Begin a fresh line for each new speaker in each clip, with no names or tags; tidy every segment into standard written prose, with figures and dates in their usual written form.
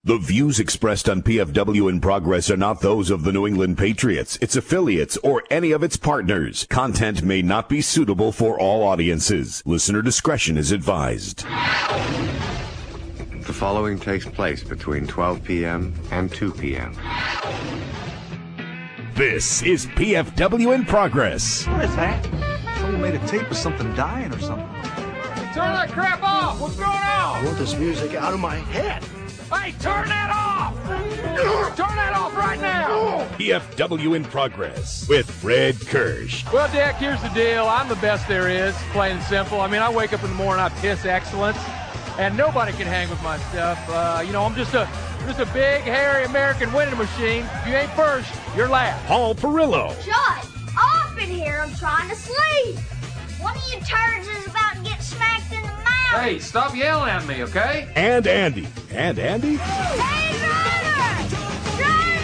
The views expressed on PFW in Progress are not those of the New England Patriots, its affiliates, or any of its partners. Content may not be suitable for all audiences. Listener discretion is advised.
The following takes place between 12 p.m. and 2 p.m.
This is PFW in Progress.
What is that? Someone made a tape of something dying or something.
Turn that crap off! What's going on?
I want this music out of my head.
Hey, turn that off! Turn that off right now!
PFW in Progress with Fred Kirsch.
Well, Dick, here's the deal. I'm the best there is, plain and simple. I mean, I wake up in the morning, I piss excellence, and nobody can hang with my stuff. I'm just a big, hairy American winning machine. If you ain't first, you're last.
Paul Perillo.
Shut up in here. I'm trying to sleep. One of you turds is about to get smacked in the mouth.
Hey, stop yelling at me, okay?
And Andy. And Andy?
Hey, driver! Drive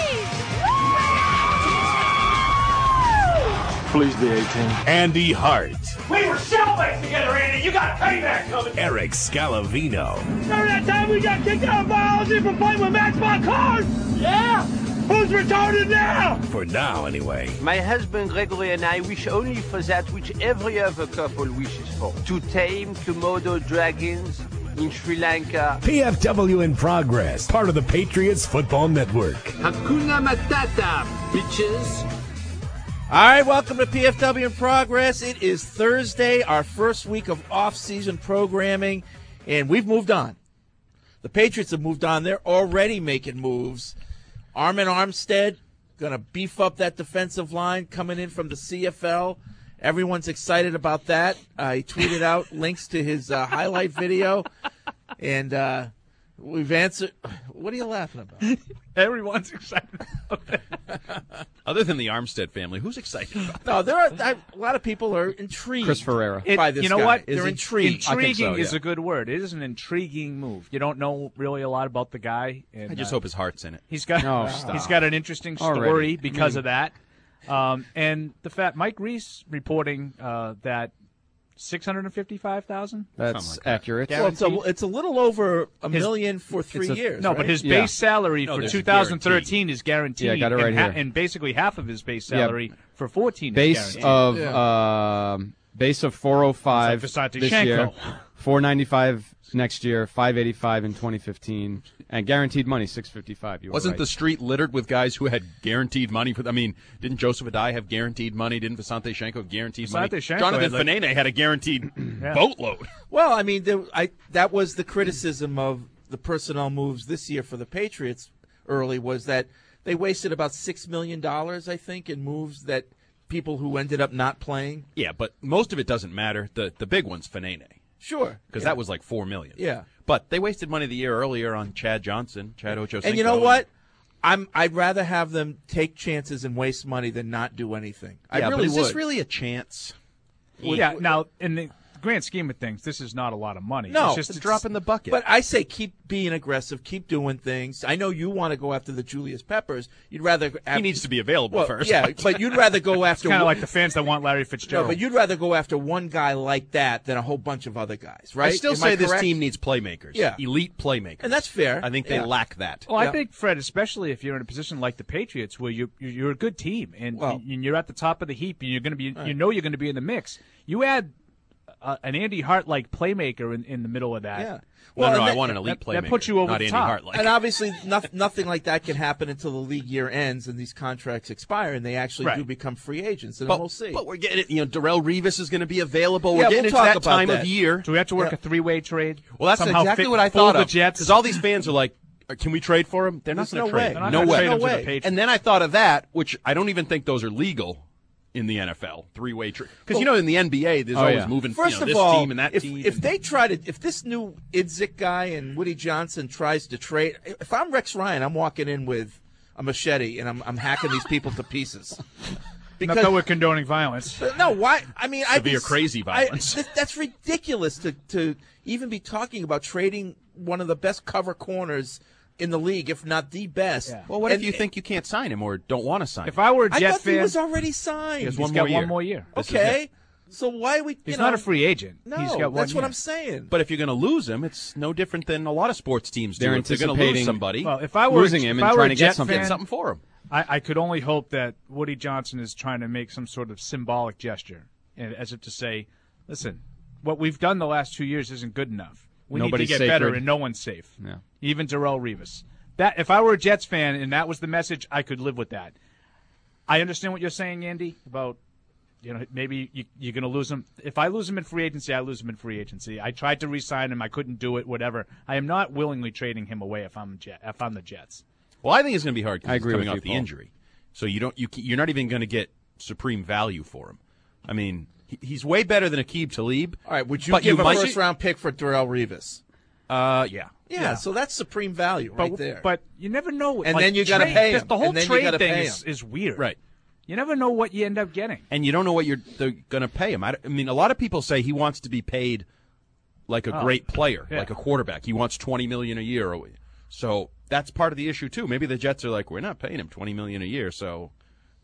me!
Please be 18.
Andy Hart.
We were cellmates together, Andy. You got payback coming.
Eric Scalavino.
Remember that time we got kicked out of biology for playing with Matchbox cars? Yeah. Who's retarded now?
For now, anyway.
My husband Gregory and I wish only for that which every other couple wishes for. To tame Komodo dragons in Sri Lanka.
PFW in Progress, part of the Patriots Football Network.
Hakuna Matata, bitches.
All right, welcome to PFW in Progress. It is Thursday, our first week of off-season programming, and we've moved on. The Patriots have moved on. They're already making moves. Armin Armstead going to beef up that defensive line coming in from the CFL. Everyone's excited about that. He tweeted out links to his highlight video, and we've answered. What are you laughing about?
Everyone's excited about that. Other than the Armstead family, who's excited about that?
No, there are a lot of people are intrigued.
Chris Ferreira.
By this
you know
guy.
what?
They're intrigued.
Intriguing
so,
is
yeah.
a good word. It is an intriguing move. You don't know really a lot about the guy. And,
I just hope his heart's in it.
he's got he's got an interesting story
Already.
because of that. And the fact Mike Reese reporting that 655,000.
That's accurate.
Well, it's a little over $1 million for 3 years.
No,
right?
but his
Yeah.
base salary
No,
for
there's
2013 is guaranteed.
Yeah, I got it right here.
And basically half of his base salary for 14
Base
is guaranteed.
base of 405
So Visanthe
this
Shenko.
year, 495 next year, 585 in 2015, and guaranteed money 655.
Wasn't the street littered with guys who had guaranteed money? Didn't Joseph Adai have guaranteed money? Didn't Visanthe Shenko have guaranteed money?
Visanthe Shenko
Jonathan
had,
Fanene had a guaranteed boatload.
Well, I mean, that was the criticism of the personnel moves this year for the Patriots early was that they wasted about $6 million, I think, in moves that people who ended up not playing.
Yeah, but most of it doesn't matter. The big one's Fanene.
Sure.
Because that was like $4 million.
Yeah.
But they wasted money the year earlier on Chad Johnson, Chad Ochocinco.
And you know what? I'd rather have them take chances and waste money than not do anything. I really
but is
would.
this really a chance?
Yeah, now, in the grand scheme of things, this is not a lot of money.
No,
it's just
a drop in the bucket.
But I say keep being aggressive, keep doing things. I know you want to go after the Julius Peppers. You'd rather
he needs to be available first.
Yeah, but you'd rather go after
kind of like the fans that want Larry Fitzgerald.
No, but you'd rather go after one guy like that than a whole bunch of other guys, right?
I still say this team needs playmakers.
Yeah.
Elite playmakers.
And that's fair.
I think they lack that.
Well, I think, Fred, especially if you're in a position like the Patriots, where you're a good team and you're at the top of the heap, and you're going to be, you're going to be in the mix. You add an Andy Hart-like playmaker in the middle of that.
Yeah.
Well, no, I want an elite playmaker.
That puts you over
not
the
Andy
top.
Hart-like.
And obviously, nothing like that can happen until the league year ends and these contracts expire and they actually do become free agents. And then we'll see.
But we're getting it. Darrell Revis is going to be available.
Yeah,
We're getting
we'll
into
talk
that
about
time
that.
of year.
Do we have to work a three-way trade?
Well, that's
Somehow
exactly what I
fool
thought
the
of.
Jets?
Because all these fans are like, can we trade for him? They're not
There's
going to
no
trade.
way.
They're
not
No
gonna
way.
trade him
No
to the
way.
Patriots.
And then I thought of that, which I don't even think those are legal in the NFL, three-way trade. Because, in the NBA, there's always moving
First of
this
all,
team and that team.
if this new Idzik guy and Woody Johnson tries to trade, if I'm Rex Ryan, I'm walking in with a machete and I'm hacking these people to pieces.
Not that we're condoning violence.
No, why? I mean,
Severe crazy violence.
That's ridiculous to even be talking about trading one of the best cover corners in the league, if not the best.
Yeah.
Well, what if you think you can't sign him or don't want to sign him?
If I were a
I
Jet
thought
fan,
he was already signed.
He has
he's got one more year.
Okay. So why we?
He's not a free agent.
No,
He's got
that's what
year.
I'm saying.
But if you're going to lose him, it's no different than a lot of sports teams do.
They're
if they're going to lose somebody.
Well, if I were
losing him and trying to get
something for him.
I could only hope that Woody Johnson is trying to make some sort of symbolic gesture, as if to say, listen, what we've done the last 2 years isn't good enough. We need to get better, and no one's safe.
Yeah.
Even Darrelle Revis. That if I were a Jets fan and that was the message, I could live with that. I understand what you're saying, Andy, about maybe you're going to lose him. If I lose him in free agency, I lose him in free agency. I tried to re-sign him. I couldn't do it, whatever. I am not willingly trading him away if I'm the Jets.
Well, I think it's going to be hard because he's coming off the
Paul.
injury. So you're not even going to get supreme value for him. I mean, he's way better than Aqib Talib.
All right, would you give a first-round pick for Darrelle Revis?
Yeah.
Yeah, so that's supreme value right there.
But you never know.
And then you got to pay him.
The whole trade thing
is
weird.
Right.
You never know what you end up getting.
And you don't know what they're going to pay him. I mean, a lot of people say he wants to be paid like a great player, like a quarterback. He wants $20 million a year. So that's part of the issue, too. Maybe the Jets are like, we're not paying him $20 million a year, so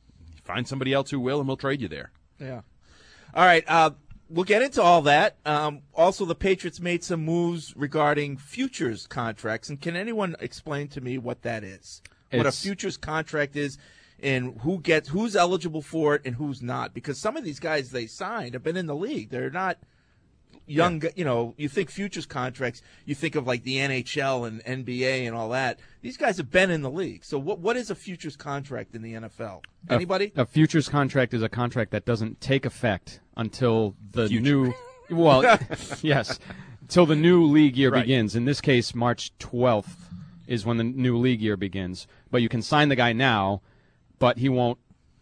find somebody else who will, and we'll trade you there.
Yeah. All right. We'll get into all that. Also, the Patriots made some moves regarding futures contracts. And can anyone explain to me what that is? What a futures contract is and who's eligible for it and who's not? Because some of these guys they signed have been in the league. They're not young. Yeah. You think futures contracts, you think of like the NHL and NBA and all that. These guys have been in the league. So what is a futures contract in the NFL? Anybody?
A futures contract is a contract that doesn't take effect until the new – well, yes, until the new league year begins. In this case, March 12th is when the new league year begins. But you can sign the guy now, but he won't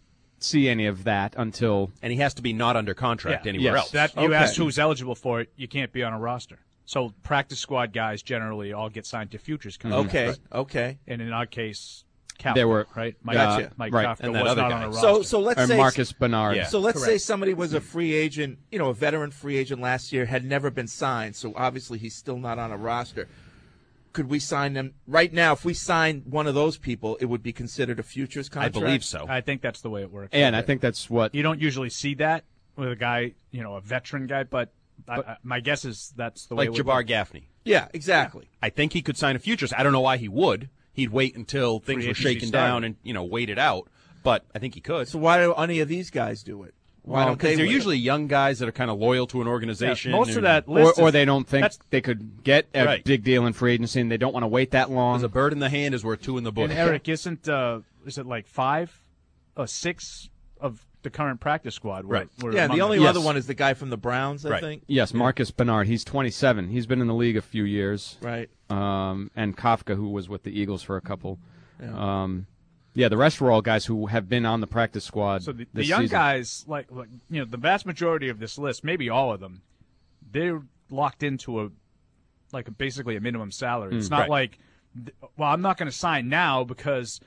see any of that until –
And he has to be not under contract anywhere else.
You asked who's eligible for it. You can't be on a roster. So practice squad guys generally all get signed to futures contracts.
Okay.
And in our case – Kafka,
there were
right.
Mike
Kafka
and that
was
other
not
guy.
on a roster.
So let's
or
say
Marcus Bernard.
So let's say somebody was a free agent, a veteran free agent last year, had never been signed. So obviously he's still not on a roster. Could we sign them right now? If we sign one of those people, it would be considered a futures contract.
I believe so.
I think that's the way it works.
And I think that's what
you don't usually see that with a guy, a veteran guy. But my guess is that's the way.
Like Jabbar Gaffney.
Yeah, exactly.
I think he could sign a futures. I don't know why he would. He'd wait until things were shaken down and wait it out. But I think he could.
So why do any of these guys do it? Why don't they?
Because they're usually young guys that are kind of loyal to an organization.
Yeah, most of that list
or they don't think they could get a big deal in free agency, and they don't want to wait that long.
Because a bird in the hand is worth two in the bush.
And Eric, is it like 5 or 6 of the current practice squad?
Right.
Yeah, the only other one is the guy from the Browns, I think.
Yes, Marcus Bernard. He's 27. He's been in the league a few years.
Right.
And Kafka, who was with the Eagles for a couple.
Yeah.
The rest were all guys who have been on the practice squad.
So the
this
young
season.
guys, the vast majority of this list, maybe all of them, they're locked into basically a minimum salary. It's not like, well, I'm not going to sign now because,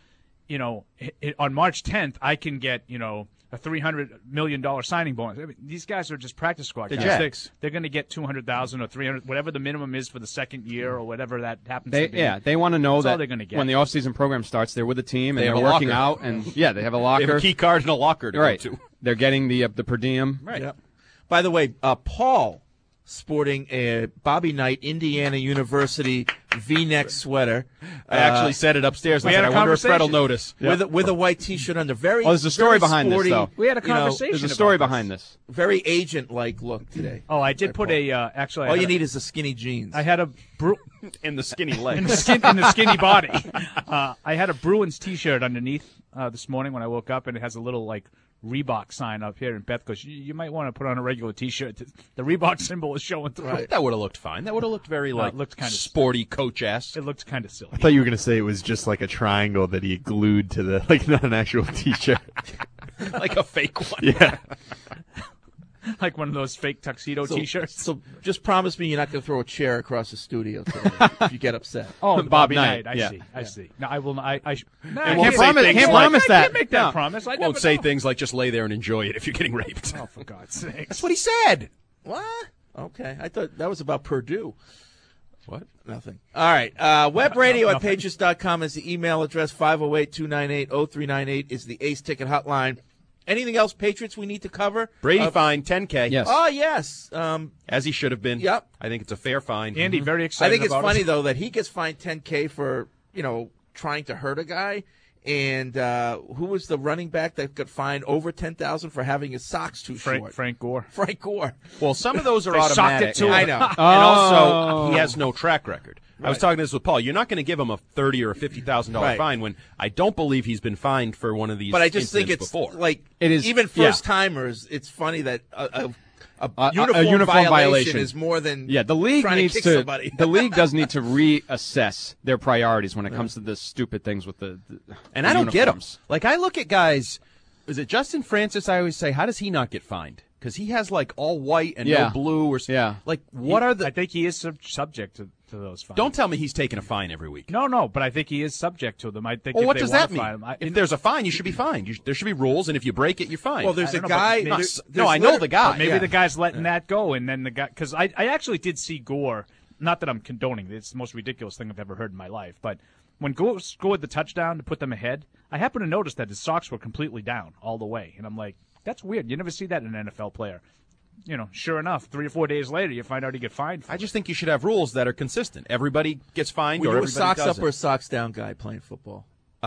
on March 10th I can get, a $300 million signing bonus. I mean, these guys are just practice squad guys. They're going to get $200,000 or $300,000, whatever the minimum is for the second year or whatever that happens to be.
Yeah, they want to know
That's
that
all they're gonna get.
when the offseason program starts, they're with the team and
They have
they're
a
working
locker.
out. And they have a locker.
They have a key card and a locker to go to.
They're getting the per diem.
Right.
Yep. By the way, Paul sporting a Bobby Knight Indiana University V-neck sweater.
I actually said it upstairs.
We had
I
a
wonder if Fred will
conversation.
notice.
With a white T-shirt under.
There's a story behind
sporty,
this, though.
We had a conversation.
There's a story
about
behind this.
Very agent-like look today.
Oh, I did put actually.
All you need is the skinny jeans.
I had a
in the skinny legs.
in the skinny body. I had a Bruins T-shirt underneath this morning when I woke up, and it has a little Reebok sign up here, and Beth goes, you might want to put on a regular T-shirt. The Reebok symbol is showing through.
Right.
That would have looked fine. That would have looked very
looked kinda
sporty coach-esque.
It looked kind of silly.
I thought you were going to say it was just like a triangle that he glued to the, not an actual T-shirt.
Like a fake one.
Yeah.
Like one of those fake tuxedo T-shirts.
So just promise me you're not going to throw a chair across the studio today if you get upset.
Oh,
Bob
Bobby
Knight.
Knight. I see. No, I will not. I
can't promise that.
I can't make that promise. I
Won't
never
say
know.
things like just lay there and enjoy it if you're getting raped.
Oh, for God's sakes.
That's what he said.
What? Okay. I thought that was about Purdue.
What?
Nothing. All right. Webradio at Patriots.com is the email address. 508-298-0398 is the Ace Ticket hotline. Anything else, Patriots, we need to cover?
Brady fine, $10K.
Yes.
Oh, yes.
As he should have been.
Yep.
I think it's a fair fine.
Andy, very excited.
I think it's
about
funny
it.
though that he gets fined $10K for trying to hurt a guy, and who was the running back that got fined over $10,000 for having his socks too short?
Frank Gore.
Frank Gore.
Well, some of those are
They socked
automatic.
it to him.
I know.
And also, he has no track record. I was
Right.
talking this with Paul. You're not going to give him a $30,000 or a $50,000
Right.
fine when I don't believe he's been fined for one of these.
But I just think
incidents
it's
before.
like
It is-
even
yeah.
first timers. It's funny that a
a
uniform violation
violation
is more than
the league
trying
needs
to kick
to
somebody.
the league does need to reassess their priorities when it comes to this stupid things with the
And
the
I don't get them.
uniforms.
Like, I look at guys, is it Justin Francis? I always say, how does he not get fined? Because he has, like, all white and no blue. Or Like, what are the...
I think he is subject to those fines.
Don't tell me he's taking a fine every week.
No, but I think he is subject to them. I think.
Well,
if
what
they
does
wanna
that mean?
fine him,
If there's a fine, you should be fined. There should be rules, and if you break it, you're fined.
Well, there's
I
a
don't know,
guy.
but maybe-
No, I know the guy.
But maybe
Yeah.
the guy's letting that go, and then the guy, because I actually did see Gore. Not that I'm condoning it. It's the most ridiculous thing I've ever heard in my life. But when Gore scored the touchdown to put them ahead, I happened to notice that his socks were completely down all the way, and I'm like, that's weird. You never see that in an NFL player. Sure enough, 3 or 4 days later, you find out he get fined.
I just think you should have rules that are consistent. Everybody gets fined,
Were
or
you a
everybody
socks
doesn't.
up or a socks down guy playing football?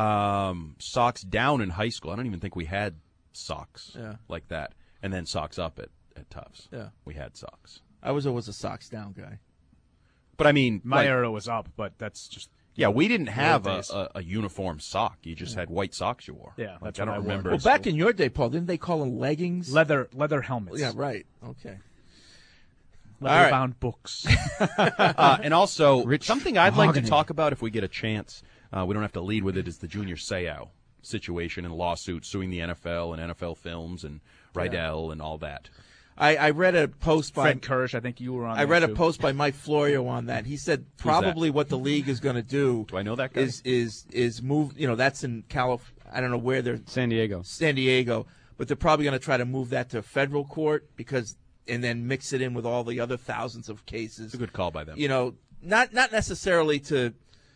Socks down in high school. I don't even think we had socks like that. And then socks up at Tufts.
Yeah.
We had socks.
I was always a socks down guy.
But I mean,
My era was up, but that's just.
yeah, we didn't have
Old days.
a uniform sock. You just had white socks you wore.
Yeah,
Like,
that's
I
what
don't
I wore.
remember.
Well, back in your day, Paul, didn't they call them leggings?
Leather helmets.
Yeah, right. Okay.
Leather-bound books.
And also, something I'd like to
mahogany.
talk about if we get a chance, we don't have to lead with it, is the Junior Seau situation and lawsuit suing the NFL and NFL Films and Rydell and all that.
I read a post by
Fred Kirsch, I think you were on.
I
there,
read a
too.
post by Mike Florio on that. He said probably what the league is going to do.
Do I know that guy?
Is move. That's in California. I don't know where they're.
San Diego.
San Diego, but they're probably going to try to move that to federal court and then mix it in with all the other thousands of cases.
It's a good call by them.
Not necessarily to,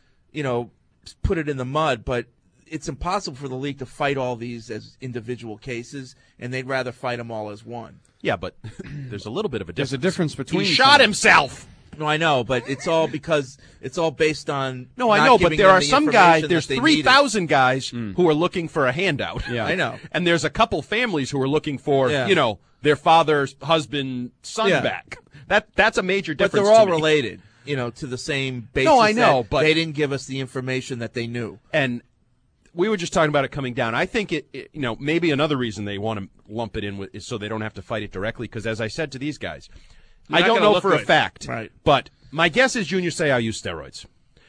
put it in the mud, but it's impossible for the league to fight all these as individual cases, and they'd rather fight them all as one.
Yeah, but there's a little bit of a difference.
There's a difference between
He shot himself.
No, I know, but it's all because it's all based on.
No, I
not
know, but
giving
there
them
are
the
some
information
guys.
that
There's
they
3,000 guys who are looking for a handout.
Yeah.
I know.
And there's a couple families who are looking for,
Yeah.
their father's husband, son
Yeah.
back. That's a major
But
difference.
they're all
to me.
related, to the same basis.
No, I know,
that
but-
they didn't give us the information that they knew.
And we were just talking about it coming down. I think it maybe another reason they want to lump it in with is so they don't have to fight it directly. Because as I said to these guys,
You're
I
not
don't
gonna
know
look
for a
good.
fact,
Right.
but my guess is Junior Seau used steroids.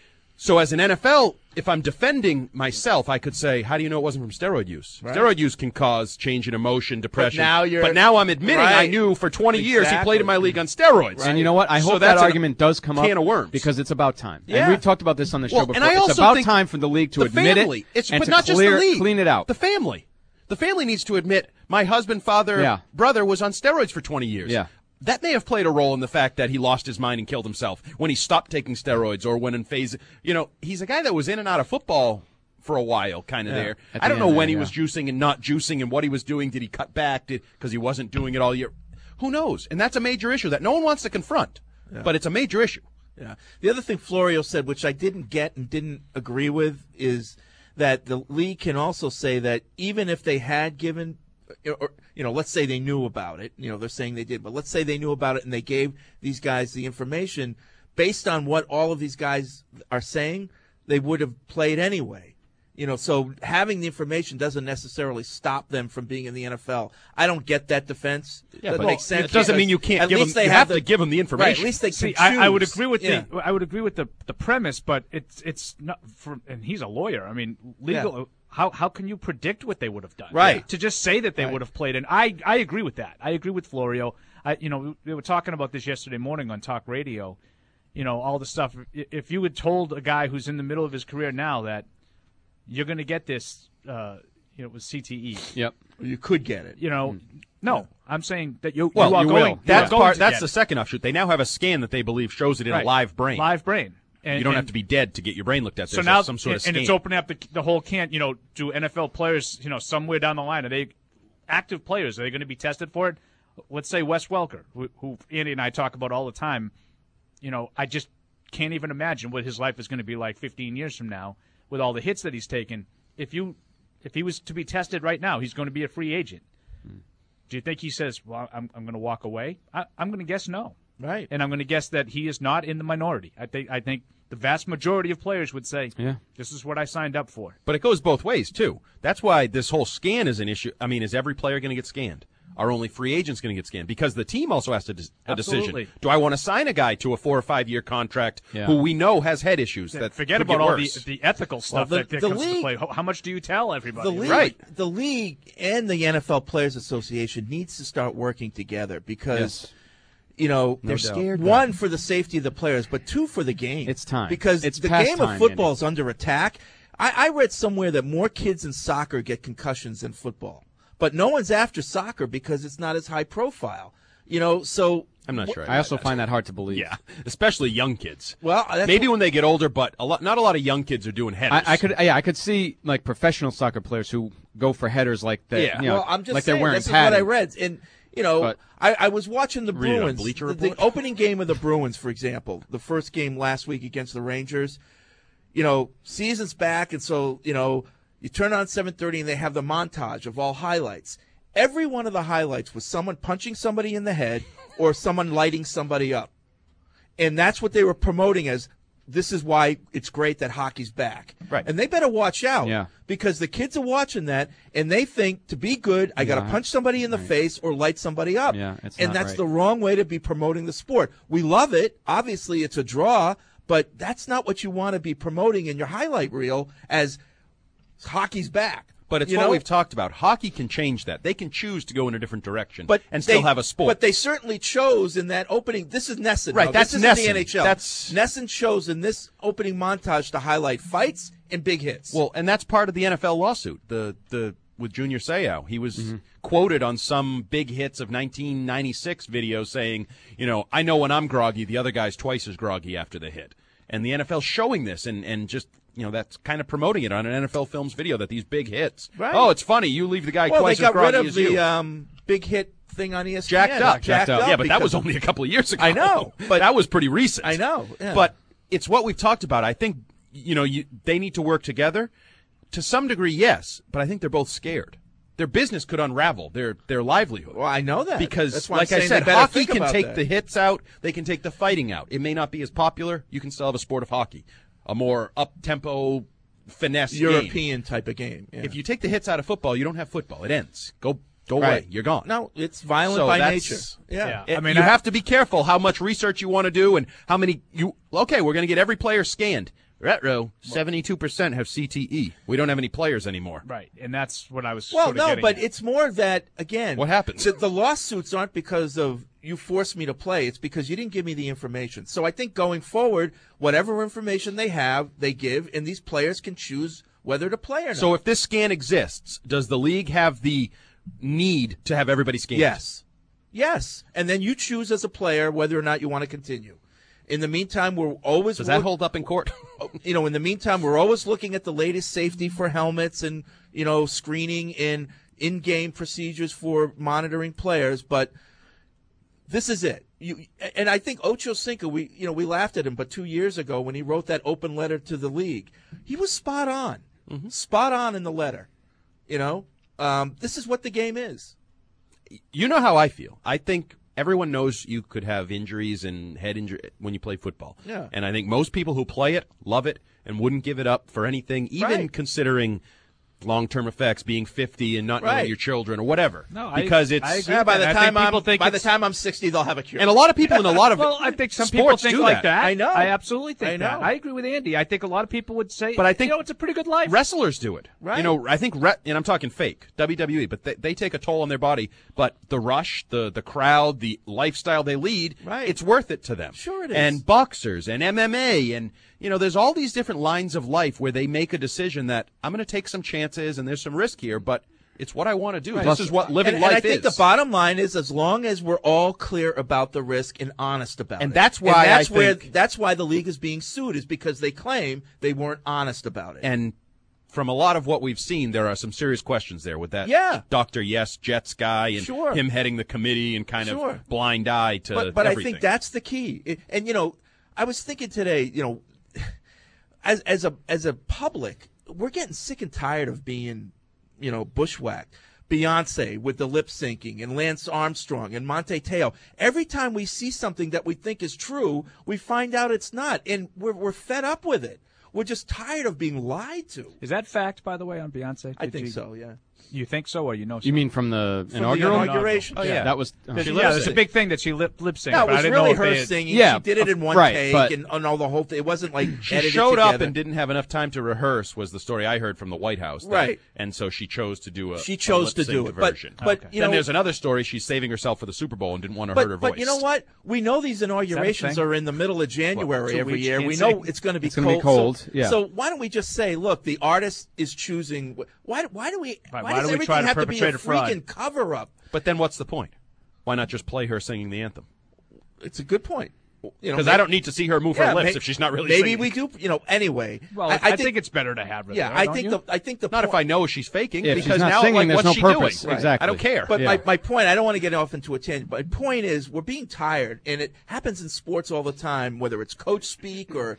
So as an NFL, if I'm defending myself, I could say, how do you know it wasn't from steroid use?
Right.
Steroid use can cause change in emotion, depression.
now
now I'm admitting I
Right.
knew for 20 years he
Exactly.
played in my league on steroids.
And you know what? I
So
hope that
that's an
argument does come up
can of worms.
because it's about time.
Yeah.
And we've talked about this on the show
Well,
before.
and I
It's
also
about
think
time for the league to
the
admit
family.
it and
But
to
not just the league.
clean it out.
The family. The family needs to admit my husband, father,
Yeah.
brother was on steroids for 20 years.
Yeah.
That may have played a role in the fact that he lost his mind and killed himself when he stopped taking steroids or when in phase. He's a guy that was in and out of football for a while, kind of there.
At
I
the
don't know
end
when
there,
he was juicing and not juicing and what he was doing. Did he cut back because he wasn't doing it all year? Who knows? And that's a major issue that no one wants to confront. But it's a major issue.
Yeah. The other thing Florio said, which I didn't get and didn't agree with, is that the league can also say that even if they had given, or let's say they knew about it, they're saying they did, but let's say they knew about it and they gave these guys the information, based on what all of these guys are saying, they would have played anyway. So having the information doesn't necessarily stop them from being in the NFL. I don't get that defense.
Yeah,
that
but
makes sense.
it doesn't mean you
because
can't
at
give
least
them.
they
You have
the-
to give them the information.
Right, at least they can
See, I would
choose.
agree with
Yeah.
I would agree with the premise, but it's not for. And he's a lawyer. I mean, legal.
Yeah.
How can you predict what they would have done?
Right.
To just say that they would have played, and I agree with that. I agree with Florio. We were talking about this yesterday morning on Talk Radio. All the stuff. If you had told a guy who's in the middle of his career now that you're going to get this, with CTE.
Yep.
You could get it.
No, I'm saying that you
Well,
are
you
going.
will. That's
you are going
part.
to
That's
get
the
it.
second offshoot. They now have a scan that they believe shows it in
Right.
a live brain.
Live brain. And,
You don't
and-
have to be dead to get your brain looked at.
So
There's
now,
some sort of
and
scan.
it's opening up the whole can. Do NFL players, somewhere down the line, are they active players, are they going to be tested for it? Let's say Wes Welker, who Andy and I talk about all the time. I just can't even imagine what his life is going to be like 15 years from now with all the hits that he's taken. If he was to be tested right now, he's going to be a free agent. Do you think he says, well, I'm going to walk away? I'm going to guess no.
Right.
And I'm going to guess that he is not in the minority. I think the vast majority of players would say, this is what I signed up for.
But it goes both ways, too. That's why this whole scan is an issue. I mean, is every player going to get scanned? Are only free agents going to get scanned? Because the team also has to a decision. Do I want to sign a guy to a 4 or 5 year contract who we know has head issues?
Forget about all the ethical stuff that comes into play. How much do you tell everybody?
The league and the NFL Players Association needs to start working together because they're scared. One, for the safety of the players, but two, for the game.
It's time.
Because the game of football is under attack. I read somewhere that more kids in soccer get concussions than football. But no one's after soccer because it's not as high profile. So
I'm not sure.
I also find that hard to believe.
Yeah, especially young kids.
Well,
maybe when they get older, but not a lot of young kids are doing headers.
I could see like professional soccer players who go for headers like that.
Yeah.
Well, I'm just
like
saying,
they're wearing
this
padding.
is what I read, and I was watching the Bruins, the opening game of the Bruins, for example, the first game last week against the Rangers. Season's back, and so you turn on 7:30 and they have the montage of all highlights. Every one of the highlights was someone punching somebody in the head or someone lighting somebody up. And that's what they were promoting as, this is why it's great that hockey's back.
Right.
And they better watch out because the kids are watching that and they think, to be good, I got to punch somebody in the face or light somebody up.
Yeah,
and that's the wrong way to be promoting the sport. We love it. Obviously, it's a draw, but that's not what you want to be promoting in your highlight reel as hockey's back.
But it's what we've talked about. Hockey can change that. They can choose to go in a different direction and
they
still have a sport.
But they certainly chose in that opening. This is NESN.
Right, that's
this
NESN.
Isn't the NHL.
That's
NESN chose in this opening montage to highlight fights and big hits.
Well, and that's part of the NFL lawsuit. With Junior Seau, he was quoted on some big hits of 1996 video saying, I know when I'm groggy, the other guy's twice as groggy after the hit. And the NFL showing this and just that's kind of promoting it on an NFL Films video that these big hits.
Right.
Oh, it's funny. You leave the guy twice as groggy as you.
They got rid of the big hit thing on ESPN.
Jacked up. Yeah, but that was
because
only a couple of years ago.
I know, but
that was pretty recent.
I know. Yeah.
But it's what we've talked about. I think, they need to work together. To some degree, yes, but I think they're both scared. Their business could unravel, their livelihood.
Well, I know that.
Because,
that's why
like I said,
hockey
hockey can take the hits out. They can take the fighting out. It may not be as popular. You can still have a sport of hockey, a more up-tempo, finesse
European
game.
Type of game. Yeah.
If you take the hits out of football, you don't have football. It ends. Go away. You're gone.
No, it's violent by nature. Yeah.
I mean, you have to be careful how much research you want to do and how many okay, we're going to get every player scanned. Retro, 72% have CTE. We don't have any players anymore.
Right, and that's what I was
Well,
sort of
no,
getting
but
at.
it's more that, again.
What happens?
The lawsuits aren't because of you forced me to play. It's because you didn't give me the information. So I think going forward, whatever information they have, they give, and these players can choose whether to play or not.
So if this scan exists, does the league have the need to have everybody scanned?
Yes. And then you choose as a player whether or not you want to continue. In the meantime, we're always...
Does that hold up in court?
In the meantime, we're always looking at the latest safety for helmets and, screening and in-game procedures for monitoring players. But this is it. And I think Ocho Cinco, we laughed at him, but 2 years ago when he wrote that open letter to the league, he was spot on. Mm-hmm. Spot on in the letter. This is what the game is.
You know how I feel. I think... Everyone knows you could have injuries and head injury when you play football.
Yeah.
And I think most people who play it love it and wouldn't give it up for anything, even considering long-term effects, being 50 and not knowing your children or whatever.
No,
because
I
it's
agree
by the
that.
time I'm 60, they'll have a cure.
And a lot of people in a lot of
well, I think some
sports
people think
do
like that.
I know.
I absolutely think
I know.
that. I agree with Andy. I think a lot of people would say,
but I think
it's a pretty good life.
Wrestlers do it.
Right.
I think, and I'm talking fake, WWE, but they take a toll on their body. But the rush, the crowd, the lifestyle they lead, it's worth it to them.
Sure it is.
And boxers and MMA and, there's all these different lines of life where they make a decision that I'm going to take some chances and there's some risk here, but it's what I want to do. Right. This is what living life is.
And I think the bottom line is as long as we're all clear about the risk and honest about it.
And that's why
that's why the league is being sued is because they claim they weren't honest about it.
And from a lot of what we've seen, there are some serious questions there with that Dr. Yes Jets guy and him heading the committee and kind of blind eye to
But
everything.
I think that's the key. And, I was thinking today, as a public, we're getting sick and tired of being, bushwhacked. Beyonce with the lip syncing and Lance Armstrong and Monte Teo. Every time we see something that we think is true, we find out it's not. And we're fed up with it. We're just tired of being lied to.
Is that fact, by the way, on Beyonce?
I think so, yeah.
You think so, or you know so?
You mean from the
From the inauguration?
Oh, yeah. That was...
there's a big thing that she lip synced.
No, it was really her singing. She did it in one take and all the whole thing. It wasn't like
she
edited
showed
together.
up and didn't have enough time to rehearse was the story I heard from the White House.
Right.
And so she chose to do a
She chose to do it.
Version.
But
then there's another story. She's saving herself for the Super Bowl and didn't want to hurt her voice.
But you know what? We know these inaugurations are in the middle of January every year. We know it's going to be cold. So why don't we just say, look, the artist is choosing. Why do we? Why does everything have to be a freaking cover up?
But then what's the point? Why not just play her singing the anthem?
It's a good point.
Because I don't need to see her move her lips if she's not really singing.
Maybe we do. Anyway.
Well, I think it's better to have her.
Yeah,
there,
I think the
not if I know she's faking.
If
because
she's not
now,
singing,
like,
there's
what's
no
she
purpose.
doing?
Exactly.
I don't care.
But my point, I don't want to get off into a tangent. But my point is, we're being tired, and it happens in sports all the time. Whether it's coach speak or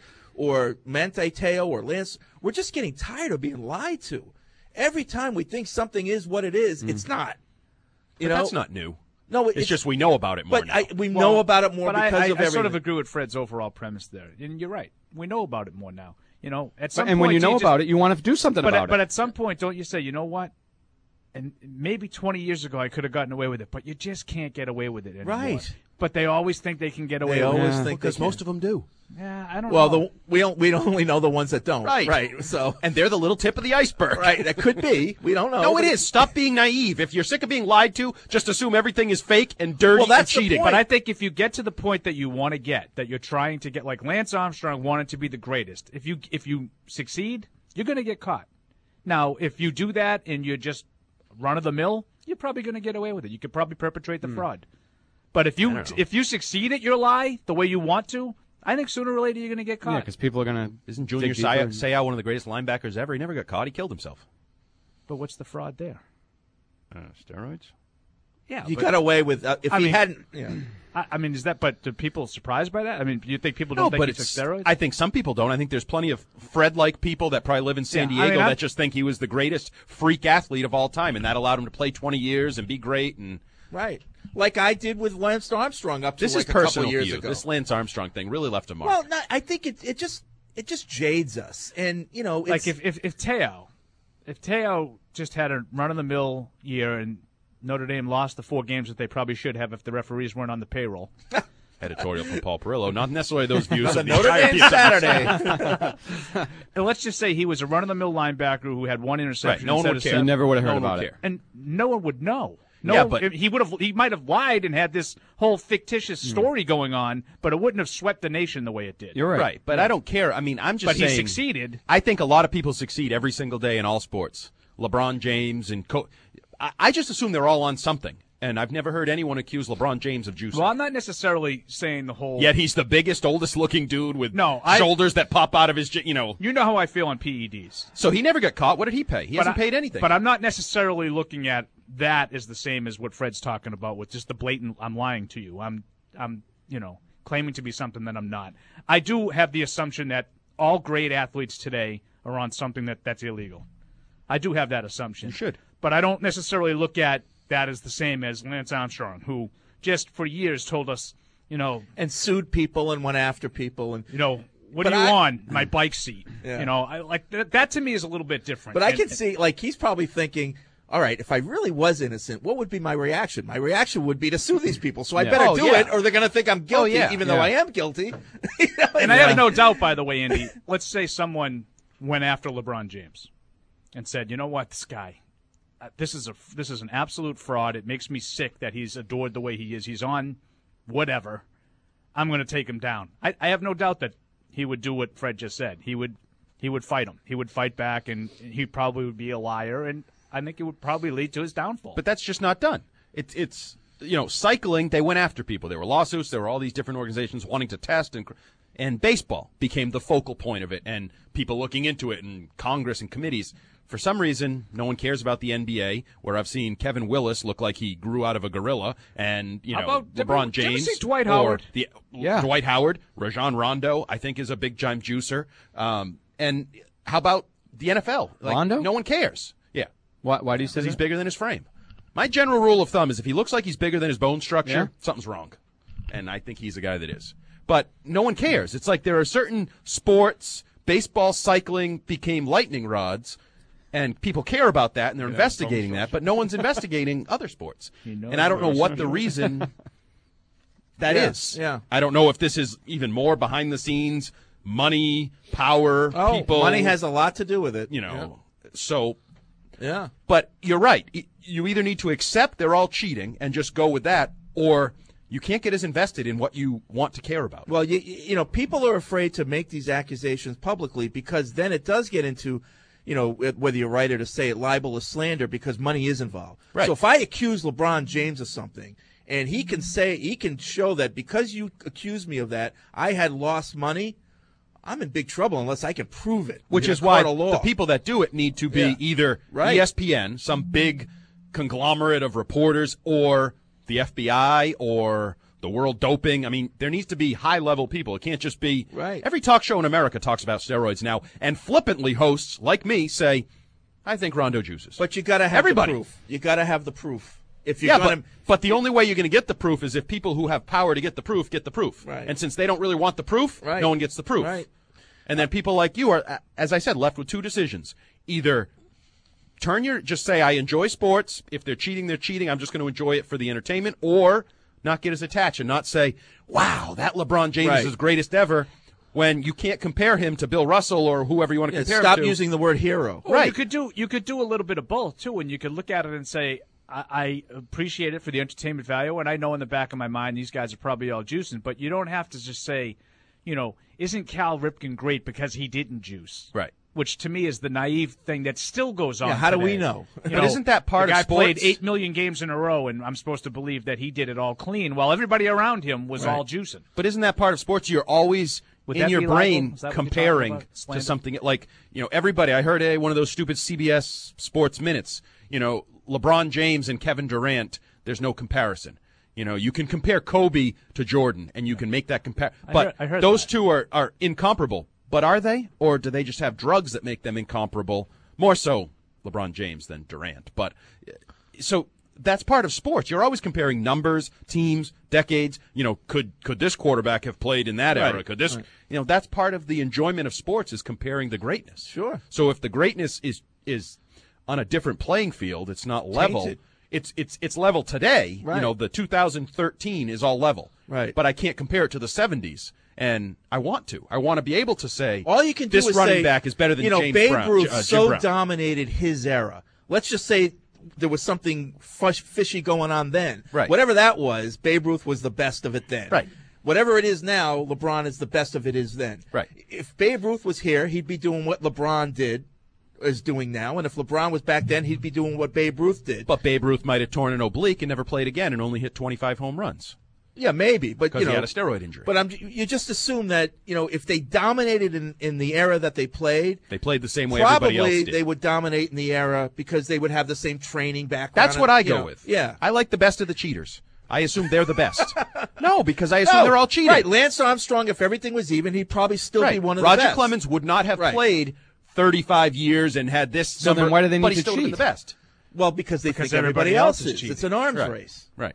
Manti Te'o or Lance, we're just getting tired of being lied to. Every time we think something is what it is, it's not.
But that's not new.
No,
it's just we know about it more now.
We know about it more because of everything.
I sort of agree with Fred's overall premise there, and you're right. We know about it more now. At some point,
and when you know about it, you want to do something about it.
But at some point, don't you say, you know what? And maybe 20 years ago, I could have gotten away with it, but you just can't get away with it anymore.
Right.
But they always think they can get away with it.
They always think
because most of them do.
Yeah, I don't know.
Well, we only know the ones that don't. Right. So,
and they're the little tip of the iceberg.
Right. That could be. We don't know.
No, it is. Stop being naive. If you're sick of being lied to, just assume everything is fake and dirty and cheating.
But I think if you get to the point that you want to get, that you're trying to get, like Lance Armstrong wanted to be the greatest, if you succeed, you're going to get caught. Now, if you do that and you're just run of the mill, you're probably going to get away with it. You could probably perpetrate the fraud. But if you succeed at your lie the way you want to, I think sooner or later you're going to get caught.
Yeah, because people are going to.
Isn't Junior Seau one of the greatest linebackers ever? He never got caught. He killed himself.
But what's the fraud there?
Steroids.
Yeah,
he got away with hadn't. Yeah.
I mean, is that? But are people surprised by that? I mean, do you think people don't think he took steroids?
I think some people don't. I think there's plenty of Fred-like people that probably live in San Diego that just think he was the greatest freak athlete of all time, and that allowed him to play 20 years and be great. And
right, like I did with Lance Armstrong up to
this
like
is
a couple years ago.
This Lance Armstrong thing really left a mark.
Well, I think it just jades us, and it's,
like if Teo just had a run-of-the-mill year and Notre Dame lost the 4 games that they probably should have if the referees weren't on the payroll.
Editorial from Paul Perillo. Not necessarily those views of the
Notre Dame
Saturday.
And let's just say he was a run-of-the-mill linebacker who had 1 interception.
Right. No one would care.
You never would have heard about it.
And no one would know.
But
he might have lied and had this whole fictitious story going on, but it wouldn't have swept the nation the way it did.
You're right.
But I don't care. I mean, I'm just saying.
But he succeeded.
I think a lot of people succeed every single day in all sports. LeBron James and I just assume they're all on something. And I've never heard anyone accuse LeBron James of juicing.
Well, I'm not necessarily saying the whole.
Yet he's the biggest, oldest-looking dude with shoulders that pop out of his,
You know how I feel on PEDs.
So he never got caught. What did he pay? He hasn't paid anything.
But I'm not necessarily looking at that as the same as what Fred's talking about with just the blatant, I'm lying to you. I'm claiming to be something that I'm not. I do have the assumption that all great athletes today are on something that's illegal. I do have that assumption.
You should.
But I don't necessarily look at that is the same as Lance Armstrong, who just for years told us,
and sued people and went after people, and
what are you on? My bike seat.
Yeah.
I like that to me is a little bit different.
But I can see, like, he's probably thinking, all right, if I really was innocent, what would be my reaction? My reaction would be to sue these people, so I better do it, or they're going to think I'm guilty, even though I am guilty.
And I have no doubt, by the way, Andy. Let's say someone went after LeBron James and said, you know what, this guy. This is an absolute fraud. It makes me sick that he's adored the way he is. He's on whatever. I'm going to take him down. I have no doubt that he would do what Fred just said. He would fight him. He would fight back, and he probably would be a liar, and I think it would probably lead to his downfall.
But that's just not done. It's cycling, they went after people. There were lawsuits. There were all these different organizations wanting to test, and And baseball became the focal point of it, and people looking into it, and Congress and committees. For some reason, no one cares about the NBA, where I've seen Kevin Willis look like he grew out of a gorilla, and LeBron James,
did you see Dwight Howard?
Dwight Howard, Rajon Rondo, I think is a big time juicer. And how about the NFL?
Rondo?
No one cares. Yeah.
Why do you say that?
Because he's bigger than his frame. My general rule of thumb is if he looks like he's bigger than his bone structure, something's wrong. And I think he's a guy that is. But no one cares. It's like there are certain sports, baseball, cycling became lightning rods. And people care about that, and they're investigating that, but no one's investigating other sports. And I don't know what the reason that is.
Yeah.
I don't know if this is even more behind the scenes, money, power, people.
Money has a lot to do with it.
So.
Yeah.
But you're right. You either need to accept they're all cheating and just go with that, or you can't get as invested in what you want to care about.
Well, people are afraid to make these accusations publicly because then it does get into whether you're right or to say it, libel or slander, because money is involved.
Right.
So if I accuse LeBron James of something, and he can show that because you accused me of that, I had lost money, I'm in big trouble unless I can prove it.
Which is why the people that do it need to be either ESPN, some big conglomerate of reporters, or the FBI, or the World Doping. I mean, there needs to be high-level people. It can't just be every talk show in America talks about steroids now, and flippantly hosts like me say, I think Rondo juices.
But you got to have the proof. You got to have the proof. If you're
but the only way you're going to get the proof is if people who have power to get the proof get the proof.
Right.
And since they don't really want the proof, no one gets the proof.
Right.
And then people like you are, as I said, left with two decisions. Either just say, I enjoy sports. If they're cheating, they're cheating. I'm just going to enjoy it for the entertainment. Or not get as attached and not say, wow, that LeBron James is his greatest ever, when you can't compare him to Bill Russell or whoever you want to compare him to.
Stop using the word hero.
Well, you could do a little bit of both, too, and you could look at it and say, I appreciate it for the entertainment value, and I know in the back of my mind these guys are probably all juicing, but you don't have to just say, isn't Cal Ripken great because he didn't juice?
Right.
Which to me is the naive thing that still goes on.
Yeah, how
today.
do we know?
But isn't that part
of
sports?
The guy played 8 million games in a row, and I'm supposed to believe that he did it all clean, while everybody around him was all juicing.
But isn't that part of sports? You're always in your brain comparing to something like, everybody. I heard one of those stupid CBS Sports Minutes. LeBron James and Kevin Durant. There's no comparison. You can compare Kobe to Jordan, and you can make that comparison. But
I heard
those
that.
two are incomparable. But are they? Or do they just have drugs that make them incomparable? More so LeBron James than Durant. But so that's part of sports. You're always comparing numbers, teams, decades. Could this quarterback have played in that era? Could this? That's part of the enjoyment of sports, is comparing the greatness.
Sure.
So if the greatness is on a different playing field, it's not level.
Tainted.
It's level today.
Right.
The 2013 is all level.
Right.
But I can't compare it to the 70s. And I want to. I want to be able to say,
all you can do
this
is
running
say,
back is better than James
Babe
Brown.
Ruth
Jim Brown.
dominated his era. Let's just say there was something fishy going on then.
Right.
Whatever that was, Babe Ruth was the best of it then.
Right.
Whatever it is now, LeBron is the best of it is then.
Right.
If Babe Ruth was here, he'd be doing what LeBron is doing now, and if LeBron was back then, he'd be doing what Babe Ruth did.
But Babe Ruth might have torn an oblique and never played again and only hit 25 home runs.
Yeah, maybe, but
because he had a steroid injury.
But you just assume that if they dominated in the era that they played
the same way everybody else did.
Probably they would dominate in the era because they would have the same training background.
That's what I go with.
Yeah,
I like the best of the cheaters. I assume they're the best. No, because I assume they're all cheating.
Right, Lance Armstrong, if everything was even, he'd probably still be one of the best.
Roger Clemens would not have played 35 years and had this.
So then why do they need
but
to
he's still
cheat?
The best.
Well, because they think everybody else is. It's an arms race.
Right.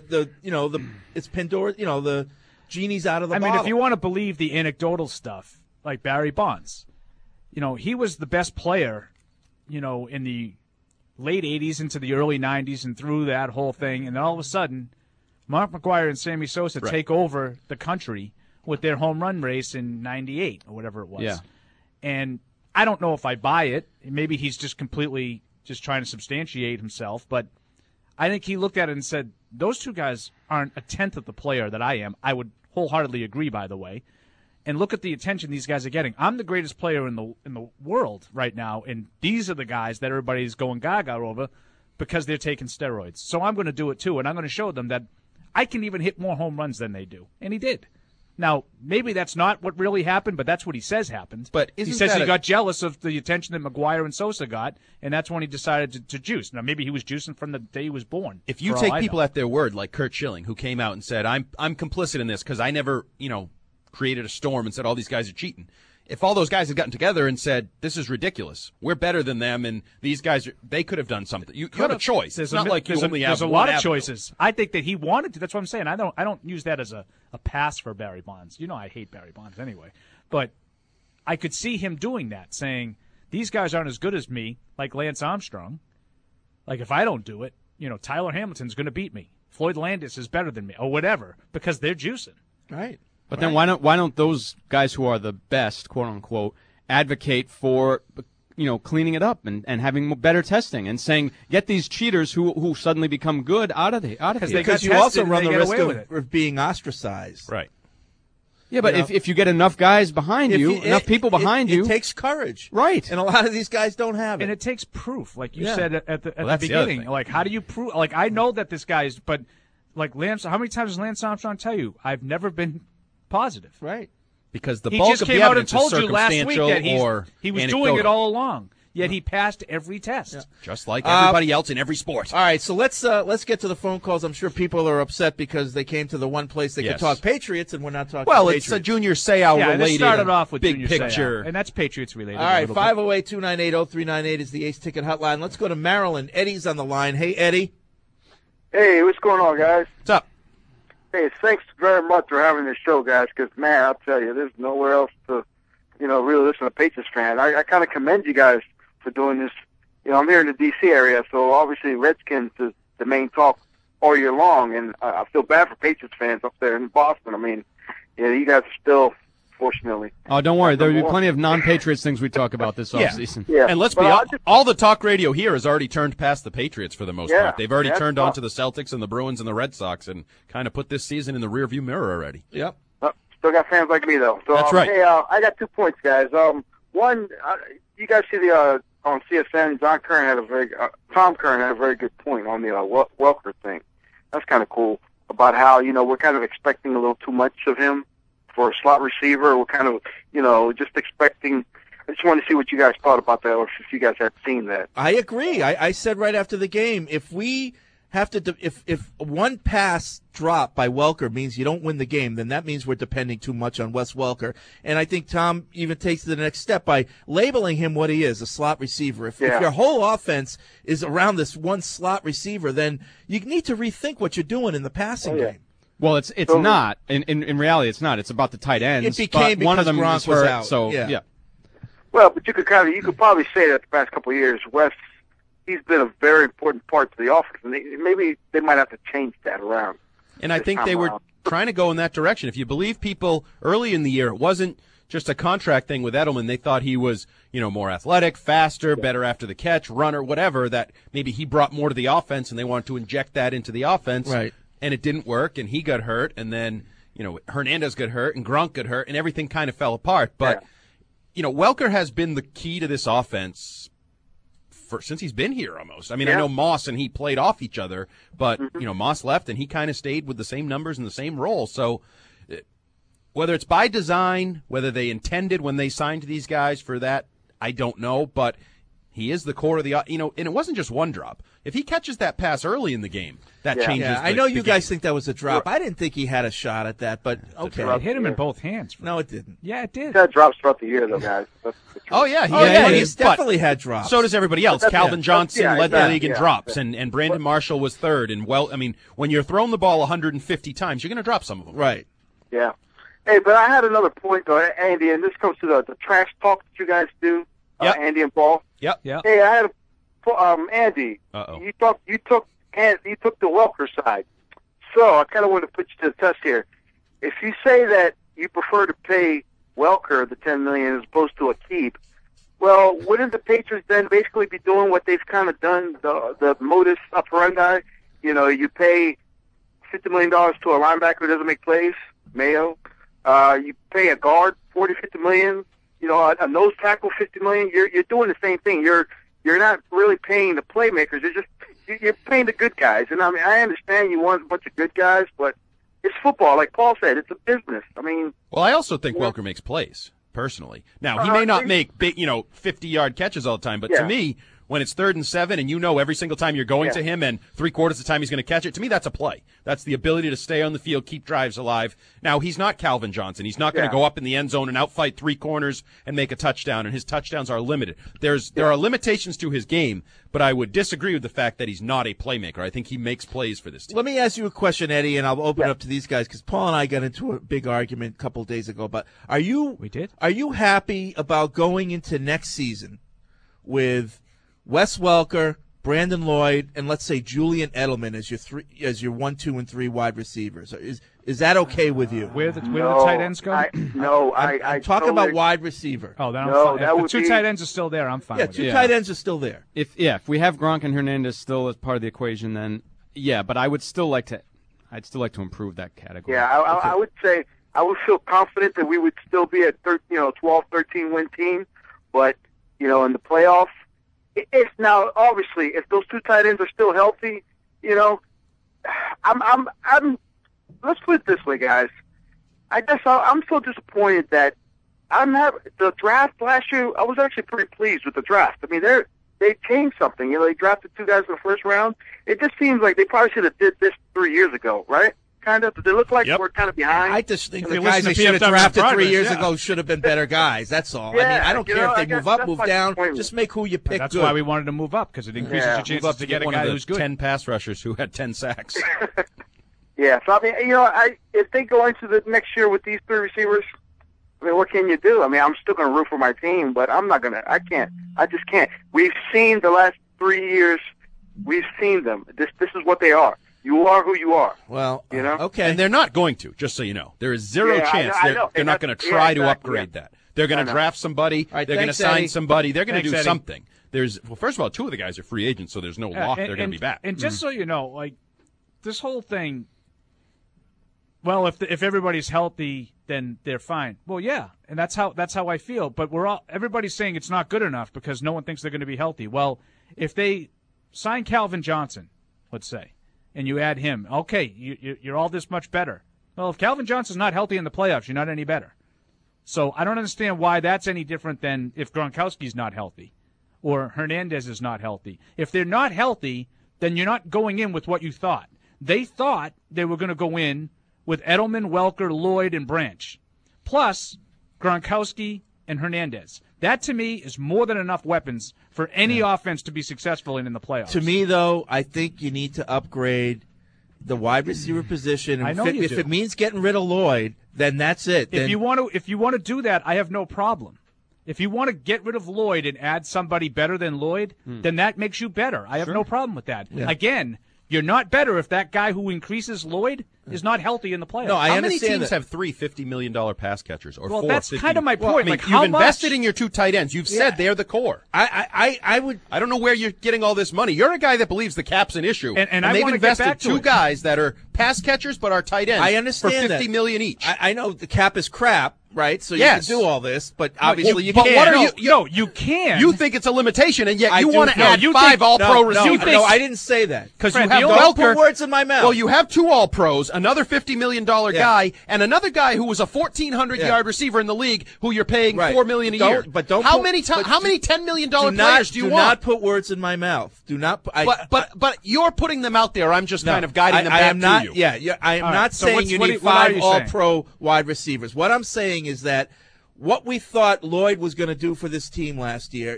It's Pandora. The genie's out of the bottle.
I mean, if you want to believe the anecdotal stuff, like Barry Bonds, he was the best player, in the late '80s into the early '90s and through that whole thing, and then all of a sudden, Mark McGwire and Sammy Sosa take over the country with their home run race in '98 or whatever it was.
Yeah.
And I don't know if I buy it. Maybe he's just completely just trying to substantiate himself, but I think he looked at it and said, those two guys aren't a tenth of the player that I am. I would wholeheartedly agree, by the way. And look at the attention these guys are getting. I'm the greatest player in the world right now, and these are the guys that everybody's going gaga over because they're taking steroids. So I'm going to do it too, and I'm going to show them that I can even hit more home runs than they do. And he did. Now, maybe that's not what really happened, but that's what he says happened.
But
he says he got jealous of the attention that McGuire and Sosa got, and that's when he decided to juice. Now, maybe he was juicing from the day he was born.
If you take people at their word, like Curt Schilling, who came out and said, I'm complicit in this because I never, created a storm and said all these guys are cheating. If all those guys had gotten together and said, this is ridiculous, we're better than them, and these guys, they could have done something. You have a choice. It's not like you only have
one. There's a lot of choices. I think that he wanted to. That's what I'm saying. I don't use that as a pass for Barry Bonds. I hate Barry Bonds anyway. But I could see him doing that, saying, these guys aren't as good as me, like Lance Armstrong. Like, if I don't do it, Tyler Hamilton's going to beat me. Floyd Landis is better than me, or whatever, because they're juicing.
Right.
But then why don't those guys who are the best, quote unquote, advocate for cleaning it up and having better testing and saying get these cheaters who suddenly become good out of here?
Because you also run the risk of being ostracized.
Right.
Yeah, but if you get enough guys behind you, enough people behind you,
it takes courage,
right?
And a lot of these guys don't have it,
and it takes proof, like you said at the beginning. Like, how do you prove? Like, I know that this guy's, but like Lance, how many times does Lance Armstrong tell you, I've never been positive,
right?
Because the
he
bulk
just
of
came
the
out and
evidence
told
is
you last week
circumstantial
that
or
he was
anecdotal.
doing it all along. Yet he passed every test,
just like everybody else in every sport.
All right, so let's get to the phone calls. I'm sure people are upset because they came to the one place they could talk Patriots, and we're not talking.
Well,
Patriots.
it's a Junior Seau related.
This started off with
big
Junior
picture,
Seau, and that's Patriots related.
All right, 508-298-0398 is the Ace Ticket Hotline. Let's go to Maryland. Eddie's on the line. Hey, Eddie.
Hey, what's going on, guys?
What's up?
Hey, thanks very much for having this show, guys, because, man, I'll tell you, there's nowhere else to, really listen to Patriots fans. I kind of commend you guys for doing this. I'm here in the D.C. area, so obviously Redskins is the main talk all year long, and I feel bad for Patriots fans up there in Boston. I mean, you guys are still, fortunately.
Oh, don't worry. There will be plenty of non-Patriots things we talk about this offseason.
Yeah.
And let's be honest, all the talk radio here has already turned past the Patriots for the most part. They've already turned on to the Celtics and the Bruins and the Red Sox and kind of put this season in the rearview mirror already.
Yep.
Still got fans like me, though. So,
that's right.
Hey, I got 2 points, guys. One, you guys see the on CSN, Tom Curran had a very good point on the Welker thing. That's kind of cool about how, we're kind of expecting a little too much of him for a slot receiver. We're kind of, just expecting. I just wanted to see what you guys thought about that, or if you guys had seen that.
I agree. I said right after the game, if we have to, if one pass drop by Welker means you don't win the game, then that means we're depending too much on Wes Welker. And I think Tom even takes it to the next step by labeling him what he is, a slot receiver. If your whole offense is around this one slot receiver, then you need to rethink what you're doing in the passing game.
Well, it's not. In reality, it's not. It's about the tight ends.
It became because
one of them
Gronk
was hurt,
out.
so yeah.
Well, but you could probably say that the past couple of years, Wes, he's been a very important part to the offense, and maybe they might have to change that around.
And I think they were trying to go in that direction. If you believe people early in the year, it wasn't just a contract thing with Edelman. They thought he was, more athletic, faster, better after the catch, runner, whatever, that maybe he brought more to the offense, and they wanted to inject that into the offense.
Right.
And it didn't work, and he got hurt, and then, Hernandez got hurt, and Gronk got hurt, and everything kind of fell apart. But, Welker has been the key to this offense since he's been here almost. I mean, I know Moss and he played off each other, but, Moss left, and he kind of stayed with the same numbers and the same role. So whether it's by design, whether they intended when they signed these guys for that, I don't know, but he is the core of the, and it wasn't just one drop. If he catches that pass early in the game, that changes the
I know you
game.
guys think that was a drop. I didn't think he had a shot at that, but okay.
It hit him in both hands.
No, it didn't.
Yeah, it did.
He's had drops throughout the year, though, guys.
Oh, yeah.
He's definitely had drops.
So does everybody else. Calvin Johnson led the league in drops,
yeah.
and Brandon Marshall was third. And, when you're throwing the ball 150 times, you're going to drop some of them.
Right.
Yeah. Hey, but I had another point, though, Andy, and this comes to the trash talk that you guys do, Andy and Paul.
Yep.
Hey, I had Andy.
Uh-oh.
You took the Welker side. So I kind of want to put you to the test here. If you say that you prefer to pay Welker the $10 million as opposed to Aqib, well, wouldn't the Patriots then basically be doing what they've kind of done, the modus operandi? You pay $50 million to a linebacker who doesn't make plays, Mayo. You pay a guard $40-50 million. A nose tackle $50 million. You're doing the same thing. You're not really paying the playmakers. You're paying the good guys. And I understand you want a bunch of good guys, but it's football. Like Paul said, it's a business. I mean,
well, I also think Welker makes plays personally. Now he may not make big, 50-yard catches all the time, but to me, when it's 3rd and 7 and you know every single time you're going to him and 3/4 of the time he's going to catch it, to me that's a play. That's the ability to stay on the field, keep drives alive. Now, he's not Calvin Johnson. He's not going to go up in the end zone and outfight 3 corners and make a touchdown, and his touchdowns are limited. There are limitations to his game, but I would disagree with the fact that he's not a playmaker. I think he makes plays for this team.
Let me ask you a question, Eddie, and I'll open it up to these guys, because Paul and I got into a big argument a couple of days ago. But are you happy about going into next season with Wes Welker, Brandon Lloyd, and let's say Julian Edelman as your 1, 2, and 3 wide receivers? Is that okay with you?
Where the tight ends go?
I'm talking about wide receiver.
Oh, then I'm fine. If the 2 tight ends are still there, I'm fine.
Yeah,
with
2 tight ends are still there.
If we have Gronk and Hernandez still as part of the equation, then but I would still like to. I'd still like to improve that category.
Yeah, I would say I would feel confident that we would still be a 12, 13 win team, but in the playoffs. It's now obviously if those 2 tight ends are still healthy, I'm. Let's put it this way, guys. I guess I'm so disappointed that the draft last year. I was actually pretty pleased with the draft. I mean, they changed something. They drafted 2 guys in the first round. It just seems like they probably should have did this 3 years ago, right? Kind of. They look like we're kind of behind.
I just think the guys they should have drafted 3 years ago should have been better guys. That's all.
Yeah,
I mean, I don't care if they move up, move down.
Point.
Just make who you pick.
That's why we wanted to move up, because it increases your chances to get a guy who's good.
10 pass rushers who had 10 sacks.
Yeah. So I mean, if they go into the next year with these 3 receivers, I mean, what can you do? I mean, I'm still going to root for my team, but I'm not going to. I can't. I just can't. We've seen the last 3 years. We've seen them. This is what they are. You are who you are.
Well,
okay. And they're not going to, just so you know. There is zero chance they're not going to try to upgrade that. They're going to draft somebody.
Right,
they're going to sign somebody. They're going to do something. First of all, 2 of the guys are free agents, so there's no lock they're going to be back.
And just so you know, like, this whole thing, well, if everybody's healthy, then they're fine. Well, yeah, and that's how I feel. But everybody's saying it's not good enough because no one thinks they're going to be healthy. Well, if they sign Calvin Johnson, let's say, and you add him, okay, you're all this much better. Well, if Calvin Johnson's not healthy in the playoffs, you're not any better. So I don't understand why that's any different than if Gronkowski's not healthy or Hernandez is not healthy. If they're not healthy, then you're not going in with what you thought. They thought they were going to go in with Edelman, Welker, Lloyd, and Branch, plus Gronkowski and Hernandez. That, to me, is more than enough weapons for any offense to be successful in the playoffs.
To me, though, I think you need to upgrade the wide receiver position. And if it means getting rid of Lloyd, then that's it.
If you want to do that, I have no problem. If you want to get rid of Lloyd and add somebody better than Lloyd, then that makes you better. I have no problem with that. Yeah. Again, you're not better if that guy who increases Lloyd is not healthy in the playoffs.
No, How many teams have 3 $50 million pass catchers or 4?
Well, that's kind of my point.
Well, you've invested in your 2 tight ends. You've said they're the core.
I don't
know where you're getting all this money. You're a guy that believes the cap's an issue,
and
they've invested 2
it.
guys that are pass catchers but are tight ends.
I understand
for $50 million each.
I know the cap is crap. Right, so you can do all this, but obviously you
can't.
But
what are
you can.
You think it's a limitation, and yet you want to add 5 All-Pro receivers.
No, I didn't say that.
Because you have
don't put words in my mouth.
Well, you have 2 All-Pros, another $50 million guy, and another guy who was a 1,400-yard receiver in the league who you're paying $4 million a year.
But don't.
How many $10 million players do you want?
Do not put words in my mouth. Do not.
But you're putting them out there. I'm just kind of guiding them back to you.
Yeah, I am not saying you need 5 All-Pro wide receivers. What I'm saying is that what we thought Lloyd was going to do for this team last year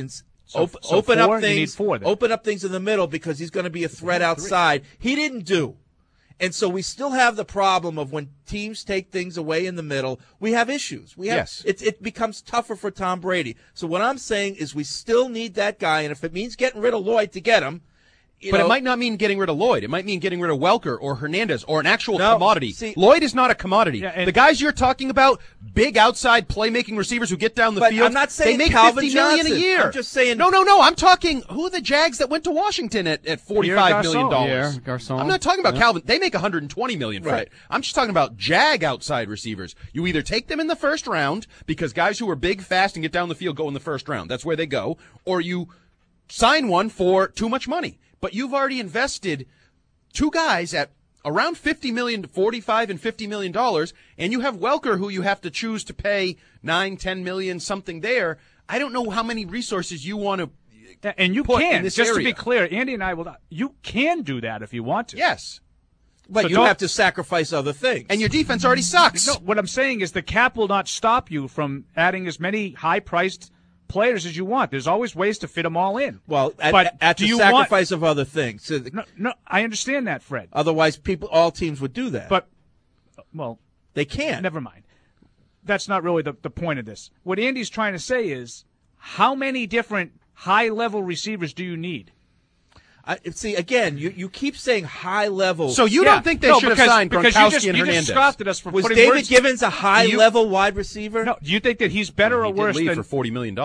open up things in the middle because he's going to be a threat outside. He didn't do. And so we still have the problem of when teams take things away in the middle, we have issues. It becomes tougher for Tom Brady. So what I'm saying is we still need that guy, and if it means getting rid of Lloyd to get him,
it might not mean getting rid of Lloyd. It might mean getting rid of Welker or Hernandez or an actual commodity. Lloyd is not a commodity. The guys you're talking about, big outside playmaking receivers who get down the field,
I'm not saying
they make
Calvin
$50 million a year.
I'm just saying.
No. I'm talking who are the Jags that went to Washington at $45 million.
Garcon.
I'm not talking about Calvin. They make $120 million for it. I'm just talking about Jag outside receivers. You either take them in the first round because guys who are big, fast, and get down the field go in the first round. That's where they go. Or you sign one for too much money. But you've already invested 2 guys at around $50 million, $45 and $50 million, and you have Welker, who you have to choose to pay $9, $10 million, something there. I don't know how many resources you want to.
And you
put
can,
in this
just
area.
to be clear, Andy and I will not. You can do that if you want to.
Yes.
But
So
you
don't-
have to sacrifice other things.
And your defense already sucks.
No, what I'm saying is the cap will not stop you from adding as many high-priced players as you want. There's always ways to fit them all in.
Well,
but
at
do
the
you
sacrifice of other things. So
No, I understand that, Fred.
otherwise, all teams would do that.
But, well,
they can't.
Never mind. That's not really the point of this. What Andy's trying to say is, how many different high-level receivers do you need?
See, again, you keep saying high level.
So you don't think they should have signed Gronkowski and
you
Hernandez?
just scoffed at us for
Was
putting
David
words.
Givens a high level wide receiver?
No. Do you think that he's better or
He
worse
did leave
than
for $40 million.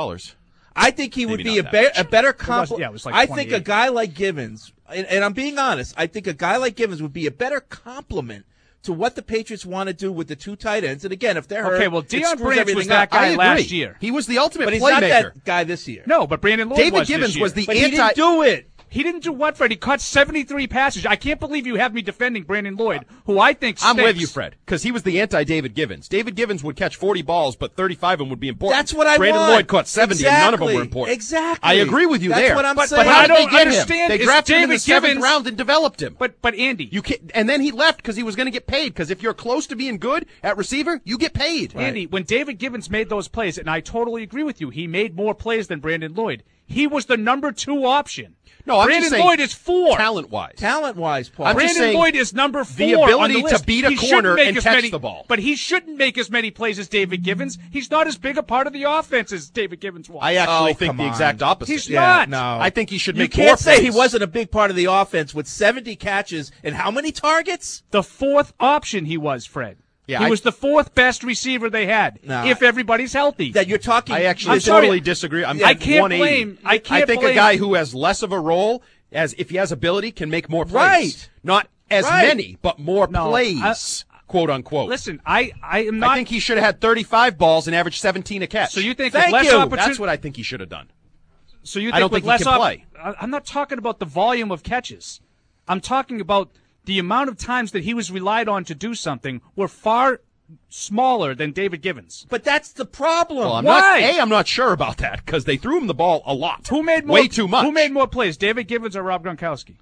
I think he would
Maybe
be a
not that
better
It was
complement.
like
I think a
28.
guy like Givens, and I'm being honest, I think a guy like Givens would be a better complement to what the Patriots want to do with the two tight ends. And again, if they're hurt,
Okay, well,
it
Deion
screws
Branch
everything
was that
up.
guy
I agree.
last year.
He was the ultimate
But he's
playmaker.
not that guy this year.
No, but Brandon Lloyd
David
was this
Givens
year.
was the
But he didn't do it.
He didn't do what, Fred? He caught 73 passes. I can't believe you have me defending Brandon Lloyd, who I think
I'm
stinks.
with you, Fred, because he was the anti-David Givens. David Givens would catch 40 balls, but 35 of them would be important.
That's what I
Brandon
want.
Lloyd caught 70, and none of them were
Exactly.
important.
Exactly.
I agree with you
That's
there.
what I'm
but
saying.
But how
I
did they
don't
get
understand
him? They
is
drafted him in the
David
7th
Givens-
round and developed him.
But Andy,
And then he left because he was going to get paid. Because if you're close to being good at receiver, you get paid.
Andy, when David Givens made those plays, and I totally agree with you, he made more plays than Brandon Lloyd. He was the number 2 option.
No, I'm
Brandon
just saying
Lloyd is 4.
talent-wise.
Talent-wise, Paul.
I'm just
Brandon
saying
Lloyd is number 4.
the ability
on the
to
list.
beat a
He
corner
shouldn't make
and
as
catch
many,
the ball.
But he shouldn't make as many plays as David Givens. He's not as big a part of the offense as David Givens was.
I actually think
come
the
on.
exact opposite.
He's
Yeah,
not.
no.
I think he should
You
make more
can't say
plays.
he wasn't a big part of the offense with 70 catches and how many targets?
The 4th option he was, Fred.
Yeah,
he was the 4th best receiver they had,
No,
if everybody's healthy.
That you're talking.
I actually
I'm sorry.
totally disagree. I
can't
180.
blame- I can't
think
blame-
a guy who has less of a role, as if he has ability, can make more plays.
Right.
Not as
Right.
many, but more
No,
plays, quote unquote.
Listen, I am not.
I think he should have had 35 balls and averaged 17 a catch.
So you think
Thank
with less
you.
opportunity?
That's what I think he should have done.
So you think
I don't
with
think he
less
can play.
I'm not talking about the volume of catches. I'm talking about the amount of times that he was relied on to do something were far smaller than David Givens.
But that's the problem.
Well,
Why?
I'm not sure about that because they threw him the ball a lot.
Who made more?
Way too much.
Who made more plays, David Givens or Rob Gronkowski?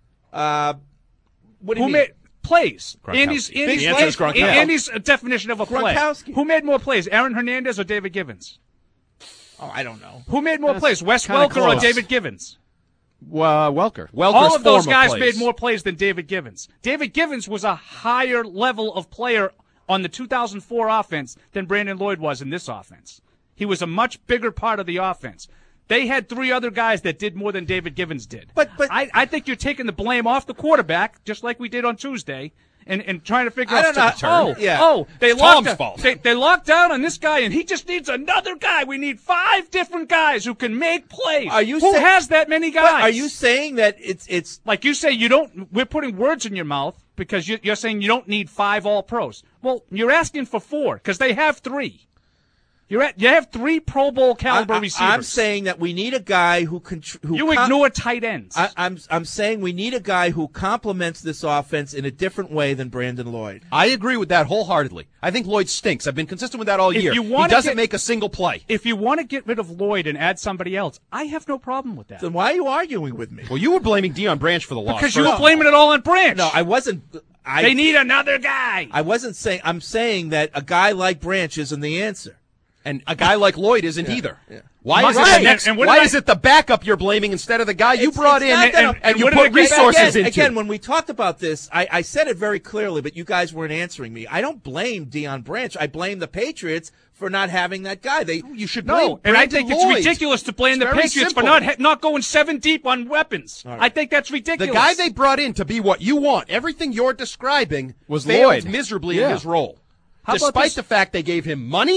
What do you
Who
mean?
made plays?
Gronkowski.
Andy's
The answer is Gronkowski.
Andy's definition of a play.
Gronkowski.
Who made more plays, Aaron Hernandez or David Givens?
Oh, I don't know.
Who made more plays, Wes
kinda
Welker or
close.
David Givens?
Welker.
Welker's
All of those
form
guys
plays.
made more plays than David Givens. David Givens was a higher level of player on the 2004 offense than Brandon Lloyd was in this offense. He was a much bigger part of the offense. They had 3 other guys that did more than David Givens did.
But
I think you're taking the blame off the quarterback, just like we did on Tuesday, and trying to figure
I
out.
don't know.
They
It's
locked
Tom's fault.
They locked down on this guy, and he just needs another guy. We need 5 different guys who can make plays.
Are you
who
say-
has that many guys?
But are you saying that it's
like you say you don't? We're putting words in your mouth because you're saying you don't need 5 All Pros. Well, you're asking for 4 because they have 3. You have 3 Pro Bowl caliber receivers.
I'm saying that we need a guy who can.
You ignore tight ends.
I'm saying we need a guy who complements this offense in a different way than Brandon Lloyd.
I agree with that wholeheartedly. I think Lloyd stinks. I've been consistent with that all
If
year.
you
He
wanna
doesn't
get-
make a single play.
If you want to get rid of Lloyd and add somebody else, I have no problem with that.
Then why are you arguing with me?
Well, you were blaming Deion Branch for the loss.
Because you
first.
were blaming it all on Branch.
No, I wasn't.
They need another guy.
I wasn't saying. I'm saying that a guy like Branch isn't the answer.
And a guy like Lloyd isn't either. Why is
Right.
it the next?
And what
Why
did
is it the backup you're blaming instead of the guy you brought in
not that
and you
what did
put
it get-
resources into?
Again, when we talked about this, I said it very clearly, but you guys weren't answering me. I don't blame Deion Branch. I blame the Patriots for not having that guy.
You should blame
No, and I
Brandon
think
Lloyd.
it's ridiculous to blame
It's
the
very
Patriots
simple.
for not going 7 deep on weapons. I think that's ridiculous.
The guy they brought in to be what you want, everything you're describing,
Was
failed
Lloyd.
miserably in
Yeah.
his role.
How about
Despite
this-
the fact they gave him money,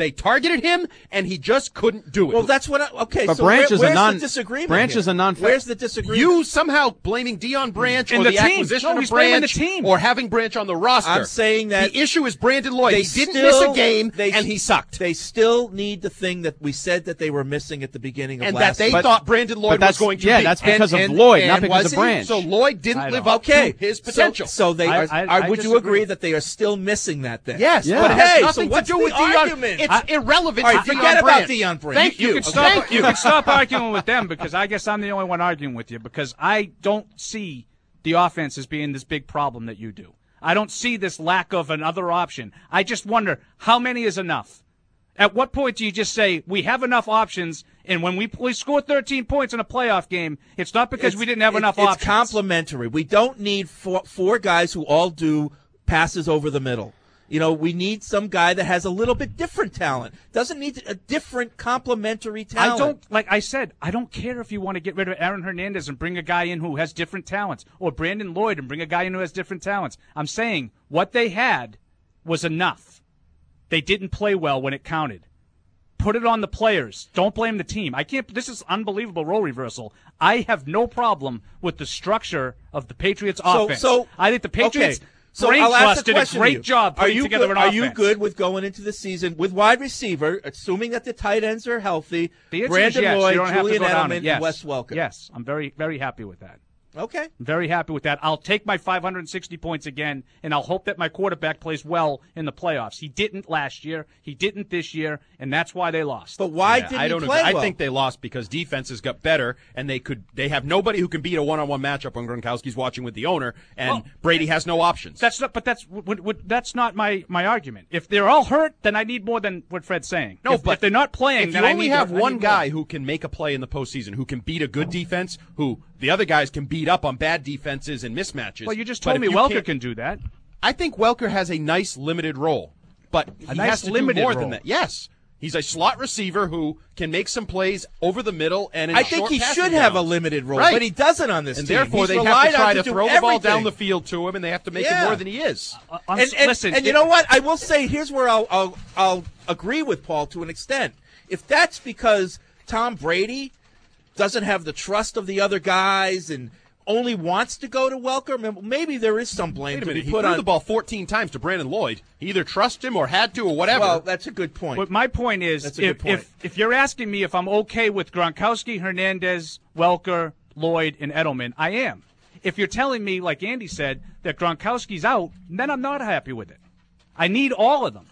They targeted him, and he just couldn't do it.
Well, that's what.
But
so
Branch is
where's
a
the disagreement?
Branch
here?
is a non.
Where's the disagreement?
You somehow blaming Deion Branch
And
or
the
the
team.
acquisition
No,
of
he's blaming
Branch
the team.
or having Branch on the roster.
I'm saying that
the issue is Brandon Lloyd.
They
He didn't
still-
miss a game,
they-
and he sucked.
They still need the thing that we said that they were missing at the beginning of
And
last
that they
season.
thought Brandon Lloyd was going to be.
that's because
And-
of Lloyd,
and
not because
was
of
he?
Branch.
So Lloyd didn't live up to his potential.
So they are.
I
would you
disagree.
agree that they are still missing that then?
Yes,
Yeah.
but it has
Okay,
nothing
so what's
to do with
the
Deion.
argument?
It's irrelevant.
All right,
to
forget
Deion
about
Branch.
Deion Branch.
Thank you.
You can stop.
Thank
You can stop arguing with them because I guess I'm the only one arguing with you because I don't see the offense as being this big problem that you do. I don't see this lack of another option. I just wonder how many is enough. At what point do you just say we have enough options, and when we score 13 points in a playoff game, it's not because we didn't have enough options.
It's complementary. We don't need four guys who all do passes over the middle. You know, we need some guy that has a little bit different talent. Doesn't need a different complementary talent.
I don't, like I said, I don't care if you want to get rid of Aaron Hernandez and bring a guy in who has different talents, or Brandon Lloyd and bring a guy in who has different talents. I'm saying what they had was enough. They didn't play well when it counted. Put it on the players. Don't blame the team. I can't. This is unbelievable role reversal. I have no problem with the structure of the Patriots' offense.
So
I think the Patriots.
Okay. So
brain
I'll ask
trust
the
did a
question
great
to you.
job putting together an offense.
Are you good with going into the season with wide receiver, assuming that the tight ends are healthy?
The answer
Brandon
is yes.
Lloyd,
You don't have to
Julian
go down
Edelman,
it. Yes.
and Wes Welker.
Yes, I'm very, very happy with that.
Okay.
I'm very happy with that. I'll take my 560 points again, and I'll hope that my quarterback plays well in the playoffs. He didn't last year. He didn't this year, and that's why they lost.
But why
Yeah,
didn't
I
he
don't
play
agree.
well?
I think they lost because defenses got better, and they have nobody who can beat a one-on-one matchup when Gronkowski's watching with the owner, and Brady has no options.
That's not my argument. If they're all hurt, then I need more than what Fred's saying.
No,
if
but
they're not playing,
if
then
you
I
only
need
have
I need
one
more.
guy who can make a play in the postseason, who can beat a good defense, who the other guys can beat up on bad defenses and mismatches.
Well, you just
But
told
if
me
you
Welker
can't-
can do that.
I think Welker has a nice limited role, but he
nice
has to do
limited
more
role.
than that. Yes. He's a slot receiver who can make some plays over the middle and in
I think
short
he
passing
should have a
downs.
lid role,
Right.
but he doesn't on this
And
team.
therefore,
He's
they have
relied
to try
on
to
do
throw the ball down
everything.
the field to him, and they have to make
Yeah.
it more than he is.
Listen,
you know what? I will say, here's where I'll agree with Paul to an extent. If that's because Tom Brady doesn't have the trust of the other guys and only wants to go to Welker, maybe there is some blame
Wait a
to
minute,
be
he
put
threw
on
the ball 14 times to Brandon Lloyd. He either trusted him or had to or whatever.
Well, that's a good point.
But my point is,
That's a good point.
if you're asking me if I'm okay with Gronkowski, Hernandez, Welker, Lloyd, and Edelman, I am. If you're telling me, like Andy said, that Gronkowski's out, then I'm not happy with it. I need all of them.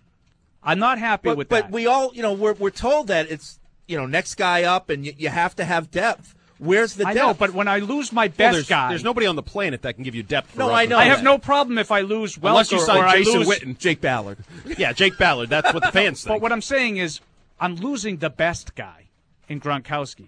I'm not happy with that.
But we all, we're told that it's, next guy up and you have to have depth. Where's the
I
depth?
know, but when I lose my best guy,
There's nobody on the planet that can give you depth.
No, I know.
I have no problem if I lose Welker
Unless you
or
sign
I
Jason
lose
Witten.
Jake Ballard.
Yeah, Jake Ballard. That's what the fans think.
But what I'm saying is, I'm losing the best guy in Gronkowski.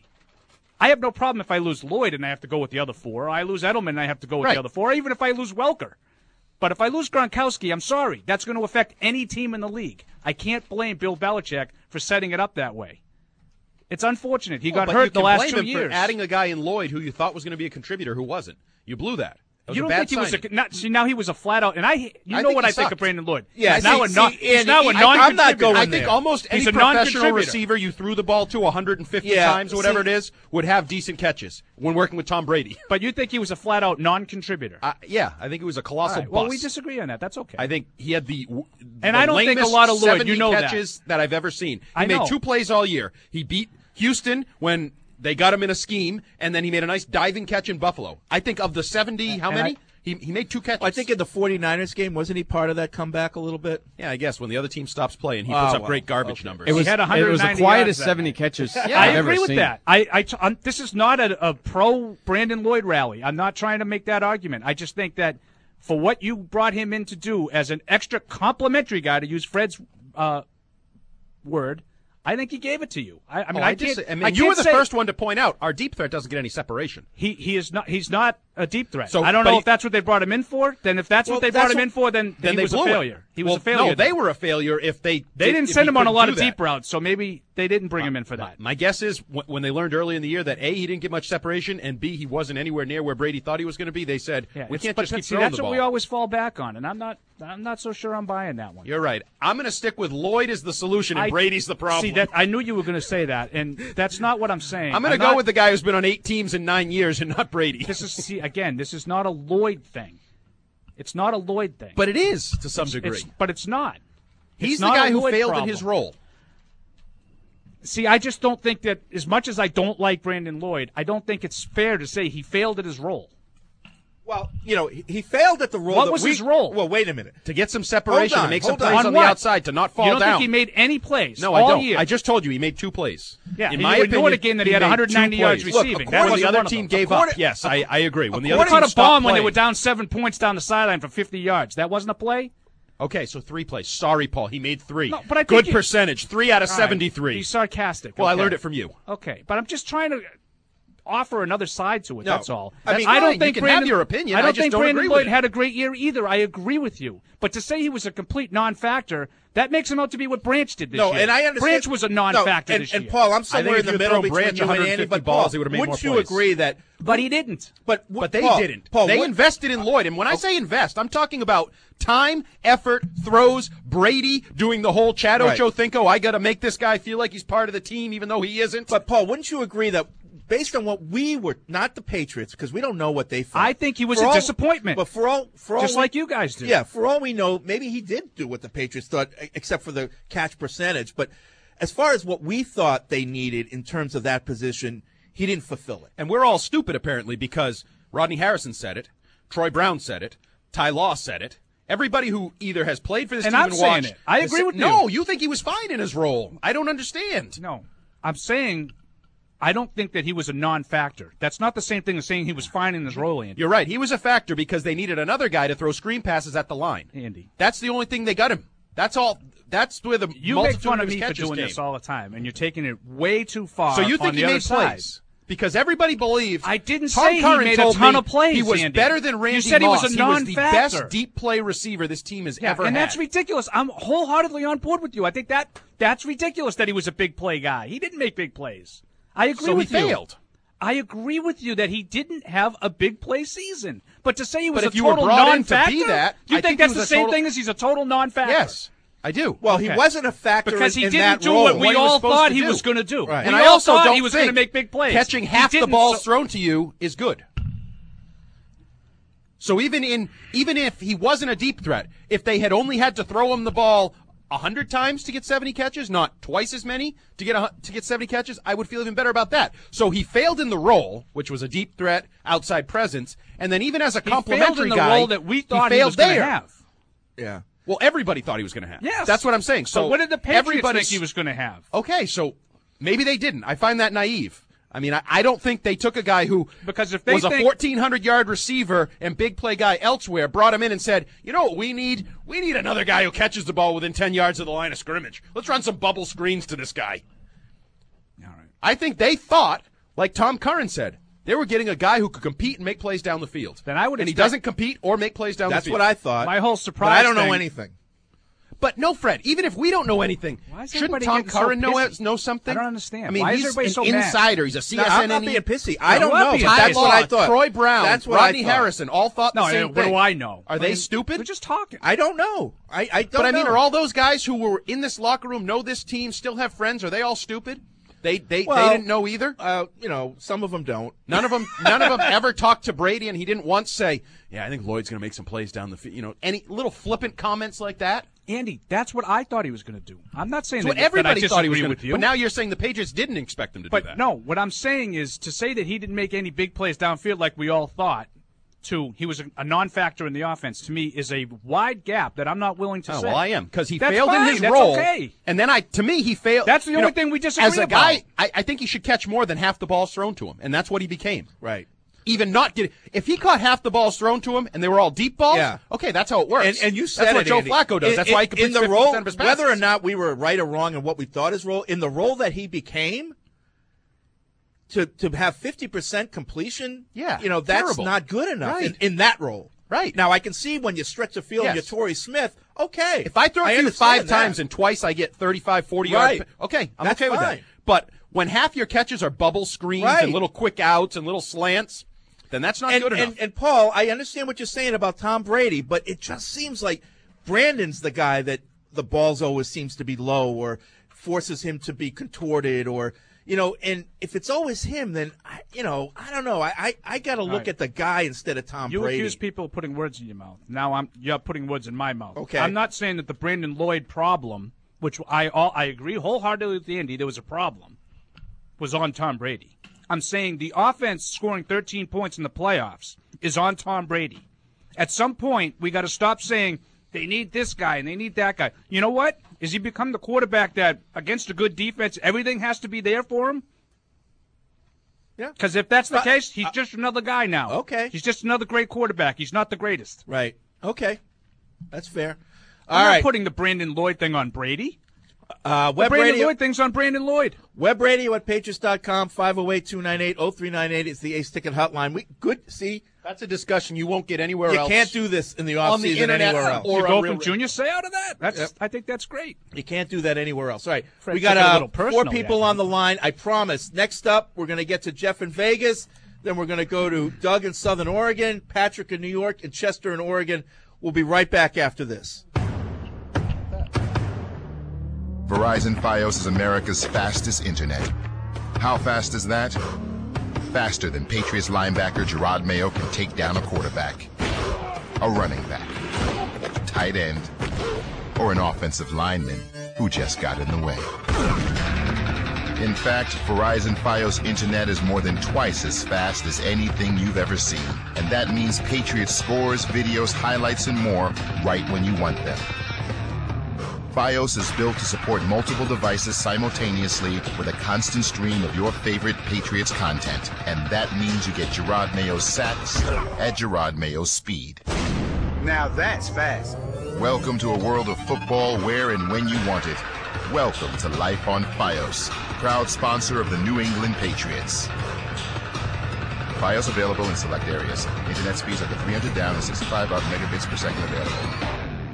I have no problem if I lose Lloyd and I have to go with the other four. Or I lose Edelman and I have to go with
Right.
the other four. Or even if I lose Welker. But if I lose Gronkowski, I'm sorry. That's going to affect any team in the league. I can't blame Bill Belichick for setting it up that way. It's unfortunate. He got
but
hurt
you
the
can
last
blame
2
him
years.
for adding a guy in Lloyd who you thought was going to be a contributor who wasn't. You blew that. That was
You
a
don't
bad
think he was
signing.
see, now he was a flat out, and
I
know
think
what
he
I think
sucked.
of Brandon Lloyd.
Yeah,
he's now a
see,
he's now a
Andy,
non-contributor.
I'm not going
I think
there.
almost any
He's a
professional
non-contributor.
receiver you threw the ball to 150
Yeah,
times or whatever
see-
it is would have decent catches when working with Tom Brady.
But you think he was a flat out non-contributor?
Yeah, I think it was a
All
colossal
right, well,
bust.
we disagree on that. That's okay.
I think he had the
And I don't think a
lamest
lot of Lloyd,
70
you know that.
catches that I've ever seen. He
I
made
know.
2 plays all year. He beat Houston when they got him in a scheme, and then he made a nice diving catch in Buffalo. I think of the 70, how
And
many? He made 2 catches.
I think in the 49ers game, wasn't he part of that comeback a little bit?
Yeah, I guess when the other team stops playing, he puts up
well,
great garbage
okay.
numbers.
It was
had
the
190
quietest
yards that
70
night.
catches
I
I've ever
agree with
seen.
that. This is not a pro Brandon Lloyd rally. I'm not trying to make that argument. I just think that for what you brought him in to do as an extra complimentary guy, to use Fred's word, I think he gave it to you. I mean,
you
I
were
can't
the
say-
first one to point out our deep threat doesn't get any separation.
He's not a deep threat.
So,
I don't know if that's what they brought him in for. Then if that's what they brought him in for, then he was a failure. He was a failure.
No, they were a failure if they
didn't send him on a lot of deep routes, so maybe they didn't bring him in for that.
My guess is when they learned early in the year that A, he didn't get much separation, and B, he wasn't anywhere near where Brady thought he was going to be, they said, we can't just keep throwing the ball.
That's what we always fall back on, and I'm not so sure I'm buying that one.
You're right. I'm going to stick with Lloyd as the solution and Brady's the problem.
See, I knew you were going to say that, and that's not what I'm saying.
I'm going to go with the guy who's been on 8 teams in 9 years and not Brady.
This is not a Lloyd thing. It's not a Lloyd thing.
But it is, to some degree.
But it's not.
He's the guy who failed in his role.
See, I just don't think that, as much as I don't like Brandon Lloyd, I don't think it's fair to say he failed at his role.
Well, he failed at the role.
What was his role?
Well, wait a minute.
To get some separation, to make some plays on
the
outside, to not fall down.
You don't think he made any plays?
No,
all
I don't.
Year?
I just told you he made 2 plays.
Yeah,
in my opinion,
ignored a game that he had 190 yards receiving.
Look, when the other team gave up, yes, I agree. When the other team
caught a bomb when they
playing.
were down 7 points down the sideline for 50 yards. That wasn't a play?
Okay, so 3 plays. Sorry, Paul. He made 3.
No, but I think
good percentage. 3 out of
all
73.
Right. He's sarcastic.
Well,
okay.
I learned it from you.
Okay, but I'm just trying to offer another side to it.
No.
That's all.
I mean,
I don't
you
think
can
Brandon,
have your opinion.
I don't
just
think
don't
Brandon
agree
Lloyd
with it.
had a great year either. I agree with you. But to say he was a complete non-factor, that makes him out to be what Branch did this year.
No, and I understand.
Branch was a non-factor this year.
And Paul, I'm somewhere in the middle between
Branch
you and Andy. But Paul,
balls, he would have made
wouldn't
more
you
plays.
agree that?
But he didn't.
But they didn't.
Paul,
they invested in Lloyd. And when I say invest, I'm talking about time, effort, throws, Brady doing the whole Chad Ochocinco, I got to make this guy feel like he's part of the team even though he isn't.
But, Paul, wouldn't you agree that based on what we were, not the Patriots, because we don't know what they thought.
I think he was a disappointment.
But for all
just like you guys do.
Yeah, for all we know, maybe he did do what the Patriots thought, except for the catch percentage. But as far as what we thought they needed in terms of that position, he didn't fulfill it.
And we're all stupid, apparently, because Rodney Harrison said it, Troy Brown said it, Ty Law said it. Everybody who either has played for this team
I'm
and
saying
watched.
it. I agree with you.
No, you think he was fine in his role. I don't understand.
No, I'm saying I don't think that he was a non-factor. That's not the same thing as saying he was fine in his role, Andy.
You're right. He was a factor because they needed another guy to throw screen passes at the line.
Andy.
That's the only thing they got him. That's all. That's where the
you make fun of
his
me for
catches
doing
came.
this all the time, and you're taking it way too far.
So you think
on
he
the
made
other side.
plays? Because everybody believed.
I didn't
Tom
say
Curran
he made a
told
ton
me
of plays.
He was
Andy.
better than Randy
You said
Moss.
he was a non-factor.
He was the best deep play receiver this team has ever
and
had.
that's ridiculous. I'm wholeheartedly on board with you. I think that's ridiculous that he was a big play guy. He didn't make big plays. I agree with you.
So he failed.
I agree with you that he didn't have a big play season. But to say he was
But if
a
you were
total
brought in
non-factor,
to be that,
you
I
think
think he
that's
was
the
a
same
total-
thing as he's a total non-factor?
Yes, I do.
Well, he wasn't a factor
because he
in
didn't
that
do
role.
what we
he was
all
supposed
thought
to
he
do.
was going to do.
Right.
We
And I
all
also
thought
don't
he was going to
think
make big plays.
Catching
He
half the
didn't,
balls
so-
thrown to you is good. So even if he wasn't a deep threat, if they had only had to throw him the ball 100 times to get 70 catches, not twice as many to get 70 catches, I would feel even better about that. So he failed in the role, which was a deep threat, outside presence, and then even as a complimentary
in the
guy,
role that we thought
he
he
failed
was going to
there.
have.
Yeah.
Well, everybody thought he was going to have.
Yes.
That's what I'm saying. So
but what did the Patriots
everybody's-
think he was going to have?
Okay, so maybe they didn't. I find that naive. I mean, I don't think they took a guy who
because if they
was a
think-
1,400-yard receiver and big play guy elsewhere, brought him in and said, you know what we need? We need another guy who catches the ball within 10 yards of the line of scrimmage. Let's run some bubble screens to this guy.
All right.
I think they thought, like Tom Curran said, they were getting a guy who could compete and make plays down the field.
Then I would
and he
expect-
doesn't compete or make plays down the
That's
field.
what I thought.
My whole surprise
But I don't know
thing-
anything.
But no, Fred, even if we don't know anything,
Why is
shouldn't
everybody
Tom
getting so
Curran
pissy?
know something?
I don't understand.
I mean,
Why is
he's
everybody
an
so mad?
insider. He's a CSN.
No, I'm not being pissy. I don't
I'm not
know.
being
But that's
pissy.
what I thought.
Troy Brown,
That's what
Rodney
I thought.
Harrison, all thought the
No,
same
what
thing.
do I know?
Are they stupid?
We're just talking.
I don't know. I don't
But I mean,
know.
are all those guys who were in this locker room, know this team, still have friends? Are they all stupid? They didn't know either.
Some of them don't.
None of them ever talked to Brady, and he didn't once say, "Yeah, I think Lloyd's going to make some plays down the field." You know, any little flippant comments like that.
Andy, that's what I thought he was going to do. I'm not saying
That's what
that
everybody
that I
thought he was
disagree
going
with
to
you.
do. But now you're saying the Patriots didn't expect him to do that.
But no, what I'm saying is to say that he didn't make any big plays downfield like we all thought. He was a non-factor in the offense. To me, is a wide gap that I'm not willing to say.
Well, I am because he
That's
failed
fine.
in his
That's
role.
okay.
And then to me, he failed.
That's the only thing we disagree
As a guy,
about.
I think he should catch more than half the balls thrown to him, and that's what he became.
Right.
Even not getting. If he caught half the balls thrown to him and they were all deep balls,
Yeah.
okay, that's how it works.
And you said
that's what
it,
Joe
Andy.
Flacco does. That's why he completes
in the
50%
role,
of his passes.
whether or not we were right or wrong in what we thought his role, in the role that he became, to have 50% completion,
Yeah,
that's
terrible.
not good enough
Right.
in that role.
Right.
Now, I can see when you stretch the field and
Yes.
you're Torrey Smith, okay.
If I throw it to you
understand
5 times and twice I get 35, 40
Right.
yards, okay, I'm
That's
okay with that.
fine.
But when half your catches are bubble screens
Right.
and little quick outs and little slants, then that's not good enough.
And Paul, I understand what you're saying about Tom Brady, but it just seems like Brandon's the guy that the balls always seems to be low or forces him to be contorted or, and if it's always him, then, I don't know. I got to look
right.
at the guy instead of Tom
You
Brady.
accuse people of putting words in your mouth. Now you're putting words in my mouth.
Okay.
I'm not saying that the Brandon Lloyd problem, which I agree wholeheartedly with Andy, there was a problem, was on Tom Brady. I'm saying the offense scoring 13 points in the playoffs is on Tom Brady. At some point, we got to stop saying they need this guy and they need that guy. You know what? Is he become the quarterback that against a good defense, everything has to be there for him?
Yeah.
Because if that's the case, he's just another guy now.
Okay.
He's just another great quarterback. He's not the greatest.
Right. Okay. That's fair.
I'm
All
not
right.
putting the Brandon Lloyd thing on Brady.
Web
The Brandon
radio,
Lloyd thing's on Brandon Lloyd.
Web radio at Patriots.com, 508-298-0398 is the Ace Ticket hotline. See,
That's a discussion you won't get anywhere
you
else.
can't do this in the
On the
offseason
internet
anywhere else.
or
You
on
go
real
from junior say out of that. I think that's great.
You can't do that anywhere else. All right.
Fred
We
took it a
got
little
4
personally,
people
I
on the line. I promise. Next up, we're going to get to Jeff in Vegas. Then we're going to go to Doug in Southern Oregon, Patrick in New York, and Chester in Oregon. We'll be right back after this.
Verizon Fios is America's fastest internet. How fast is that? Faster than Patriots linebacker Gerard Mayo can take down a quarterback, a running back, tight end, or an offensive lineman who just got in the way. In fact, Verizon Fios Internet is more than twice as fast as anything you've ever seen. And that means Patriots scores, videos, highlights, and more right when you want them. Fios is built to support multiple devices simultaneously with a constant stream of your favorite Patriots content. And that means you get Gerard Mayo's sacks at Gerard Mayo's speed.
Now that's fast.
Welcome to a world of football where and when you want it. Welcome to Life on Fios, proud sponsor of the New England Patriots. Fios available in select areas. Internet speeds up to 300 down and 65 up megabits per second available.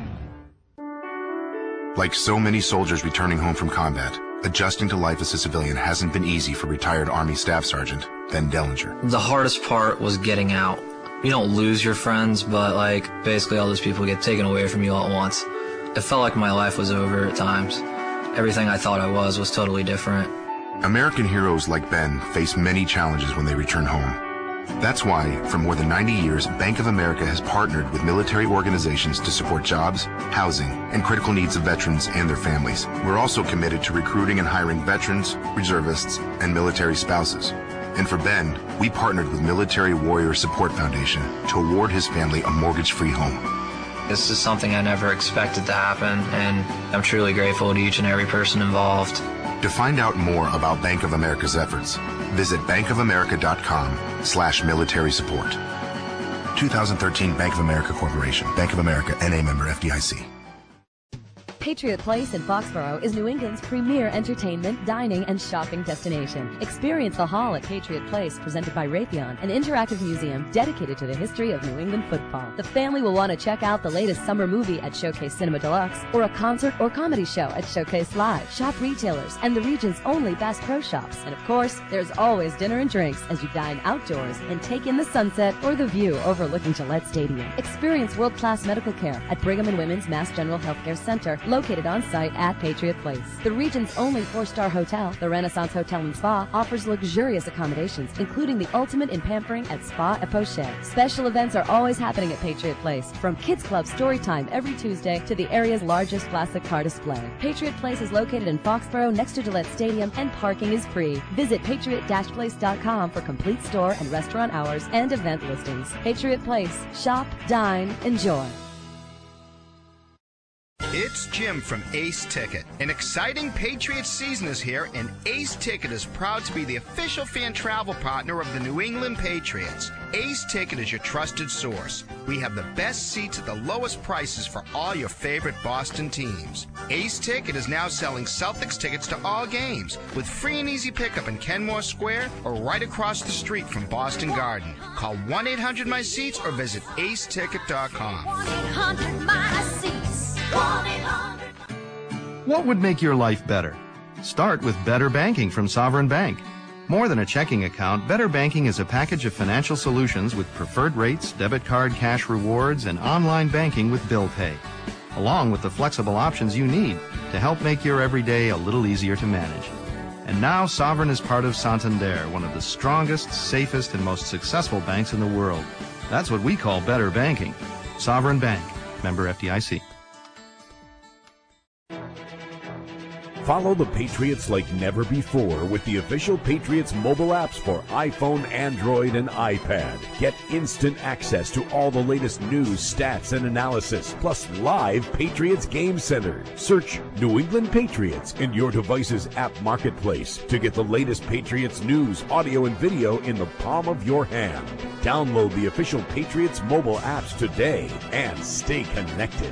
Like so many soldiers returning home from combat, adjusting to life as a civilian hasn't been easy for retired Army Staff Sergeant Ben Dellinger.
The hardest part was getting out. You don't lose your friends, but basically all those people get taken away from you all at once. It felt like my life was over at times. Everything I thought I was totally different.
American heroes like Ben face many challenges when they return home. That's why, for more than 90 years, Bank of America has partnered with military organizations to support jobs, housing, and critical needs of veterans and their families. We're also committed to recruiting and hiring veterans, reservists, and military spouses. And for Ben, we partnered with Military Warrior Support Foundation to award his family a mortgage-free home.
This is something I never expected to happen, and I'm truly grateful to each and every person involved.
To find out more about Bank of America's efforts, visit bankofamerica.com/military support. 2013 Bank of America Corporation. Bank of America, N.A. member FDIC.
Patriot Place in Foxborough is New England's premier entertainment, dining, and shopping destination. Experience the Hall at Patriot Place, presented by Raytheon, an interactive museum dedicated to the history of New England football. The family will want to check out the latest summer movie at Showcase Cinema Deluxe, or a concert or comedy show at Showcase Live. Shop retailers and the region's only Bass Pro Shops. And of course, there's always dinner and drinks as you dine outdoors and take in the sunset or the view overlooking Gillette Stadium. Experience world-class medical care at Brigham and Women's Mass General Healthcare Center, located on site at Patriot Place. The region's only 4-star hotel, the Renaissance Hotel and Spa, offers luxurious accommodations, including the ultimate in pampering at Spa et Poche. Special events are always happening at Patriot Place, from Kids Club story time every Tuesday to the area's largest classic car display. Patriot Place is located in Foxborough next to Gillette Stadium, and parking is free. Visit patriot-place.com for complete store and restaurant hours and event listings. Patriot Place. Shop, dine, enjoy.
It's Jim from Ace Ticket. An exciting Patriots season is here, and Ace Ticket is proud to be the official fan travel partner of the New England Patriots. Ace Ticket is your trusted source. We have the best seats at the lowest prices for all your favorite Boston teams. Ace Ticket is now selling Celtics tickets to all games with free and easy pickup in Kenmore Square or right across the street from Boston Garden. Call 1-800-MY-SEATS or visit aceticket.com.
1-800-MY-SEATS. 1-800.
What would make your life better? Start with Better Banking from Sovereign Bank. More than a checking account, Better Banking is a package of financial solutions with preferred rates, debit card cash rewards, and online banking with bill pay, along with the flexible options you need to help make your everyday a little easier to manage. And now Sovereign is part of Santander, one of the strongest, safest, and most successful banks in the world. That's what we call Better Banking. Sovereign Bank. Member FDIC.
Follow the Patriots like never before with the official Patriots mobile apps for iPhone, Android, and iPad. Get instant access to all the latest news, stats, and analysis, plus live Patriots Game Center. Search New England Patriots in your device's app marketplace to get the latest Patriots news, audio, and video in the palm of your hand. Download the official Patriots mobile apps today and stay connected.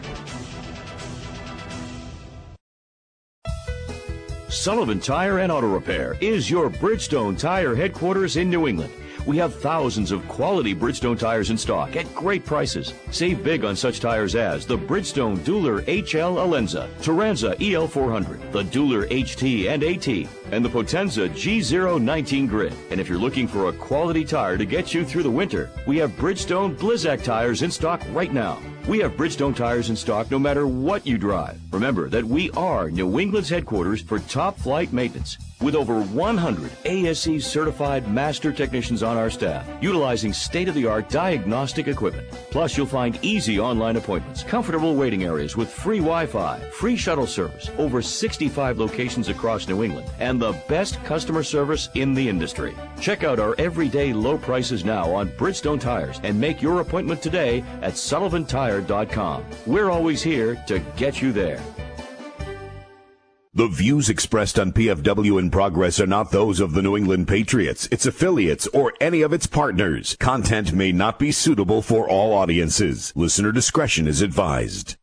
Sullivan Tire and Auto Repair is your Bridgestone Tire headquarters in New England. We have thousands of quality Bridgestone tires in stock at great prices. Save big on such tires as the Bridgestone Dueler HL Alenza, Turanza EL400, the Dueler HT and AT, and the Potenza G019 Grid. And if you're looking for a quality tire to get you through the winter, we have Bridgestone Blizzak tires in stock right now. We have Bridgestone tires in stock no matter what you drive. Remember that we are New England's headquarters for top flight maintenance, with over 100 ASE certified master technicians on our staff, utilizing state-of-the-art diagnostic equipment. Plus, you'll find easy online appointments, comfortable waiting areas with free Wi-Fi, free shuttle service, over 65 locations across New England, and the best customer service in the industry. Check out our everyday low prices now on Bridgestone tires and make your appointment today at sullivantire.com. We're always here to get you there.
The views expressed on PFW in Progress are not those of the New England Patriots, its affiliates, or any of its partners. Content may not be suitable for all audiences. Listener discretion is advised.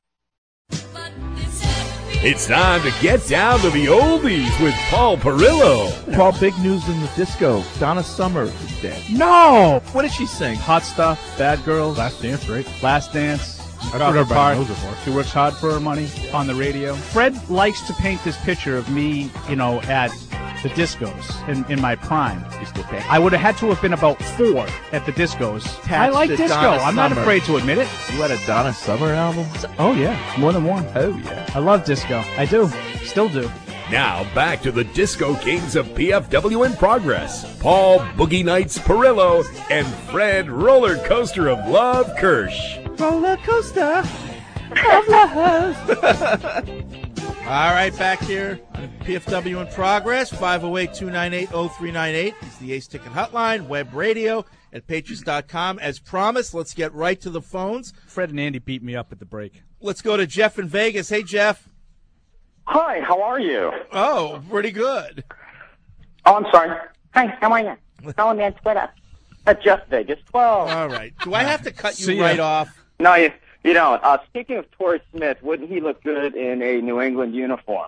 It's time to get down to the oldies with Paul Perillo.
Paul, big news in the disco. Donna Summer is dead.
No!
What did she sing?
Hot Stuff, Bad Girls.
Last Dance, right?
Last Dance.
That's what everybody knows her for.
She works hard for her money on the radio. Fred likes to paint this picture of me, at the discos in my prime. I would have had to have been about 4 at the discos. I like disco.
Donna
I'm not
Summer.
afraid to admit it.
You had a Donna Summer album?
Oh, yeah. More than one.
Oh, yeah.
I love disco. I do. Still do.
Now back to the Disco Kings of PFW in Progress. Paul Boogie Nights Perillo and Fred Roller Coaster of Love Kirsch.
Roller coaster of love. All right, back here on PFW in Progress, 508-298-0398 is the Ace Ticket Hotline, web radio at patriots.com. As promised, let's get right to the phones.
Fred and Andy beat me up at the break.
Let's go to Jeff in Vegas. Hey, Jeff.
Hi, how are you?
Oh, pretty good.
Oh, I'm sorry. Hi, how are you? Follow me on Twitter. At Jeff Vegas 12.
All right. Do I have to cut you right off?
No, you don't. Speaking of Torrey Smith, wouldn't he look good in a New England uniform?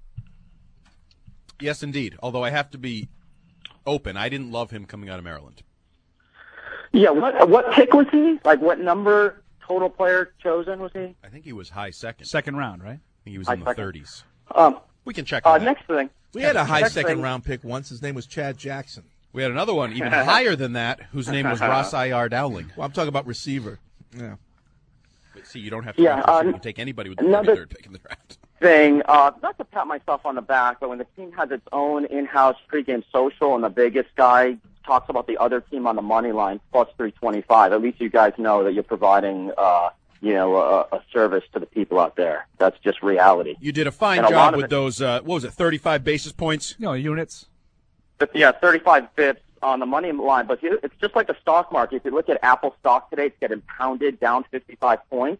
Yes, indeed. Although I have to be open. I didn't love him coming out of Maryland.
Yeah, what pick was he? Like, what number total player chosen was he?
I think he was high second.
Second round, right?
I think he was in the 30s. We can check
on
that.
Next thing.
We had a high second-round pick once. His name was Chad Jackson.
We had another one even higher than that, whose name was Ross I.R. Dowling.
Well, I'm talking about receiver. Yeah.
But see, you don't have to. You can take anybody with the 33rd pick in the draft.
Thing, not to pat myself on the back, but when the team has its own in-house pregame social and the biggest guy talks about the other team on the money line, plus 325, at least you guys know that you're providing a service to the people out there. That's just reality.
You did a fine job with those, what was it, 35 basis points?
No, units.
Yeah, 35 bips on the money line. But it's just like the stock market. If you look at Apple stock today, it's getting pounded down 55 points.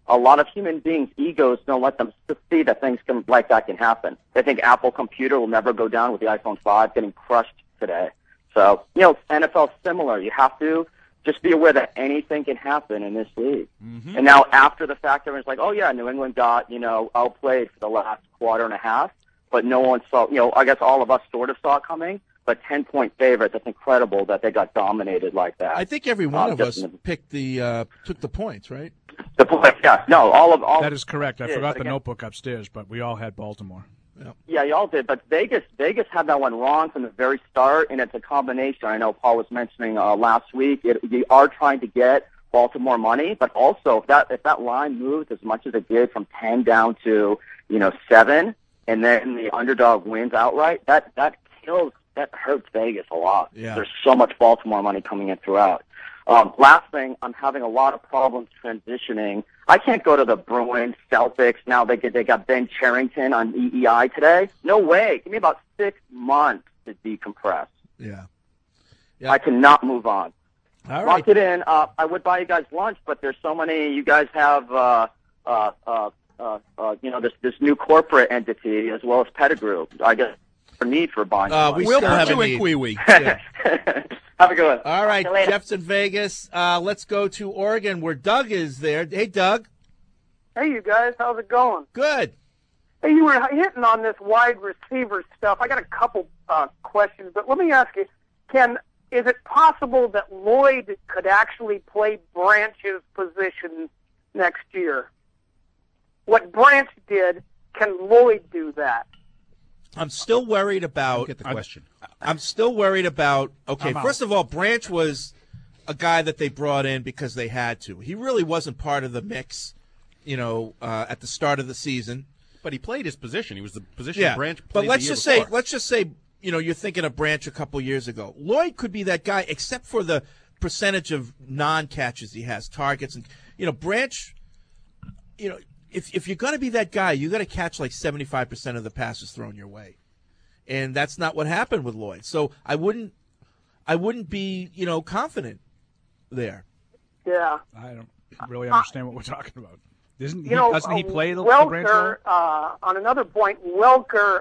a lot of human beings' egos don't let them see that things like that can happen. They think Apple Computer will never go down with the iPhone 5 getting crushed today. So, NFL's similar. You have to just be aware that anything can happen in this league.
Mm-hmm.
And now after the fact, everyone's like, oh, yeah, New England got, outplayed for the last quarter and a half, but no one saw, I guess all of us sort of saw it coming. But 10-point favorite, that's incredible that they got dominated like that.
I think every one of us picked took the points, right?
The points, yeah. No, all
that is correct. I forgot the notebook upstairs, but we all had Baltimore.
Yeah, y'all did. But Vegas had that one wrong from the very start, and it's a combination. I know Paul was mentioning last week. You are trying to get Baltimore money, but also if that line moves as much as it did from 10 down to 7, and then the underdog wins outright, that hurts Vegas a lot.
Yeah.
There's so much Baltimore money coming in throughout. Last thing, I'm having a lot of problems transitioning. I can't go to the Bruins, Celtics. Now they got Ben Cherington on EEI today. No way. Give me about 6 months to decompress.
Yeah.
I cannot move on.
All
Lock
right.
it in. I would buy you guys lunch, but there's so many. You guys have this new corporate entity as well as Pettigrew. I guess for need for buying.
We'll put you in
Quee-wee.
Have a good one.
All right,
Talk to you later.
Jeff's in Vegas. Let's go to Oregon where Doug is there. Hey, Doug.
Hey, you guys. How's it going?
Good.
Hey, you were hitting on this wide receiver stuff. I got a couple questions, but let me ask you, is it possible that Lloyd could actually play Branch's position next year? What Branch did, can Lloyd do that?
I'm still worried about.
Get the question.
I'm still worried about. Okay,
I'm out.
first of all, Branch was a guy that they brought in because they had to. He really wasn't part of the mix, at the start of the season.
But he played his position. He was the position Branch played.
But let's
the year
just
before.
say, you're thinking of Branch a couple years ago. Lloyd could be that guy, except for the percentage of non-catches he has, targets, and Branch. If you're going to be that guy, you got to catch like 75% of the passes thrown your way, and that's not what happened with Lloyd. So I wouldn't be confident there.
Yeah.
I don't really understand what we're talking about. Doesn't he play the Branch
Welker, on another point, Welker,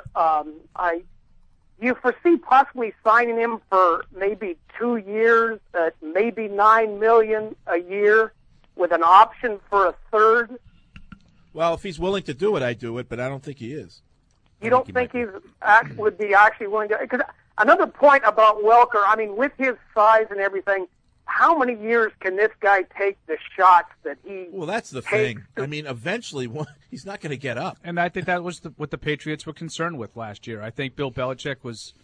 you foresee possibly signing him for maybe 2 years at maybe $9 million a year with an option for a third?
Well, if he's willing to do it, I'd do it, but I don't think he is.
You don't think he would be actually willing to? Because another point about Welker, I mean, with his size and everything, how many years can this guy take the shots that he? Well,
that's the thing. I mean, eventually, he's not going to get up.
And I think that was what the Patriots were concerned with last year. I think Bill Belichick was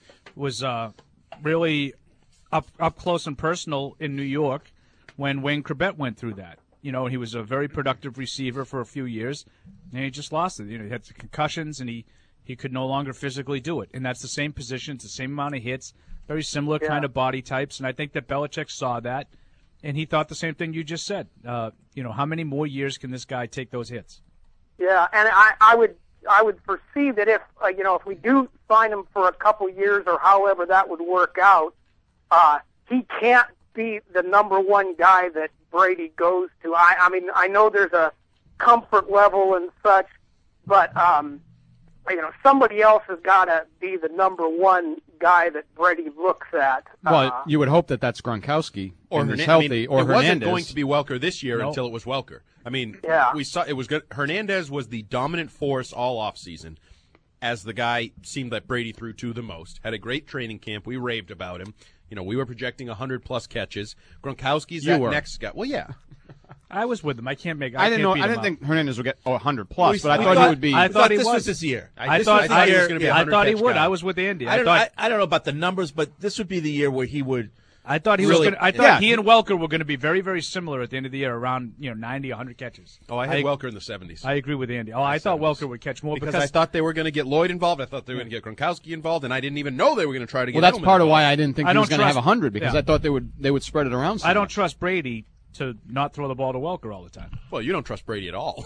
really up close and personal in New York when Wayne Chrebet went through that. He was a very productive receiver for a few years, and he just lost it. He had some concussions, and he could no longer physically do it. And that's the same position, it's the same amount of hits, very similar kind of body types. And I think that Belichick saw that, and he thought the same thing you just said. How many more years can this guy take those hits?
Yeah, and I would foresee that if we do sign him for a couple years or however that would work out, he can't be the number one guy that Brady goes to. I mean, I know there's a comfort level and such, but somebody else has got to be the number one guy that Brady looks at.
Well, you would hope that that's Gronkowski
or
and he's healthy, or
it
Hernandez.
wasn't going to be Welker this year until it was Welker. I mean, we saw it was good. Hernandez was the dominant force all offseason, as the guy seemed that Brady threw to the most. Had a great training camp. We raved about him. We were projecting 100-plus catches. Gronkowski's that next guy. Well, yeah.
I was with him. I can't make.
I didn't think Hernandez would get 100-plus, but I thought he would be.
I thought
this was his year.
I thought
he was going to be.
I thought he would.
Guy.
I was with Andy.
I don't know about the numbers, but this would be the year where he would.
I thought he was. I thought he and Welker were going to be very, very similar at the end of the year, around 90, 100 catches.
Oh, I had Welker in the 70s.
I agree with Andy. I thought Welker would catch more
because I thought they were going to get Lloyd involved. I thought they were going to get Gronkowski involved, and I didn't even know they were going to try to get.
Well, that's
Edelman
part of
involved.
why I didn't think he was going to have 100 because I thought they would spread it around.
I don't trust Brady to not throw the ball to Welker all the time.
Well, you don't trust Brady at all.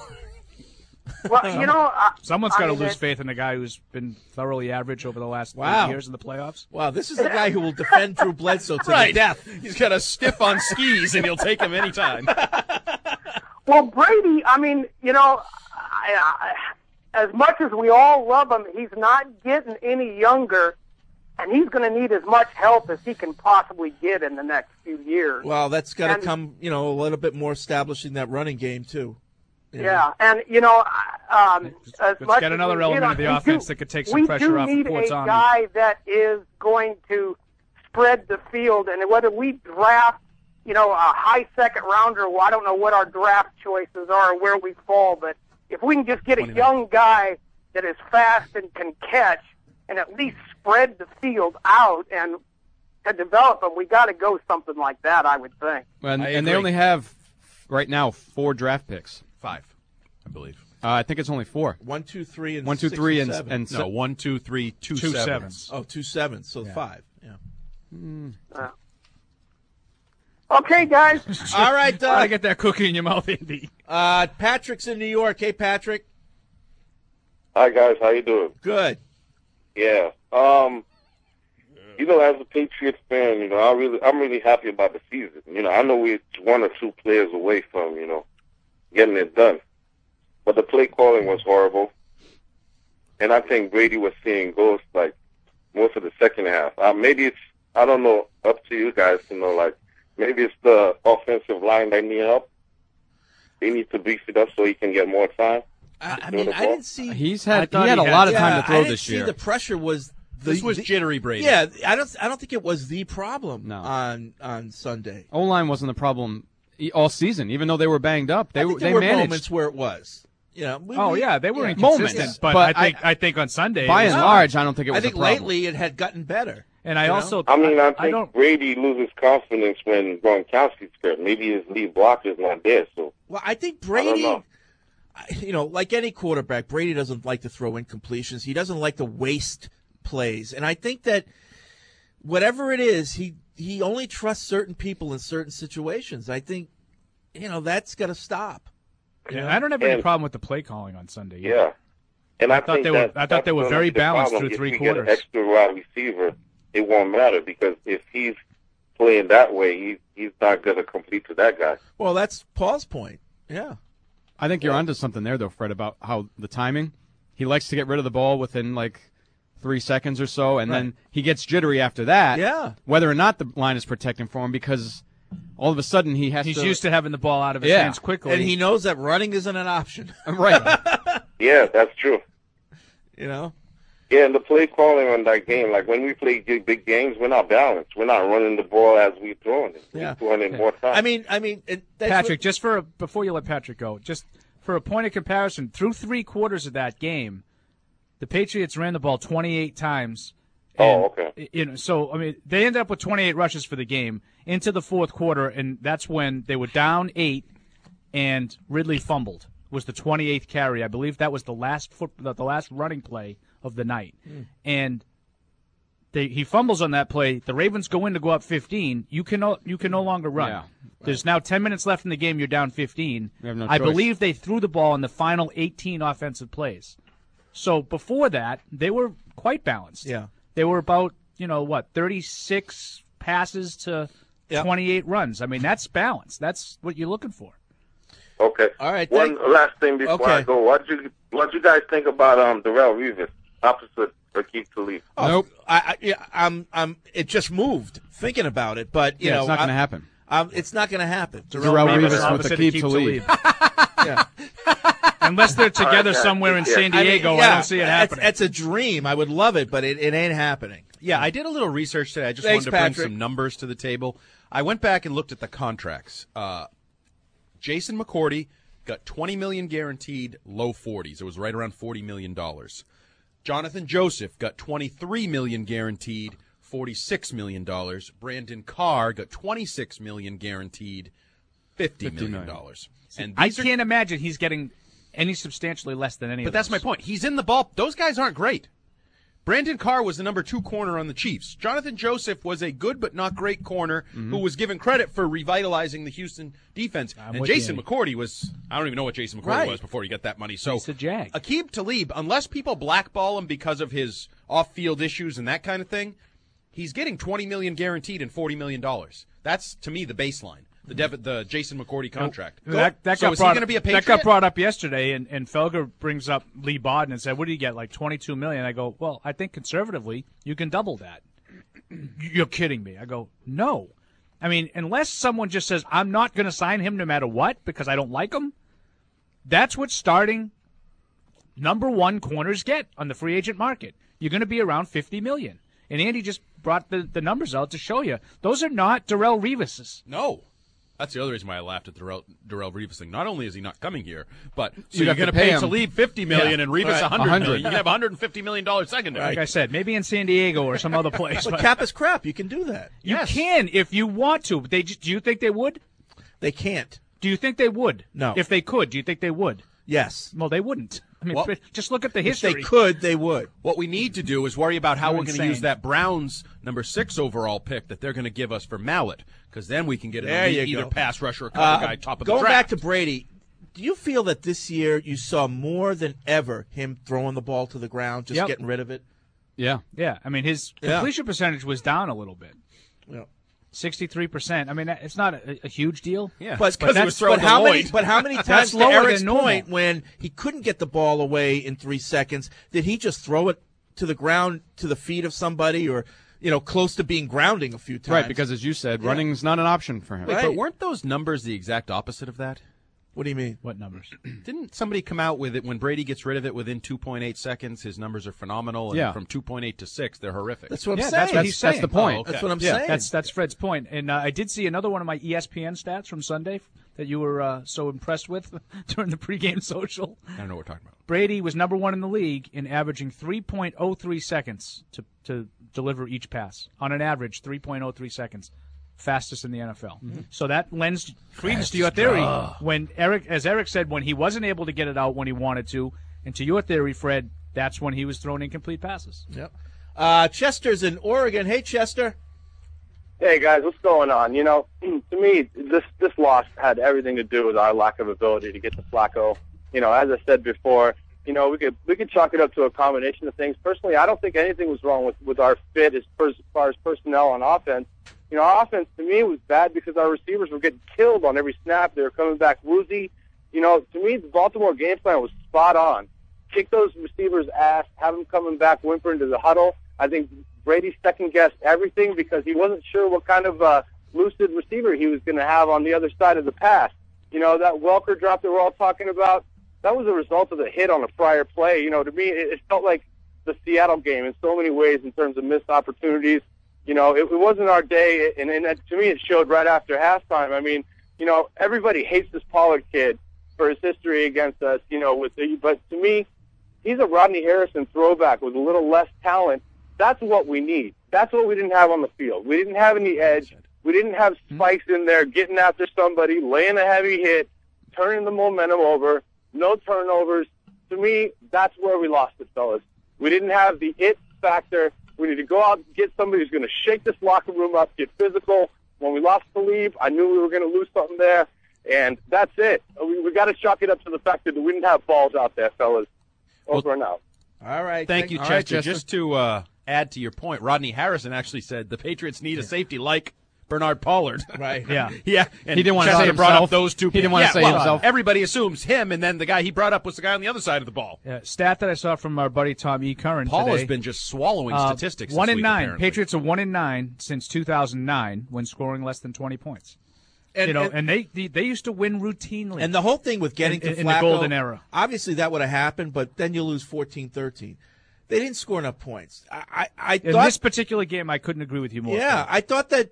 Well,
someone's got to lose faith in a guy who's been thoroughly average over the last 8 years in the playoffs.
Wow, this is the guy who will defend Drew Bledsoe to the death.
He's got a stiff on skis, and he'll take him anytime.
Well, Brady, I mean, as much as we all love him, he's not getting any younger, and he's going to need as much help as he can possibly get in the next few years.
Well, that's got to come, a little bit more establishing that running game, too.
Yeah, and, as
Let's
much
get
as
another element of the offense that could take some pressure off
we do need a
Portani.
guy that is going to spread the field, and whether we draft, a high second rounder, well, I don't know what our draft choices are or where we fall, but if we can just get a young guy that is fast and can catch and at least spread the field out and to develop them, we got to go something like that, I would think.
And they only have, right now, 4 draft picks.
5, I believe.
I think it's only 4.
1, 2, 3, and
1, 2, 3, and
no, 1, 2, 3, 2 sevens.
Oh, 2 sevens, so 5. Yeah.
Okay, guys.
All right,
I get that cookie in your mouth, Andy.
Patrick's in New York. Hey, Patrick.
Hi, guys. How you doing?
Good.
Yeah. As a Patriots fan, I'm really happy about the season. I know we're 1 or 2 players away from, getting it done. But the play calling was horrible. And I think Brady was seeing ghosts, like, most of the second half. Maybe it's, I don't know, up to you guys to know, maybe it's the offensive line that need help. They need to beef it up so he can get more time.
I didn't see.
He had a lot of time to throw this year.
The pressure was.
This was jittery Brady.
Yeah, I don't think it was the problem on Sunday.
O-line wasn't the problem all season, even though they were banged up. They
were
managed.
Moments where it was.
They were inconsistent.
Moments,
but I think on Sunday,
by and large, I don't think it was.
I think
a problem.
lately it had gotten better.
And I also,
I think Brady loses confidence when Gronkowski's hurt. Maybe his lead blocker's not there. So,
well, I think Brady, like any quarterback, Brady doesn't like to throw incompletions. He doesn't like to waste plays, and I think that whatever it is, he only trusts certain people in certain situations. I think, that's got to stop.
Yeah, I don't have any problem with the play calling on Sunday. Either.
Yeah, and I
thought they were very balanced through 3 quarters.
If we get an extra wide receiver, it won't matter because if he's playing that way, he's not going to complete to that guy.
Well, that's Paul's point. Yeah,
I think you're onto something there, though, Fred, about how the timing. He likes to get rid of the ball within 3 seconds or so, and then he gets jittery after that.
Yeah,
whether or not the line is protecting for him, because all of a sudden he's
used to having the ball out of his hands quickly,
and he knows that running isn't an option.
Right.
Yeah, that's true. Yeah, and the play calling on that game, like when we play big games, we're not balanced. We're not running the ball as we're throwing it. We're throwing it more time.
I mean,
Patrick, before you let Patrick go, just for a point of comparison, through 3 quarters of that game, the Patriots ran the ball 28 times. And,
okay.
So they ended up with 28 rushes for the game into the 4th quarter, and that's when they were down 8, and Ridley fumbled. Was the 28th carry? I believe that was the last running play of the night, and he fumbles on that play. The Ravens go in to go up 15. You can no longer run.
Yeah.
There's now 10 minutes left in the game. You're down 15.
You have no
I
choice.
believe they threw the ball in the final 18 offensive plays. So before that, they were quite balanced.
Yeah.
They were about 36 passes to 28 runs. I mean, that's balance. That's what you're looking for.
Okay.
All right.
One last thing before I go. What you guys think about Darrelle Revis opposite Aqib Talib?
Nope.
I'm. It just moved thinking about it, but
it's not going to happen.
It's not going to happen.
Darrelle Revis with Aqib Talib.
Yeah.
Unless they're together somewhere in San Diego, I don't see it happening.
It's a dream. I would love it, but it ain't happening.
Yeah, I did a little research today. I just wanted to bring some numbers to the table. I went back and looked at the contracts. Jason McCourty got $20 million guaranteed, low 40s. It was right around $40 million. Jonathan Joseph got $23 million guaranteed, $46 million. Brandon Carr got $26 million guaranteed, $50 million.
And I can't imagine he's getting any substantially less than any of those.
But that's my point. He's in the ball. Those guys aren't great. Brandon Carr was the number 2 corner on the Chiefs. Jonathan Joseph was a good but not great corner who was given credit for revitalizing the Houston defense. And Jason McCourty was – I don't even know what Jason McCourty was before he got that money. So
he's a jag.
Aqib Talib, unless people blackball him because of his off-field issues and that kind of thing, he's getting $20 million guaranteed and $40 million. That's, to me, the baseline. the Jason McCourty contract.
That
so
got
is he going to be a Patriot?
That got brought up yesterday, and Felger brings up Lee Bodden and said, "What do you get? Like $22 million?" I go, "Well, I think conservatively you can double that." You're kidding me. I go, "No." I mean, unless someone just says, "I'm not going to sign him no matter what because I don't like him," that's what starting number one corners get on the free agent market. You're going to be around $50 million. And Andy just brought the numbers out to show you. Those are not Darrelle Revis's.
No. That's the other reason why I laughed at the Darrelle Revis thing. Not only is he not coming here, but
So
you're going to pay
him.
Talib $50 million and Revis $100 million. You can have $150 million secondary.
Like I said, maybe in San Diego or some other place.
But cap is crap. You can do that.
You can if you want to. But do you think they would?
They can't.
Do you think they would?
No.
If they could, do you think they would?
Yes.
Well, they wouldn't. I mean,
Well,
just look at the
If
history.
they could, they would.
What we need to do is worry about how
You're
we're going to
insane.
use that Browns number 6 overall pick that they're going to give us for Mallet, because then we can get
There you
either
go.
pass rusher or cover guy top of the
Going
draft.
back to Brady, do you feel that this year you saw more than ever him throwing the ball to the ground, just
Yep.
getting rid of it?
Yeah.
Yeah, I mean, his
Yeah.
completion percentage was down a little bit.
Yeah.
63%. I mean, it's not a huge deal.
Yeah,
But,
because he was throwing
but how
to
many?
Lloyd.
But how many times,
That's
to
lower
Eric's
than normal.
point, when he couldn't get the ball away in 3 seconds, did he just throw it to the ground, to the feet of somebody, or close to being grounding a few times?
Right, because as you said, running's not an option for him.
Wait,
Right.
but weren't those numbers the exact opposite of that?
What do you mean?
What numbers?
Didn't somebody come out with it when Brady gets rid of it within 2.8 seconds? His numbers are phenomenal, and
Yeah.
from 2.8 to 6, they're horrific.
That's what I'm
Yeah,
saying.
that's what he's saying.
That's the point.
Oh, okay.
That's what I'm
Yeah,
saying.
that's Fred's point. And I did see another one of my ESPN stats from Sunday that you were so impressed with during the pregame social.
I don't know what we're talking about.
Brady was number one in the league in averaging 3.03 seconds to deliver each pass. On an average, 3.03 seconds. Fastest in the NFL. So that lends credence to your theory when as Eric said, when he wasn't able to get it out when he wanted to, and to your theory, Fred, that's when he was throwing incomplete passes.
Yep. Chester's in Oregon. Hey, Chester.
Hey guys, what's going on? To me, this loss had everything to do with our lack of ability to get to Flacco. As I said before, we could chalk it up to a combination of things. Personally, I don't think anything was wrong with our fit as far as personnel on offense. Our offense to me was bad because our receivers were getting killed on every snap. They were coming back woozy. To me, the Baltimore game plan was spot on. Kick those receivers' ass, have them coming back whimpering to the huddle. I think Brady second-guessed everything because he wasn't sure what kind of lucid receiver he was going to have on the other side of the pass. That Welker drop that we're all talking about, that was a result of the hit on a prior play. To me, it felt like the Seattle game in so many ways in terms of missed opportunities. It wasn't our day, and to me it showed right after halftime. I mean, everybody hates this Pollard kid for his history against us, but to me, he's a Rodney Harrison throwback with a little less talent. That's what we need. That's what we didn't have on the field. We didn't have any edge. We didn't have spikes in there getting after somebody, laying a heavy hit, turning the momentum over, no turnovers. To me, that's where we lost it, fellas. We didn't have the it factor. We need to go out and get somebody who's going to shake this locker room up, get physical. When we lost Talib, I knew we were going to lose something there, and that's it. We got to chalk it up to the fact that we didn't have balls out there, fellas. Over and out.
All right.
Thank you,
All
Chester.
right, Chester.
Just to add to your point, Rodney Harrison actually said the Patriots need a safety like Bernard Pollard.
Right.
Yeah.
Yeah. And
He didn't want to
Chester
say
brought
himself.
up those two.
He didn't want to say himself.
Everybody assumes him, and then the guy he brought up was the guy on the other side of the ball.
Stat that I saw from our buddy Tom E. Curran
Paul
today.
has been just swallowing statistics.
1
this
in
week,
9.
apparently.
Patriots are 1 in 9 since 2009 when scoring less than 20 points.
And
they used to win routinely.
And the whole thing with getting to Flacco,
in the golden era.
Obviously, that would have happened, but then you lose 14-13. They didn't score enough points. I
In
thought
this particular game, I couldn't agree with you more.
Yeah, I thought that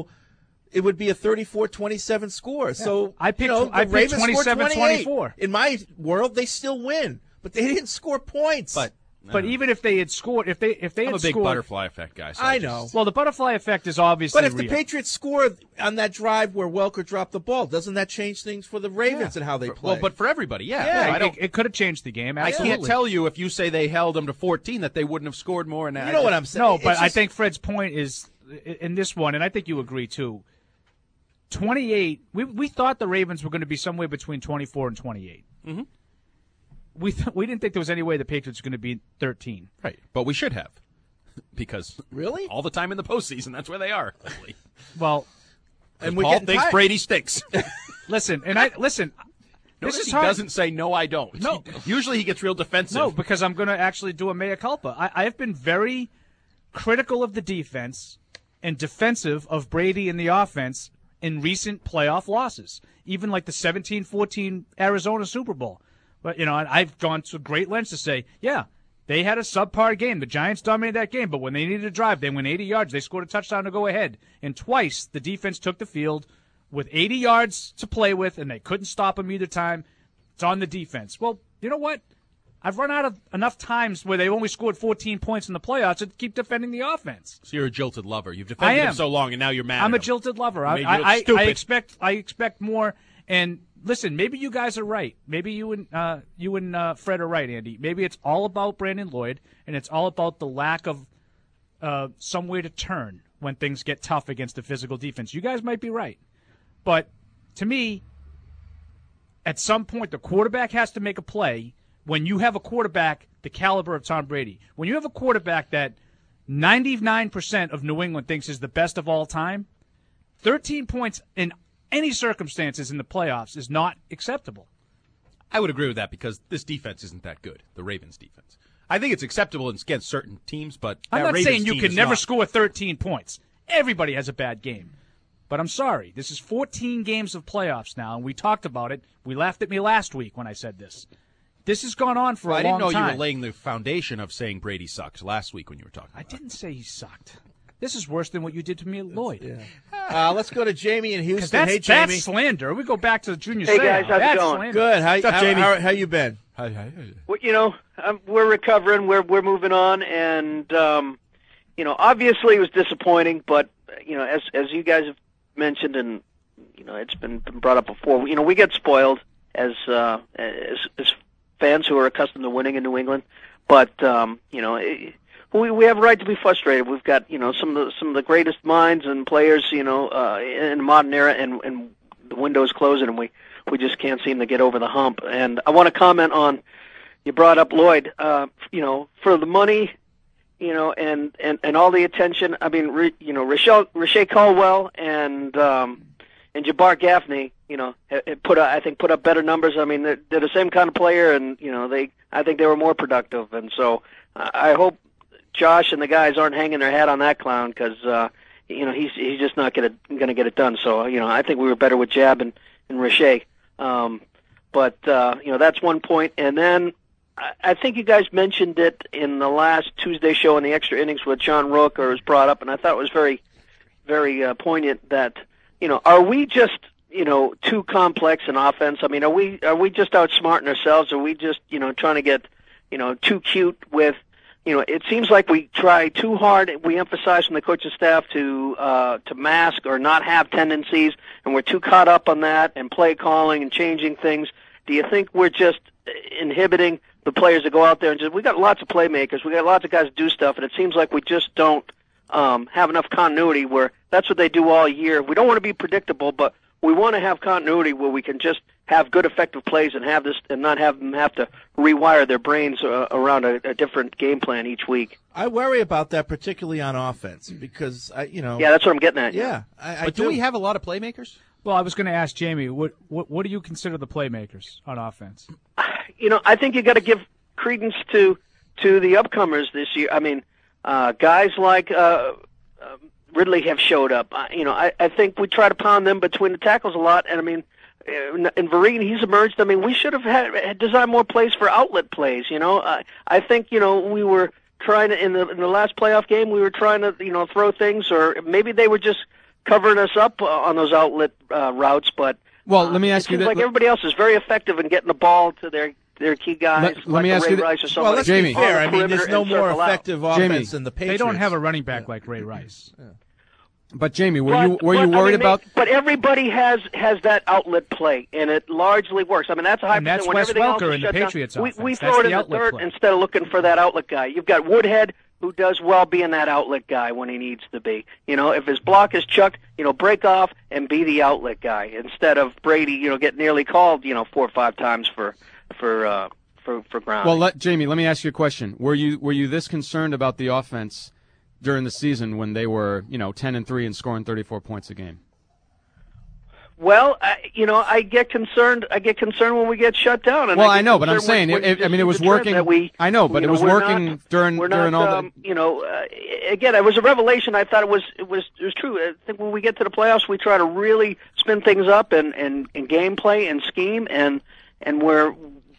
it would be a 34-27 score. So
I picked
the Ravens scored
27-24.
In my world, they still win, but they didn't score points.
But even if they had scored, if they
I'm
had
a big
scored,
butterfly effect guy. So
I know.
Well, the butterfly effect is obviously
But if the
real.
Patriots scored on that drive where Welker dropped the ball, doesn't that change things for the Ravens and how they play?
Well, but for everybody, yeah.
Yeah,
I don't.
it could have changed the game.
I
Absolutely.
can't tell you if you say they held them to 14 that they wouldn't have scored more. And
You know what I'm saying?
No,
It's
but I
just-
think Fred's point is in this one, and I think you agree too. 28. We thought the Ravens were going to be somewhere between 24 and 28.
Mm-hmm.
We didn't think there was any way the Patriots were going to be 13.
Right, but we should have, because
really
all the time in the postseason, that's where they are.
Well,
And we
Paul thinks Brady stinks.
Listen. This is
he
hard.
doesn't say, no, I don't.
No.
Usually he gets real defensive.
No, because I'm going to actually do a mea culpa. I have been very critical of the defense and defensive of Brady and the offense in recent playoff losses, even like the 17-14 Arizona Super Bowl. But, I've gone to great lengths to say, yeah, they had a subpar game. The Giants dominated that game, but when they needed to drive, they went 80 yards. They scored a touchdown to go ahead. And twice the defense took the field with 80 yards to play with, and they couldn't stop them either time. It's on the defense. Well, you know what? I've run out of enough times where they've only scored 14 points in the playoffs to keep defending the offense.
So you're a jilted lover. You've defended him so long, and now you're mad.
I'm
at
a
him.
jilted lover.
I
expect more. And listen, maybe you guys are right. Maybe you and Fred are right, Andy. Maybe it's all about Brandon Lloyd, and it's all about the lack of somewhere to turn when things get tough against a physical defense. You guys might be right. But to me, at some point, the quarterback has to make a play when you have a quarterback the caliber of Tom Brady. When you have a quarterback that 99% of New England thinks is the best of all time, 13 points in any circumstances in the playoffs is not acceptable.
I would agree with that because this defense isn't that good, the Ravens defense. I think it's acceptable against certain teams, but
I'm not
Ravens
saying you
team
can
is
never
not.
score 13 points. Everybody has a bad game. But I'm sorry. This is 14 games of playoffs now, and we talked about it. We laughed at me last week when I said this. This has gone on for a long time.
I didn't know you were laying the foundation of saying Brady sucked last week when you were talking about
I didn't say he sucked. This is worse than what you did to me at Lloyd.
Yeah. Let's go to Jamie in Houston.
That's,
hey, Jamie.
That's slander. We go back to the junior.
Hey, guys, how's it going?
Slander.
Good.
What's up, Jamie?
How you been?
Hi.
Well, we're recovering. We're moving on, and obviously it was disappointing. But as you guys have mentioned, and it's been brought up before. We get spoiled as fans who are accustomed to winning in New England. But we have a right to be frustrated. We've got some of the greatest minds and players in the modern era, and the window's closing, and we just can't seem to get over the hump. And I want to comment on, you brought up Lloyd, for the money, and all the attention. I mean, Rashay Caldwell and Jabbar Gaffney, put up better numbers. I mean, they're the same kind of player, and I think they were more productive. And so I hope Josh and the guys aren't hanging their hat on that clown because he's just not going to get it done. So I think we were better with Jab and Rashay. But that's one point. And then I think you guys mentioned it in the last Tuesday show in the extra innings with John Rooker was brought up, and I thought it was very, very poignant that are we just too complex in offense? I mean, are we just outsmarting ourselves? Are we just trying to get too cute with? It seems like we try too hard. We emphasize from the coaching staff to mask or not have tendencies, and we're too caught up on that and play calling and changing things. Do you think we're just inhibiting the players to go out there and we got lots of playmakers, we got lots of guys to do stuff, and it seems like we just don't have enough continuity where that's what they do all year. We don't want to be predictable, but we want to have continuity where we can just have good, effective plays and have this, and not have them have to rewire their brains around a different game plan each week.
I worry about that, particularly on offense, because
Yeah, that's what I'm getting at.
Yeah,
but do we have a lot of playmakers?
Well, I was going to ask Jamie, what do you consider the playmakers on offense?
I think you got to give credence to the upcomers this year. I mean, guys like Ridley have showed up. I think we try to pound them between the tackles a lot, and I mean, in Vereen, he's emerged. I mean, we should have had designed more plays for outlet plays. I think we were trying to in the last playoff game. We were trying to throw things, or maybe they were just covering us up on those outlet routes. But
let me ask you
it
this:
seems like everybody else is very effective in getting the ball to their key guys.
Let me ask
Ray
you
Rice or
Well,
somebody.
let's
Jamie.
be fair. I mean,
perimeter
there's no
and
more
circle out.
effective offense than the Patriots.
They don't have a running back like Ray Rice.
Yeah.
But Jamie, were you worried about?
But everybody has that outlet play, and it largely works. I mean, that's a high
And that's
percent. When
Wes
everything else
Welker
is
in the
shut down,
Patriots
we
offense.
throw
That's
it
the
in the
outlet
dirt
play.
instead of looking for that outlet guy. You've got Woodhead, who does well being that outlet guy when he needs to be. If his block is chucked, break off and be the outlet guy instead of Brady, get nearly called, 4 or 5 times for ground.
Well, Jamie, let me ask you a question. Were you this concerned about the offense during the season when they were 10-3 and scoring 34 points a game?
Well, I get concerned. I get concerned when we get shut down. And
well, I know, but I'm saying, it was working. I know, but it was working during all the.
Again, it was a revelation. I thought it was true. I think when we get to the playoffs, we try to really spin things up and gameplay and scheme, and we're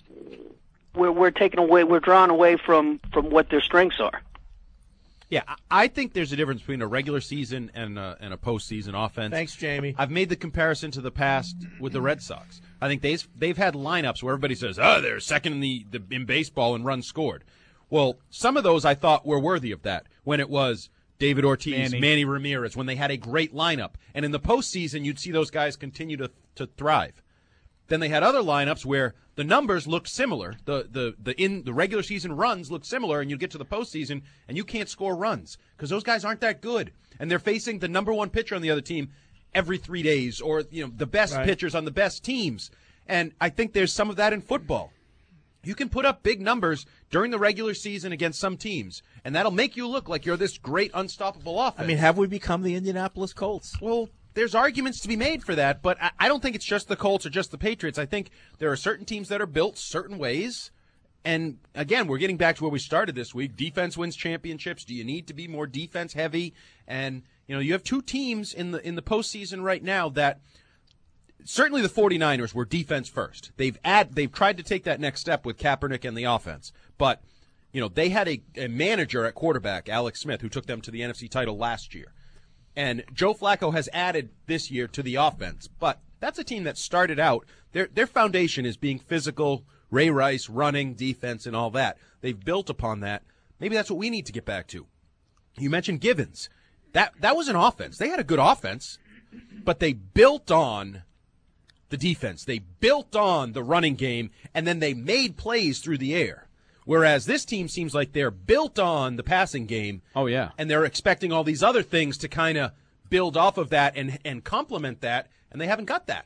taken away. We're drawn away from what their strengths are.
Yeah, I think there's a difference between a regular season and a postseason offense.
Thanks, Jamie.
I've made the comparison to the past with the Red Sox. I think they've had lineups where everybody says, they're second in baseball in runs scored. Well, some of those I thought were worthy of that when it was David Ortiz, Manny Ramirez, when they had a great lineup. And in the postseason, you'd see those guys continue to thrive. Then they had other lineups where the numbers looked similar. The regular season runs look similar, and you get to the postseason and you can't score runs because those guys aren't that good, and they're facing the number one pitcher on the other team every 3 days, or the best pitchers on the best teams. And I think there's some of that in football. You can put up big numbers during the regular season against some teams, and that'll make you look like you're this great, unstoppable offense.
I mean, have we become the Indianapolis Colts?
Well, there's arguments to be made for that, but I don't think it's just the Colts or just the Patriots. I think there are certain teams that are built certain ways. And, again, we're getting back to where we started this week. Defense wins championships. Do you need to be more defense heavy? And, you have two teams in the postseason right now that certainly the 49ers were defense first. They've tried to take that next step with Kaepernick and the offense. But, they had a manager at quarterback, Alex Smith, who took them to the NFC title last year. And Joe Flacco has added this year to the offense. But that's a team that started out, their foundation is being physical, Ray Rice, running, defense, and all that. They've built upon that. Maybe that's what we need to get back to. You mentioned Givens. That was an offense. They had a good offense, but they built on the defense. They built on the running game, and then they made plays through the air. Whereas this team seems like they're built on the passing game.
Oh, yeah.
And they're expecting all these other things to kind of build off of that and complement that, and they haven't got that.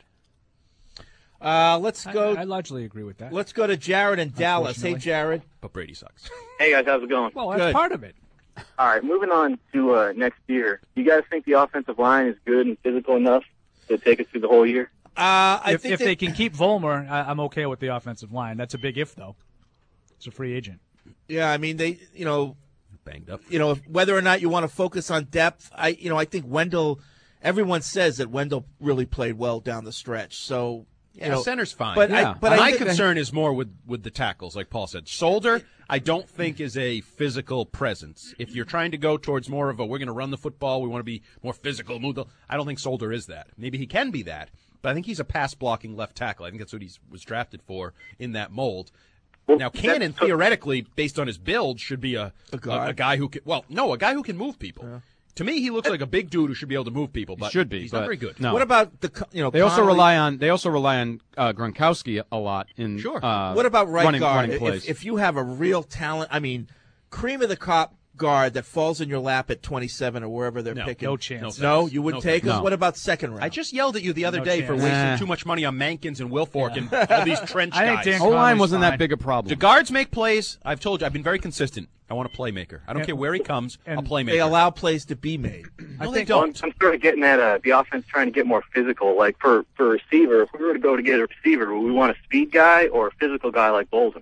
Let's go.
I largely agree with that.
Let's go to Jared in Dallas. Hey, Jared.
But Brady sucks.
Hey, guys, how's it going?
Well, that's part of it.
All right, moving on to next year. Do you guys think the offensive line is good and physical enough to take us through the whole year?
If they can keep Vollmer, I'm okay with the offensive line. That's a big if, though. It's a free agent.
Yeah, I mean, they,
banged up.
Whether or not you want to focus on depth, I think Wendell, everyone says that Wendell really played well down the stretch. So,
center's fine.
But
my concern is more with the tackles, like Paul said. Solder, I don't think is a physical presence. If you're trying to go towards more of we're going to run the football, we want to be more physical, I don't think Solder is that. Maybe he can be that, but I think he's a pass-blocking left tackle. I think that's what he was drafted for in that mold.
Well,
now, Cannon, theoretically, based on his build, should be a guy who can – a guy who can move people. Yeah. To me, he looks like a big dude who should be able to move people, but he's not very good.
No.
What about
They also rely on Gronkowski a lot in
what about right guard?
Running plays.
If you have a real talent, I mean, cream of the crop guard that falls in your lap at 27 or wherever they're picking.
No chance.
No, you would take him. What about second round?
I just yelled at you the other day for wasting too much money on Mankins and Wilfork and all these trench guys.
O-line wasn't that big a problem.
The guards make plays. I've told you, I've been very consistent. I want a playmaker. I don't care where he comes, a playmaker.
They allow plays to be made.
No, they don't.
I'm sort of getting at the offense trying to get more physical. Like for receiver, if we were to go to get a receiver, would we want a speed guy or a physical guy like Bolden?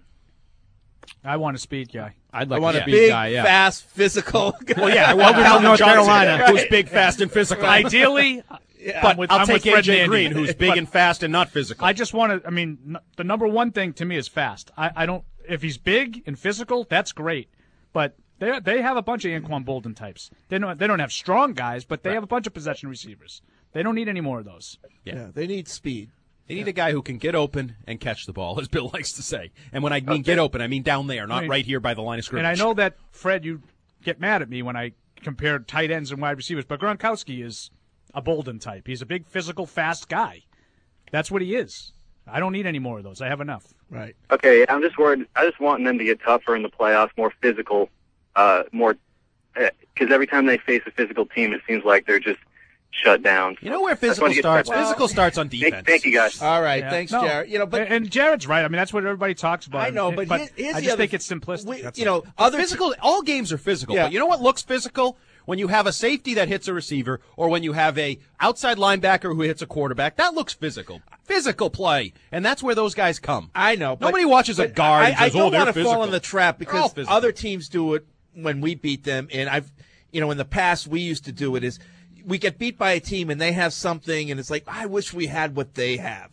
I want a speed guy.
I want
a
a
big,
guy,
fast, physical guy.
Well, yeah, Calvin North Carolina, who's big, fast, and physical.
Ideally,
but I'll take AJ Green, who's big and fast and not physical.
I just want to. I mean, the number one thing to me is fast. I don't. If he's big and physical, that's great. But they have a bunch of Anquan Bolden types. They don't have strong guys, but they have a bunch of possession receivers. They don't need any more of those.
Yeah, they need speed.
They need a guy who can get open and catch the ball, as Bill likes to say. And when I mean get open, I mean down there, not right here by the line of scrimmage.
And I know that, Fred, you get mad at me when I compare tight ends and wide receivers, but Gronkowski is a Bolden type. He's a big, physical, fast guy. That's what he is. I don't need any more of those. I have enough.
Right.
Okay, I'm just worried. I just want them to get tougher in the playoffs, more physical, more because every time they face a physical team, it seems like they're just shut down.
You know where physical starts? Physical starts on defense.
Thank you, guys.
All right, thanks, Jared.
And Jared's right. I mean, that's what everybody talks about.
I know, but
I just think it's simplistic.
All games are physical. Yeah. But you know what looks physical? When you have a safety that hits a receiver, or when you have a outside linebacker who hits a quarterback, that looks physical. Physical play. And that's where those guys come.
I know.
Nobody watches a guard and
I
says,
don't
they're
want to
physical.
fall in the trap because other teams do it when we beat them. And in the past we used to do it is we get beat by a team and they have something and it's like, I wish we had what they have.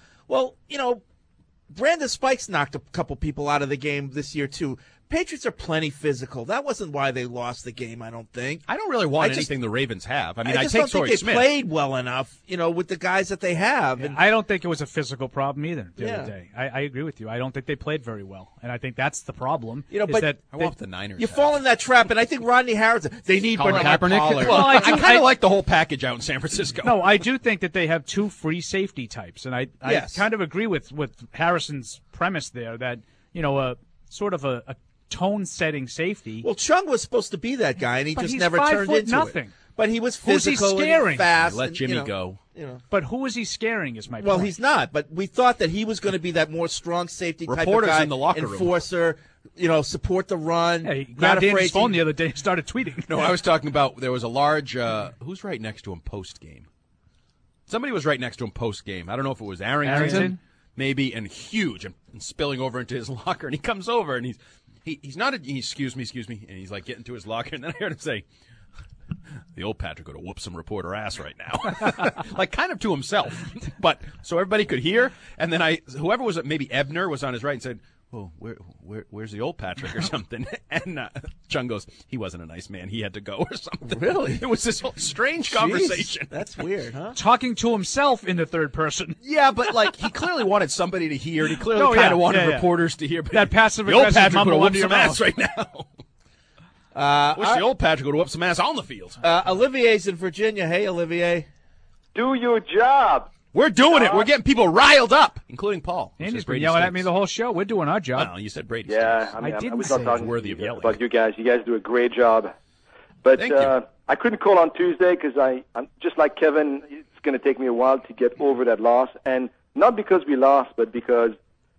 Brandon Spikes knocked a couple people out of the game this year too. Patriots are plenty physical. That wasn't why they lost the game, I don't think.
I don't really want anything the Ravens have. I mean, I
just
take
don't think
Torrey
they
Smith.
played well enough, with the guys that they have. And
I don't think it was a physical problem either the other day. I agree with you. I don't think they played very well, and I think that's the problem.
But
that
I want the Niners.
You fall in that trap, and I think Rodney Harrison. They need
Colin
Bernard
Kaepernick.
Pollard.
Well, I kind of like the whole package out in San Francisco.
No, I do think that they have two free safety types, and I kind of agree with Harrison's premise there that sort of a tone-setting safety.
Well, Chung was supposed to be that guy, and he
But
just
he's
never
5
turned
foot
into
nothing.
it. But he was
Who's he
physical
scaring?
and fast.
Let
and,
Jimmy go.
But who is he scaring is my point.
Well, he's not. But we thought that he was going to be that more strong safety type
Reporters
of guy,
in the locker room.
enforcer, support the run.
He
not
grabbed
afraid
Andy's phone the other day and started tweeting.
No, I was talking about there was a large who's right next to him post-game? Somebody was right next to him post-game. I don't know if it was Arrington? Maybe, and huge and spilling over into his locker. And he comes over and he's not excuse me, and he's like getting to his locker, and then I heard him say, the old Patrick would have whooped some reporter ass right now. Like kind of to himself. But so everybody could hear, and then whoever was maybe Ebner was on his right and said, "Oh, where's the old Patrick or something?" And Chung goes, "He wasn't a nice man. He had to go or something."
Really?
It was this whole strange conversation.
That's weird, huh?
Talking to himself in the third person.
Yeah, but like he clearly wanted somebody to hear, and he clearly kind of wanted reporters to hear. But
that passive
the old
aggressive
Patrick would have
mumble
whooped
under
some
your
ass
mouth.
right now. Wish the old Patrick would have whooped some ass on the field.
Olivier's in Virginia. Hey, Olivier.
Do your job.
We're doing it. We're getting people riled up, including Paul.
Andy's been yelling at me the whole show. We're doing our job.
Well, you said Brady.
Yeah,
stinks.
I was not talking
worthy of yelling
about you guys. You guys do a great job. But
Thank you.
I couldn't call on Tuesday because I'm just like Kevin. It's going to take me a while to get over that loss, and not because we lost, but because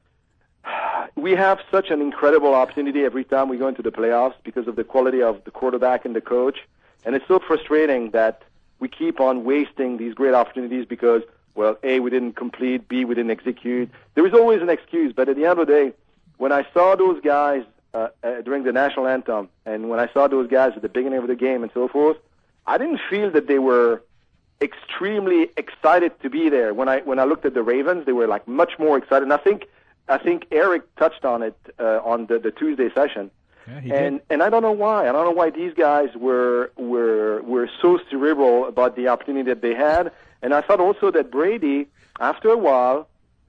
we have such an incredible opportunity every time we go into the playoffs because of the quality of the quarterback and the coach, and it's so frustrating that we keep on wasting these great opportunities because, well, A, we didn't complete, B, we didn't execute. There is always an excuse, but at the end of the day, when I saw those guys during the national anthem and when I saw those guys at the beginning of the game and so forth, I didn't feel that they were extremely excited to be there. When I looked at the Ravens, they were like much more excited. And I think Eric touched on it on the Tuesday session.
Yeah,
and I don't know why. I don't know why these guys were so cerebral about the opportunity that they had. And I thought also that Brady, after a while,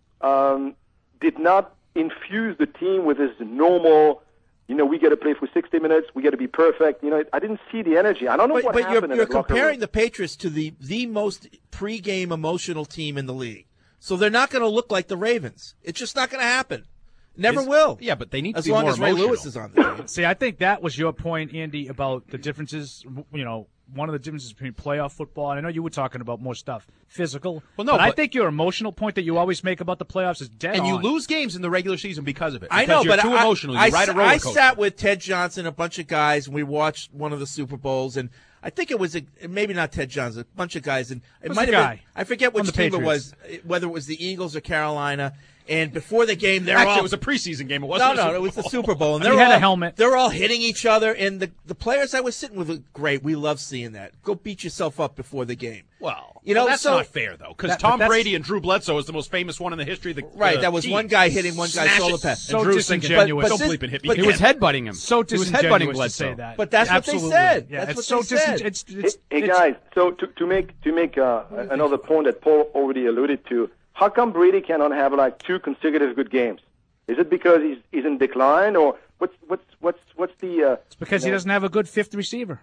did not infuse the team with his normal, we got to play for 60 minutes, we got to be perfect. I didn't see the energy. I don't know what happened.
But you're comparing the Patriots to the most pregame emotional team in the league. So they're not going to look like the Ravens. It's just not going to happen. Never will.
Yeah, but they need to
as
be
long
more
as Ray
emotional.
Lewis is on the team.
See, I think that was your point, Andy, about the differences. One of the differences between playoff football, and I know you were talking about more stuff, physical.
Well, no,
but I
but-
think your emotional point that you always make about the playoffs is dead
And
on.
you lose games in the regular season because of it.
I
Because
know,
you're
but
too emotional. You ride a roller
I
coaster.
sat with Ted Johnson, a bunch of guys, and we watched one of the Super Bowls, and I think it was maybe not Ted Johnson, a bunch of guys, and it
Who's
might
the
have
guy?
been. I forget which
On the
team
Patriots.
it was, whether it was the Eagles or Carolina. And before the game,
Actually, it was a preseason game. It wasn't.
No,
a Super
it was the
Bowl.
Super Bowl, and
He
they're
had
all,
a helmet.
They're all hitting each other, and the players I was sitting with were great. We love seeing that. Go beat yourself up before the game.
Well,
You know,
that's
so-
not fair though, because
But
Tom
that's-
Brady and Drew Bledsoe is the most famous one in the history of the
Right, that was
team.
one guy hitting one guy
Smash
shoulder
it.
pass.
So
And Drew's thinking,
disingenuous.
don't
But
bleep and hit me.
but
He was headbutting him.
so
he was
disingenuous
headbutting
to
Bledsoe.
say that.
But that's what they
Absolutely.
said.
Yeah,
That's
it's
what
so
they said.
Hey guys, so to make another point that Paul already alluded to, how come Brady cannot have like 2 consecutive good games? Is it because he's in decline, or what's the?
It's because he doesn't have a good fifth receiver.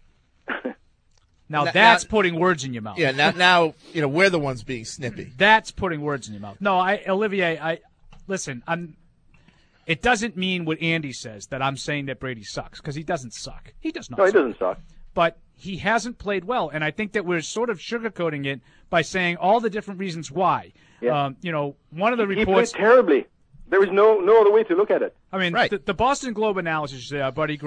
Now
Now-
that's putting words in your mouth.
Yeah, now we're the ones being snippy.
That's putting words in your mouth. No, Olivier, listen. It doesn't mean what Andy says that I'm saying that Brady sucks, because he doesn't suck. He does not.
No, he
suck.
doesn't suck.
But he hasn't played well, and I think that we're sort of sugarcoating it by saying all the different reasons why.
Yeah.
One of the
He
reports.
played terribly. There is no other way to look at it.
I mean,
Right.
the Boston Globe analysis, buddy Greg,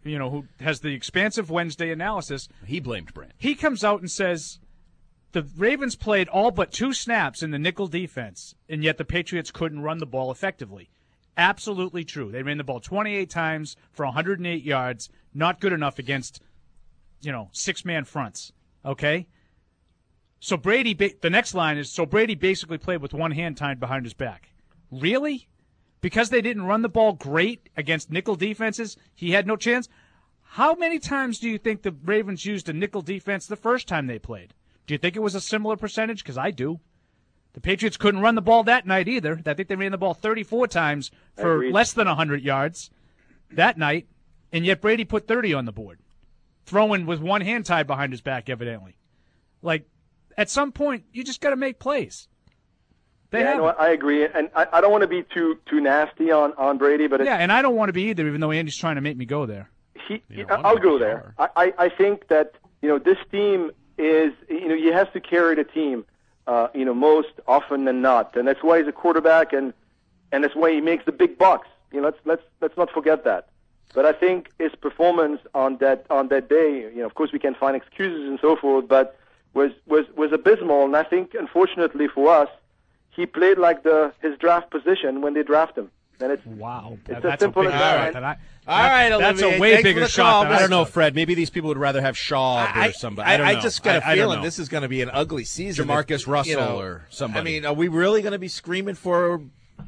who has the expansive Wednesday analysis.
He blamed Brand.
He comes out and says the Ravens played all but 2 snaps in the nickel defense, and yet the Patriots couldn't run the ball effectively. Absolutely true. They ran the ball 28 times for 108 yards. Not good enough against, 6-man fronts. Okay? So Brady, the next line is, so Brady basically played with one hand tied behind his back. Really? Because they didn't run the ball great against nickel defenses, he had no chance? How many times do you think the Ravens used a nickel defense the first time they played? Do you think it was a similar percentage? Because I do. The Patriots couldn't run the ball that night either. I think they ran the ball 34 times for less than 100 yards that night, and yet Brady put 30 on the board, throwing with one hand tied behind his back, evidently. Like, at some point, you just got to make plays.
I agree, and I don't want to be too nasty on Brady, but
and I don't want to be either, even though Andy's trying to make me go there.
I'll go there. I think that this team is he has to carry the team, most often than not, and that's why he's a quarterback, and that's why he makes the big bucks. Let's not forget that. But I think his performance on that day, of course we can find excuses and so forth, but was abysmal, and I think unfortunately for us, he played like his draft position when they draft him. And it's as simple as that.
All right,
that's
Olivier,
a way bigger
thanks for the
shot.
call.
I don't know, Fred. Maybe these people would rather have Shaw or somebody. I don't know.
I just got a feeling
know.
this is going to be an ugly season.
Jamarcus Russell or somebody.
I mean, are we really going to be screaming for,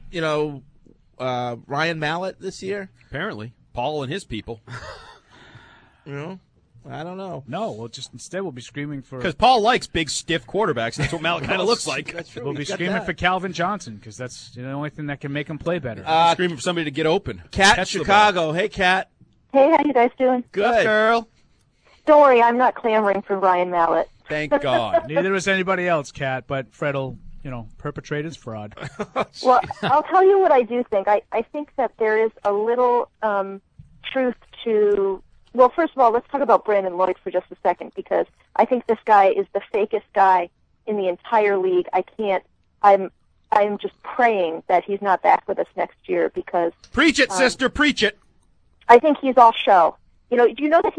Ryan Mallett this year?
Apparently. Paul and his people.
I don't know.
No, instead we'll be screaming for...
Because Paul likes big, stiff quarterbacks. That's what Mallett kind of looks like.
That's true.
We'll be screaming for Calvin Johnson because that's the only thing that can make him play better.
Screaming for somebody to get open.
Kat, Chicago. Hey, Kat.
Hey, how you guys doing?
Good,
girl.
Don't worry, I'm not clamoring for Ryan Mallett.
Thank God.
Neither is anybody else, Kat, but Fred will, perpetrate his fraud.
Well, I'll tell you what I do think. I think that there is a little truth to... Well, first of all, let's talk about Brandon Lloyd for just a second, because I think this guy is the fakest guy in the entire league. I'm just praying that he's not back with us next year because...
Preach it, sister, preach it.
I think he's all show. Do you know that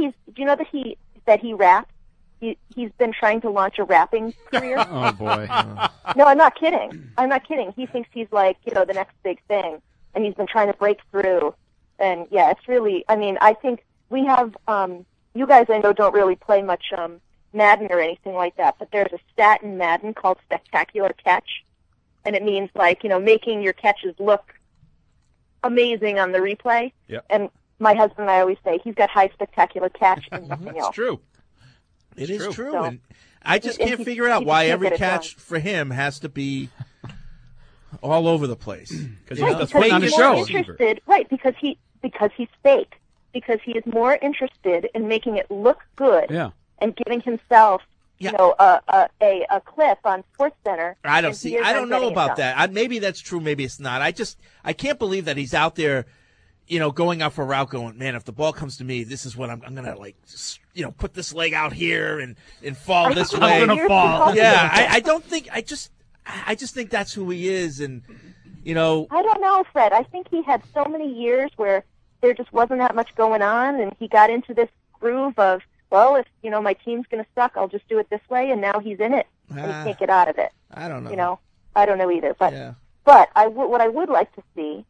he raps? He's been trying to launch a rapping career.
Oh boy.
No, I'm not kidding. He thinks he's like, the next big thing, and he's been trying to break through. And yeah, it's really, I think we have, you guys I know don't really play much Madden or anything like that, but there's a stat in Madden called Spectacular Catch, and it means making your catches look amazing on the replay.
Yep.
And my husband and I always say he's got high spectacular catch and nothing else.
It's true.
It is true.
So,
and I just can't figure out why every catch for him has to be all over the place.
Because he's more interested, right? Because he's fake. Because he is more interested in making it look good and giving himself, a clip on SportsCenter.
I don't know about that. Maybe that's true. Maybe it's not. I can't believe that he's out there, going out for a route going, man, if the ball comes to me, this is what I'm going to put this leg out here and fall this way.
I'm going to fall.
Yeah. I just think that's who he is. And,
I don't know, Fred. I think he had so many years where there just wasn't that much going on, and he got into this groove of, well, if, my team's going to suck, I'll just do it this way, and now he's in it, and he can't get out of it.
I don't know.
I don't know either. But what I would like to see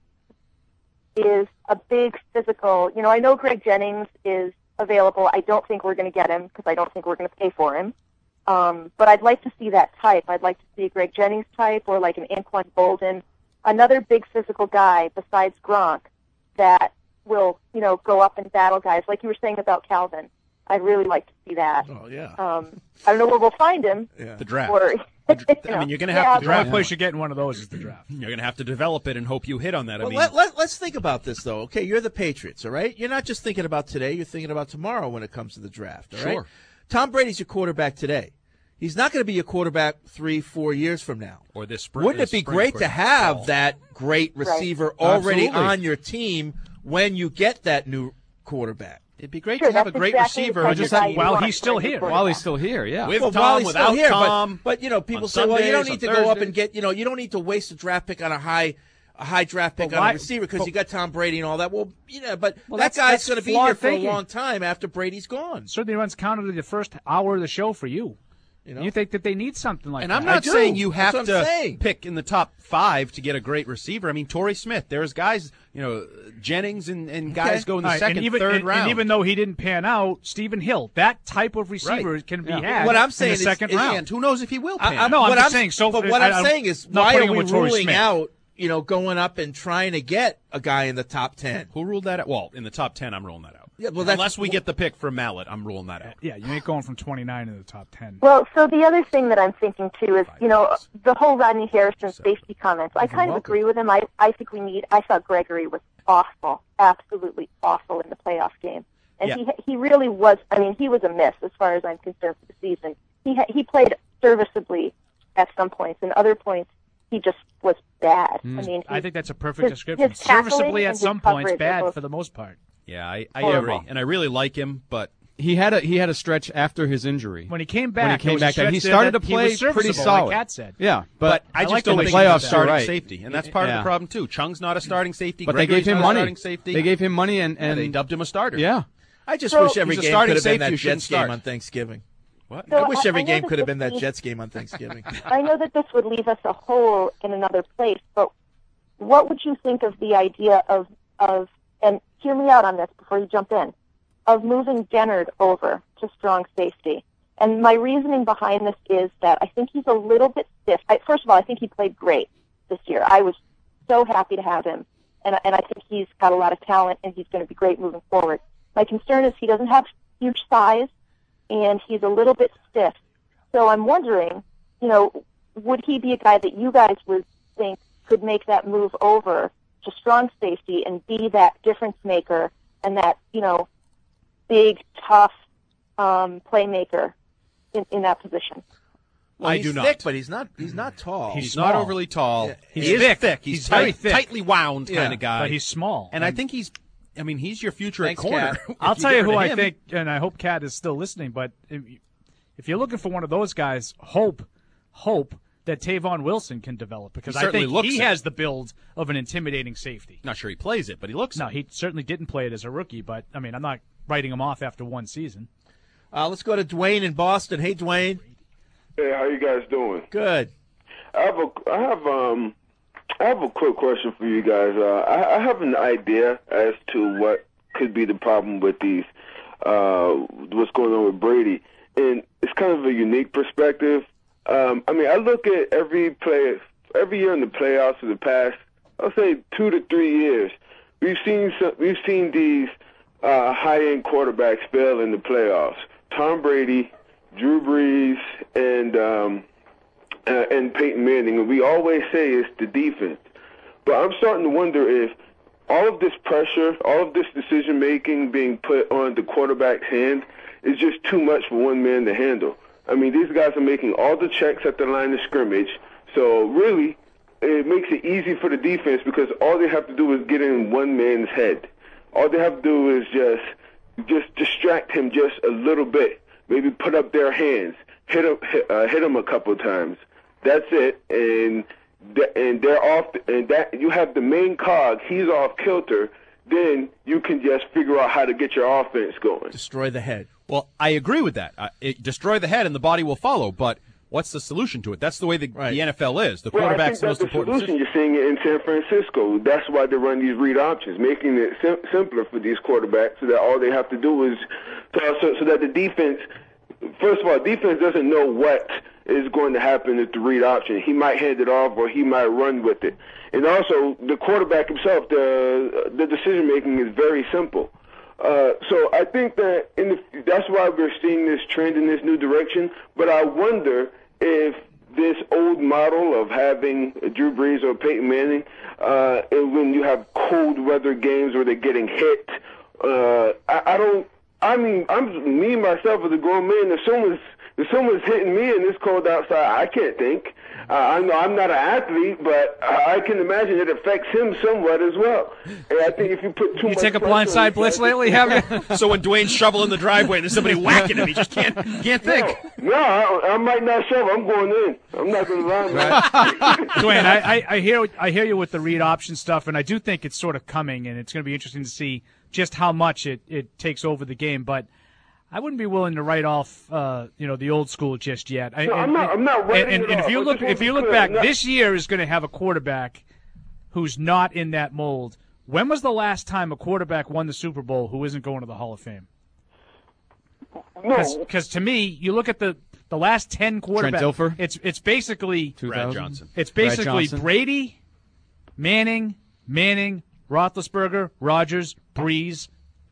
is a big physical, I know Greg Jennings is available. I don't think we're going to get him because I don't think we're going to pay for him. But I'd like to see that type. I'd like to see a Greg Jennings type or like an Anquan Bolden, another big physical guy besides Gronk that will, go up and battle guys, like you were saying about Calvin. I'd really like to see that.
Oh, yeah.
I don't know where we'll find him.
Yeah. The draft.
Or,
you're going to have to
the only place you're getting one of those is the draft.
You're going to have to develop it and hope you hit on that.
Well, let's think about this, though. Okay, you're the Patriots, all right? You're not just thinking about today. You're thinking about tomorrow when it comes to the draft, all right?
Sure.
Tom Brady's your quarterback today. He's not going to be your quarterback 3-4 years from now.
Or this spring.
Wouldn't it be great to have that great receiver already on your team when you get that new quarterback?
It'd be great to have a great receiver
while he's still here.
While he's still here, yeah.
With
Tom,
while he's still here,
But people say, well, you don't need to go up and get, you don't need to waste a draft pick on a high a high draft pick on a receiver because you got Tom Brady and all that. Well, but that guy's
that's
going to be here for
thinking.
a long time after Brady's gone.
Certainly runs counter to the first hour of the show for you. You think that they need something like
and
that.
I'm not saying you have
That's
to
what I'm saying.
pick in the top 5 to get a great receiver. I mean, Torrey Smith, there's guys, Jennings and guys go in the second, third round.
And even though he didn't pan out, Stephen Hill, that type of receiver can be had
what I'm saying
in the second round.
And who knows if he will pan out.
No, I'm
what
just saying. So,
but what I'm saying is, why are we ruling
Smith.
out, going up and trying to get a guy in the top 10?
Who ruled that out? Well, in the top 10, I'm ruling that out.
Yeah, well,
unless we get the pick from Mallet, I'm ruling that out.
Yeah, you ain't going from 29 to the top 10.
Well, so the other thing that I'm thinking, too, is, the whole Rodney Harrison safety comments. I kind of agree with him. I think I thought Gregory was awful, absolutely awful in the playoff game. And he really was, he was a miss as far as I'm concerned for the season. He played serviceably at some points, and other points he just was bad.
I think that's a perfect description. Serviceably at some points, bad for the most part.
Yeah, I agree, and I really like him, but
he had a stretch after his injury.
When he came back,
he started to play pretty solid.
Like Kat said.
Yeah, but
I just
like
don't
in the
think
playoffs,
he's a starting
right.
safety, and that's part of the problem too. Chung's not a starting safety,
but
Gregory's
they gave him
not
money.
A starting safety.
They gave him money, and
they dubbed him a starter.
Yeah,
I just wish every
he's a
game
starting
could have been
safety
that
who shouldn't
Jets game
start.
on Thanksgiving.
What?
So
I wish every
know
game
that
could have been
this
that Jets game on Thanksgiving.
I know that this would leave us a hole in another place, but what would you think of the idea of and hear me out on this before you jump in, of moving Gennard over to strong safety? And my reasoning behind this is that I think he's a little bit stiff. First of all, I think he played great this year. I was so happy to have him, and I think he's got a lot of talent, and he's going to be great moving forward. My concern is he doesn't have huge size, and he's a little bit stiff. So I'm wondering, would he be a guy that you guys would think could make that move over to strong safety and be that difference maker and that, big, tough playmaker in that position?
Well,
I do not.
Thick, but he's not tall.
He's not overly tall.
Yeah.
He is thick. He's
very thick.
tightly wound kind of guy.
But he's small.
And I think he's your future
Thanks,
at corner.
I'll tell you who I think, and I hope Kat is still listening, but if you're looking for one of those guys, hope that Tavon Wilson can develop, because I think he has the build of an intimidating safety.
Not sure he plays it, but he looks
No, he certainly didn't play it as a rookie, but, I'm not writing him off after one season.
Let's go to Dwayne in Boston. Hey, Dwayne.
Hey, how you guys doing?
Good.
I have a quick question for you guys. I have an idea as to what could be the problem with these, what's going on with Brady, and it's kind of a unique perspective. I look at every year in the playoffs for the past, I'll say 2 to 3 years. We've seen these high-end quarterbacks fail in the playoffs. Tom Brady, Drew Brees, and Peyton Manning, and we always say it's the defense. But I'm starting to wonder if all of this pressure, all of this decision-making being put on the quarterback's hand is just too much for one man to handle. These guys are making all the checks at the line of scrimmage, so really it makes it easy for the defense because all they have to do is get in one man's head. All they have to do is just distract him just a little bit, maybe put up their hands, hit him a couple of times. That's it, and they're off, and that you have the main cog. He's off kilter. Then you can just figure out how to get your offense going.
Destroy the head.
Well, I agree with that. Destroy the head and the body will follow, but what's the solution to it? That's the way the NFL is. The quarterback's the most important.
I think that's the solution. You're seeing it in San Francisco. That's why they run these read options, making it simpler for these quarterbacks so that all they have to do is so that the defense, first of all, defense doesn't know what is going to happen at the read option. He might hand it off or he might run with it. And also, the quarterback himself, the decision-making is very simple. So I think that that's why we're seeing this trend in this new direction. But I wonder if this old model of having Drew Brees or Peyton Manning, and when you have cold weather games where they're getting hit, me myself as a grown man, as soon If someone's hitting me in this cold outside, I can't think. I'm not an athlete, but I can imagine it affects him somewhat as well. And I think if you put too much
You take a
pressure on
blindside
the
blitz
guy-
lately, have you?
So when Dwayne's shoveling the driveway and there's somebody whacking him, he just can't think.
No, I might not shovel. I'm going in. I'm not going to lie, man.
Dwayne, I hear you with the read option stuff, and I do think it's sort of coming, and it's going to be interesting to see just how much it takes over the game. But I wouldn't be willing to write off, the old school just yet.
I'm not writing it
and
off.
if you look back, this year is going to have a quarterback who's not in that mold. When was the last time a quarterback won the Super Bowl who isn't going to the Hall of Fame? Because to me, you look at the last 10 quarterbacks.
Trent Dilfer?
It's basically
Brad Johnson.
It's basically
Brad Johnson.
Brady, Manning, Roethlisberger, Rodgers, Breeze.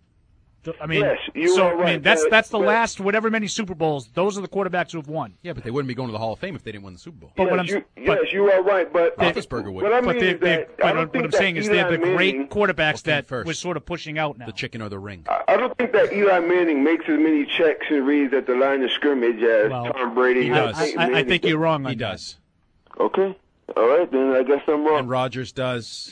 I mean,
Yes, you are right,
that's the
but-
last whatever many Super Bowls. Those are the quarterbacks who have won.
Yeah, but they wouldn't be going to the Hall of Fame if they didn't win the Super Bowl.
But
Yes, you are right, but
Roethlisberger would.
what I mean is that I don't
what
think
I'm
that
saying is
Eli
they're the great
Manning-
quarterbacks that
first.
we're sort of pushing out now.
The chicken or the ring.
I don't think that Eli Manning makes as many checks and reads at the line of scrimmage as Tom Brady.
He does.
I think you're wrong on
He
that.
does.
Okay. All right, then I guess I'm wrong.
And Rodgers does.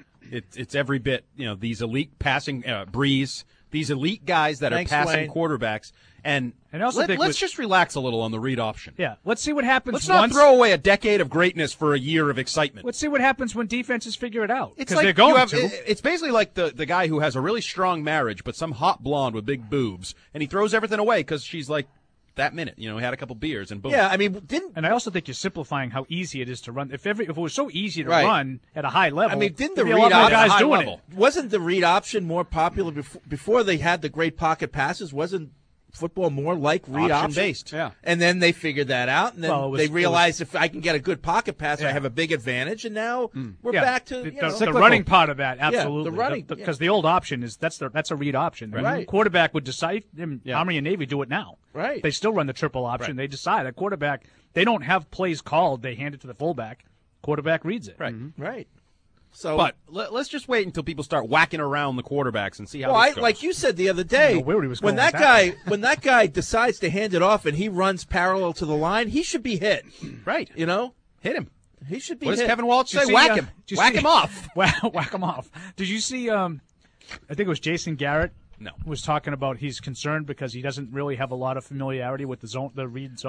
It's every bit, these elite passing, Breeze, these elite guys that
Thanks,
are passing
Dwayne.
quarterbacks. And
I also think
let's
with-
just relax a little on the read option.
Yeah, let's see what happens.
Let's not
once,
throw away a decade of greatness for a year of excitement.
Let's see what happens when defenses figure it out.
It's
Because
like
they're going
you have,
to.
It's basically like the guy who has a really strong marriage, but some hot blonde with big boobs, and he throws everything away because she's like that minute. He had a couple beers and boom.
Yeah, I mean,
And I also think you're simplifying how easy it is to run. If it was so easy to
Right.
run at a high level,
I mean, didn't the
there'd be a
read
lot more
option
guys
high
doing
level?
it?
Wasn't the read option more popular before they had the great pocket passes? Wasn't football more like read option
Option-based.
Yeah.
And then they figured that out, and then
Well, it was-
they
it was-
realized if I can get a good pocket pass, I
Yeah.
have a big advantage. And now we're
Yeah,
back to
the running part of that.
Yeah, the
Absolutely,
running,
because the old option is that's a read option.
Right.
Quarterback would decide. Army and Navy do it now.
Right.
They still run the triple option.
Right.
They decide. A quarterback, they don't have plays called. They hand it to the fullback. Quarterback reads it.
Right.
Right. So,
But let's just wait until people start whacking around the quarterbacks and see how
well,
this goes.
like you said the other day,
know where he was
when
going
that
with
guy when that guy decides to hand it off and he runs parallel to the line, he should be hit.
Right.
Hit
him.
He should be
What does
hit.
Kevin Walsh
Did you
say?
see,
Whack
uh,
him.
did you
Whack
see-
him off.
Whack him off. Did you see? I think it was Jason Garrett.
No.
Was talking about he's concerned because he doesn't really have a lot of familiarity with the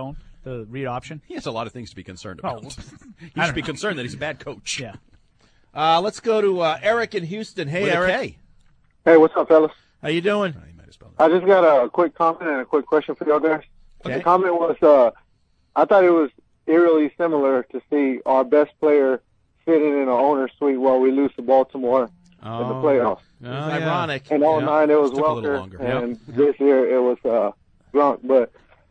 read option.
He has a lot of things to be concerned
Oh,
about. He
I
should
don't
be
know.
concerned that he's a bad coach.
Yeah.
Let's go to Eric in Houston. Hey,
With a
Eric.
K.
Hey, what's up, fellas?
How you doing?
I just got a quick comment and a quick question for y'all guys.
Okay.
The comment was, I thought it was eerily similar to see our best player sitting in an owner's suite while we lose to Baltimore in the playoffs.
Ironic.
In 09, it was
Took a little
Welker,
longer.
and this year it was Gronk. But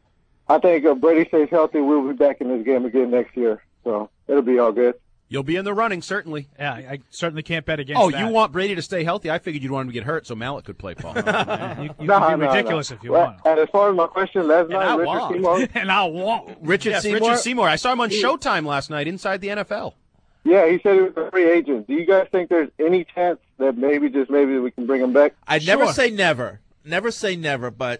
I think if Brady stays healthy, we'll be back in this game again next year. So it'll be all good.
You'll be in the running, certainly.
Yeah, I certainly can't bet against
Oh,
that.
you want Brady to stay healthy? I figured you'd want him to get hurt so Mallet could play, Paul.
You can be ridiculous if you want.
And as far as my question, last
And I
night, Richard
won't.
Seymour.
And I won't.
Richard Seymour.
Richard Seymour. I saw him on Showtime last night inside the NFL.
Yeah, he said he was a free agent. Do you guys think there's any chance that maybe we can bring him back?
I'd never say never. Never say never, but,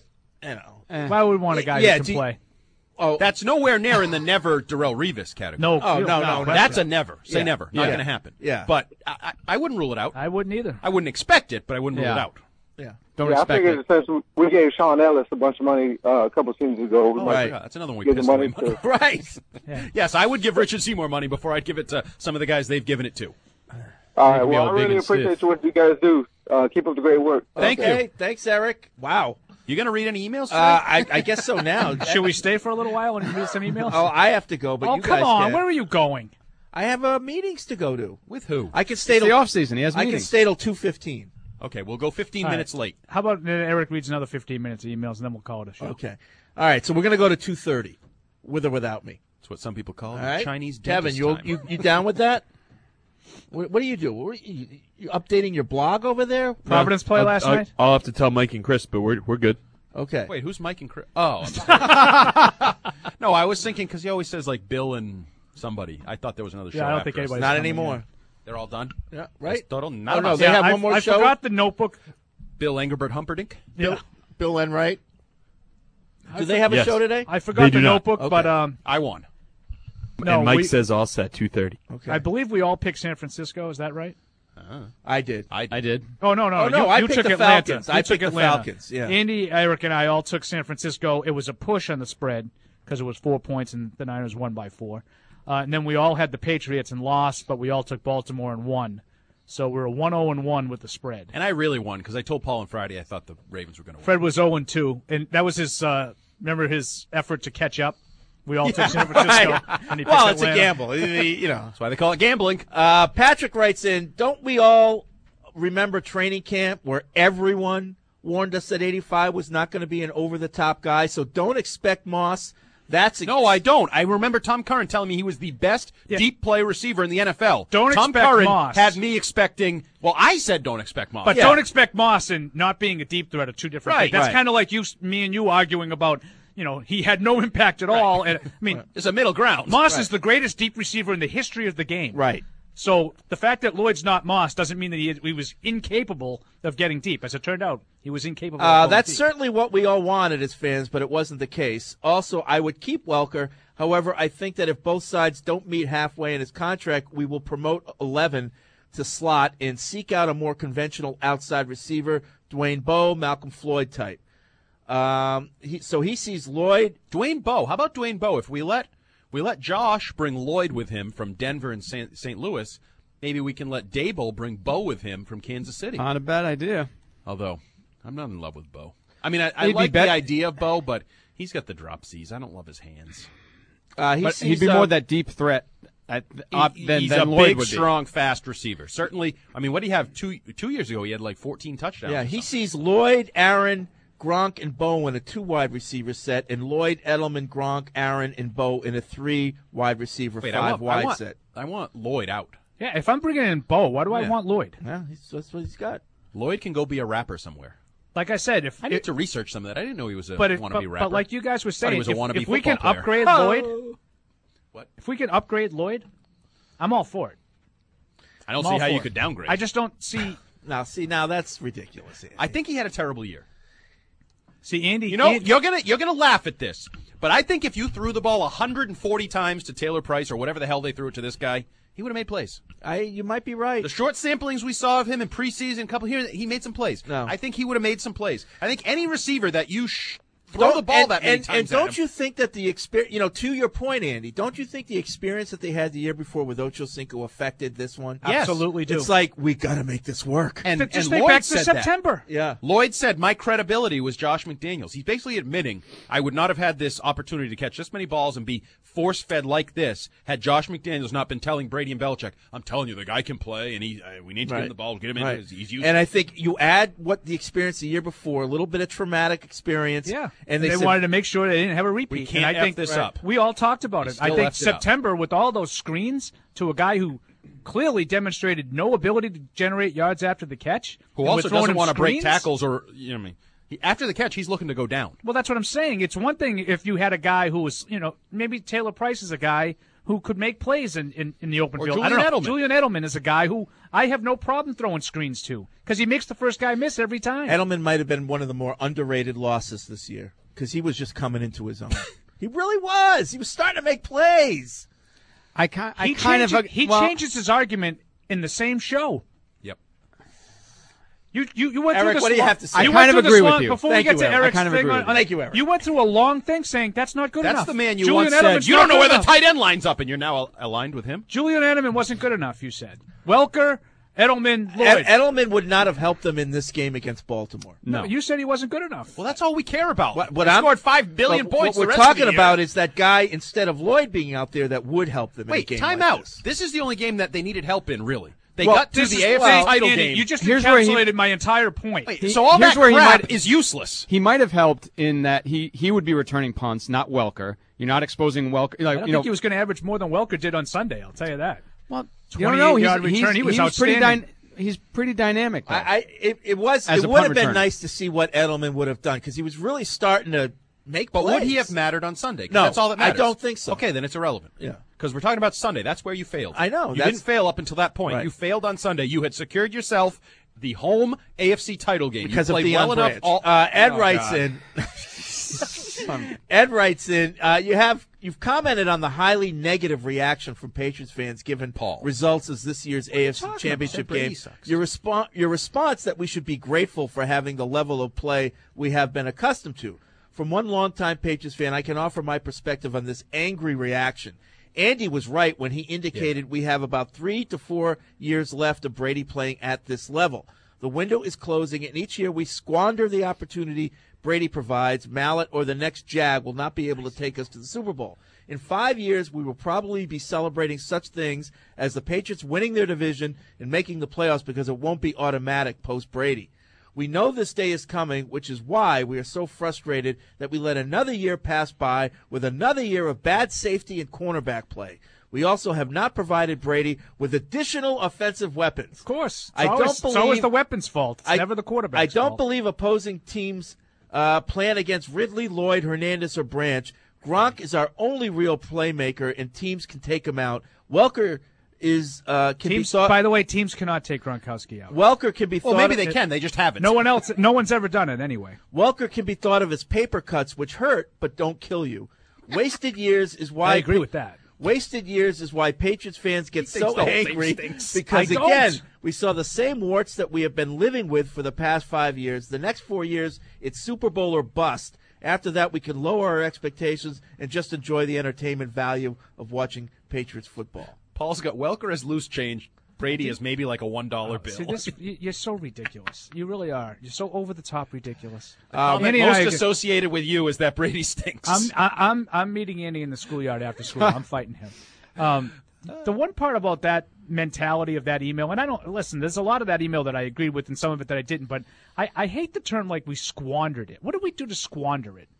Why would we want a guy
Yeah,
who can play?
Oh,
That's nowhere near in the never Darrell Revis category.
No.
Oh, no.
That's a never. Say
Yeah.
never. Not
Yeah.
going to happen.
Yeah.
But I wouldn't rule it out.
I wouldn't either.
I wouldn't expect it, but I wouldn't rule it
Yeah.
out.
Yeah.
Don't
I
expect
figured
it.
since we gave Sean Ellis a bunch of money a couple seasons ago, we
Oh,
might
yeah, that's another one we
give the
pissed away
money
money.
to.
Right.
Yes, I would give Richard Seymour money before I'd give it to some of the guys they've given it to.
All right,
can be
well, I
all big
really
and
appreciate
stiff.
what you guys do. Keep up the great work.
Thank
Okay.
you.
Thanks, Eric. Wow.
You going to read any emails today?
I guess so now.
Should we stay for a little while and read some emails?
Oh, I have to go, but
Oh,
you
come
guys
on.
can.
Where are you going?
I have meetings to go to.
With who?
I can stay
It's
till
the off season. He has
I can
meetings.
stay till 2:15.
Okay, we'll go 15
All right.
minutes late.
How about Eric reads another 15 minutes of emails, and then we'll call it a show.
Okay. All right. So we're gonna go to 2:30, with or without me.
That's what some people call
All right.
Chinese
Kevin,
dentist
you
time.
you down with that? What do you do? You updating your blog over there?
Providence play last night?
I'll have to tell Mike and Chris, but we're good.
Okay.
Wait, who's Mike and Chris? Oh. I'm sorry. No, I was thinking because he always says like Bill and somebody. I thought there was another show.
Yeah, I don't
after
think
us.
anybody's
Not
coming
anymore.
in.
They're all done?
Yeah. Right.
That's total.
Oh,
Not
no,
about
they have
I,
one more
I
show.
forgot the notebook.
Bill Engelbert Humperdinck.
Yeah.
Bill Enright. Do they have a show today?
I forgot the notebook,
Okay.
but
I won.
No,
and Mike
we-
says all set 2:30.
Okay.
I believe we all picked San Francisco. Is that right?
I did.
I did.
Oh no,
Oh, no, I
you
picked
took
the
Atlanta.
Falcons.
You
I
took
picked the
Atlanta.
Falcons, yeah.
Andy, Eric, and I all took San Francisco. It was a push on the spread because it was 4 points, and the Niners won by 4. And then we all had the Patriots and lost, but we all took Baltimore and won. So we're 1-0-1 with the spread.
And I really won because I told Paul on Friday I thought the Ravens were going to win.
Fred was 0-2, and that was his. Remember his effort to catch up. We all took San Francisco.
Right.
And he
Well,
picked
it's a
Atlanta.
gamble. You know,
That's why they call it gambling.
Patrick writes in, don't we all remember training camp where everyone warned us that 85 was not going to be an over-the-top guy, so don't expect Moss.
No, I don't. I remember Tom Curran telling me he was the best deep play receiver in the NFL.
Don't
Tom
expect
Curran
Moss.
had me expecting. Well, I said don't expect Moss.
But don't expect Moss and not being a deep threat are two different
Right,
things. That's
right.
kind of like me and you arguing about, he had no impact at all. And I mean,
There's a middle ground.
Moss
Right.
is the greatest deep receiver in the history of the game.
Right.
So the fact that Lloyd's not Moss doesn't mean that he was incapable of getting deep. As it turned out, he was incapable of going
That's
deep.
certainly what we all wanted as fans, but it wasn't the case. Also, I would keep Welker. However, I think that if both sides don't meet halfway in his contract, we will promote 11 to slot and seek out a more conventional outside receiver, Dwayne Bowe, Malcolm Floyd type. So he sees Lloyd.
Dwayne Bowe. How about Dwayne Bowe? If we let Josh bring Lloyd with him from Denver and St. Louis, maybe we can let Dable bring Bowe with him from Kansas City.
Not a bad idea.
Although, I'm not in love with Bowe. I mean, I
He'd be
like
bet-
the idea of Bowe, but he's got the drop C's. I don't love his hands.
But he'd be more that deep threat than
He's a
Lloyd
big,
would be.
strong, fast receiver. Certainly, I mean, what did he have 2 years ago? He had like 14 touchdowns.
Yeah,
or
he
something.
sees Lloyd, Aaron, Gronk, and Bowe in a 2 wide receiver set, and Lloyd, Edelman, Gronk, Aaron, and Bowe in a 3 wide receiver,
Wait,
5 wide set.
I want Lloyd out.
Yeah, if I'm bringing in Bowe, why do I want Lloyd?
Yeah, that's what he's got.
Lloyd can go be a rapper somewhere.
Like I said,
I need to research some of that. I didn't know he was a
but
wannabe rapper.
But like you guys were
Thought he
saying,
was a wannabe
if we can
football player.
upgrade Lloyd,
What?
If we can upgrade Lloyd, I'm all for it.
I don't
I'm
see
all
how
for
you
it.
could downgrade.
I just don't see.
Now that's ridiculous. Andy.
I think he had a terrible year.
See, Andy,
You know, you're gonna laugh at this, but I think if you threw the ball 140 times to Taylor Price or whatever the hell they threw it to this guy, he would have made plays.
You might be right.
The short samplings we saw of him in preseason, a couple here, he made some plays.
No.
I think he would have made some plays. I think any receiver that you throw the ball that many times
and don't
at him,
you think that the experience, to your point, Andy, don't you think the experience that they had the year before with Ocho Cinco affected this one?
Yes.
Absolutely do.
It's like, we got to make this work.
And
just
Lloyd
think back to
said
September.
Yeah.
Lloyd said, my credibility was Josh McDaniels. He's basically admitting I would not have had this opportunity to catch this many balls and be force-fed like this had Josh McDaniels not been telling Brady and Belichick, I'm telling you, the guy can play, and we need to get him the ball, get him in. He's used.
And I think you add what the experience the year before, a little bit of traumatic experience.
Yeah,
And
they
said,
wanted to make sure they didn't have a repeat.
We can't
and I think
F this up.
We all talked about it. I
still
think
effed it up.
September, with all those screens to a guy who clearly demonstrated no ability to generate yards after the catch,
who
and
also
we're throwing
doesn't
him
want to break
screens?
tackles or, you know what I mean. After the catch, he's looking to go down.
Well, that's what I'm saying. It's one thing if you had a guy who was, maybe Taylor Price is a guy who could make plays in the open
Or
field.
Julian
I don't know.
Edelman.
Julian Edelman is a guy who I have no problem throwing screens to because he makes the first guy miss every time.
Edelman might have been one of the more underrated losses this year because he was just coming into his own. He really was. He was starting to make plays.
He changes his argument in the same show.
Yep.
You went
Eric,
through this
what do you
long-
have to say?
I kind of agree with you.
Before
Thank
we get
you,
to
Eric.
Eric's
I kind of
thing
agree
on-
with you.
Thank you, Eric.
You went through a long thing saying that's not good
That's
enough.
the man you
Julian
once said,
Edelman's
you
not
don't know
good
where the
enough.
tight end line's up, and you're now aligned with him?
Julian Edelman wasn't good enough, you said. Welker, Edelman, Lloyd.
Edelman would not have helped them in this game against Baltimore.
No, you said he wasn't good enough.
Well, that's all we care about.
What
He
I'm-
scored 5 billion
But
points.
What
the
we're
rest of
talking
the year.
about is that guy, instead of Lloyd being out there, that would help them in a
Wait,
game
time
like
out.
this.
This is the only game that they needed help in, really. They
Well,
got to
This
the
is-
AFC
well,
title
Andy,
game.
You just
Here's where
encapsulated my entire point.
Wait, so all
here's
that
where he
crap
might-
is useless.
He might have helped in that he would be returning punts, not Welker. You're not exposing Welker.
I don't think he was going to average more than Welker did on Sunday. I'll tell you that.
Well, you don't know.
28-yard return. He was
pretty
outstanding.
he's pretty dynamic. Though.
It would
As a
have
punt
been
returner.
nice to see what Edelman would have done because he was really starting to make
But
plays.
would he have mattered on Sunday? 'Cause
No,
that's all that matters.
I don't think so.
Okay, then it's irrelevant.
Yeah.
Because we're talking about Sunday. That's where you failed.
I know.
You
That's-
didn't fail up until that point.
Right.
You failed on Sunday. You had secured yourself the home AFC title game.
because
you
of
played
Deion
well
Branch.
enough.
Ed
Oh,
writes
God.
in. Ed writes in, you've commented on the highly negative reaction from Patriots fans given results as this year's AFC Championship game. Your response that we should be grateful for having the level of play we have been accustomed to. From one longtime Patriots fan, I can offer my perspective on this angry reaction. Andy was right when he indicated we have about 3 to 4 years left of Brady playing at this level. The window is closing, and each year we squander the opportunity Brady provides. Mallet or the next Jag will not be able to take us to the Super Bowl. In 5 years, we will probably be celebrating such things as the Patriots winning their division and making the playoffs because it won't be automatic post-Brady. We know this day is coming, which is why we are so frustrated that we let another year pass by with another year of bad safety and cornerback play. We also have not provided Brady with additional offensive weapons.
Of course.
It's
always the weapons' fault. It's never the quarterback's fault.
I don't believe opposing teams plan against Ridley, Lloyd, Hernandez, or Branch. Gronk is our only real playmaker, and teams can take him out. Welker is
by the way, teams cannot take Gronkowski out.
Welker can be thought.
Well, maybe they can. They just haven't.
No one's ever done it anyway.
Welker can be thought of as paper cuts, which hurt but don't kill you. Wasted years is why
I agree with that.
Wasted years is why Patriots fans get so angry because, again, we saw the same warts that we have been living with for the past 5 years. The next 4 years, it's Super Bowl or bust. After that, we can lower our expectations and just enjoy the entertainment value of watching Patriots football.
Paul's got Welker as loose change. Brady is maybe like a $1 bill.
See, you're so ridiculous. You really are. You're so over the top ridiculous.
Most associated with you is that Brady stinks.
I'm meeting Andy in the schoolyard after school. I'm fighting him. The one part about that mentality of that email, and I don't listen. There's a lot of that email that I agreed with, and some of it that I didn't. But I hate the term like we squandered it. What did we do to squander it?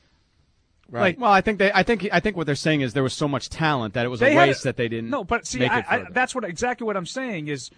Right. Well, I think what they're saying is there was so much talent that it was a waste that they didn't.
No, but see, that's exactly what I'm saying is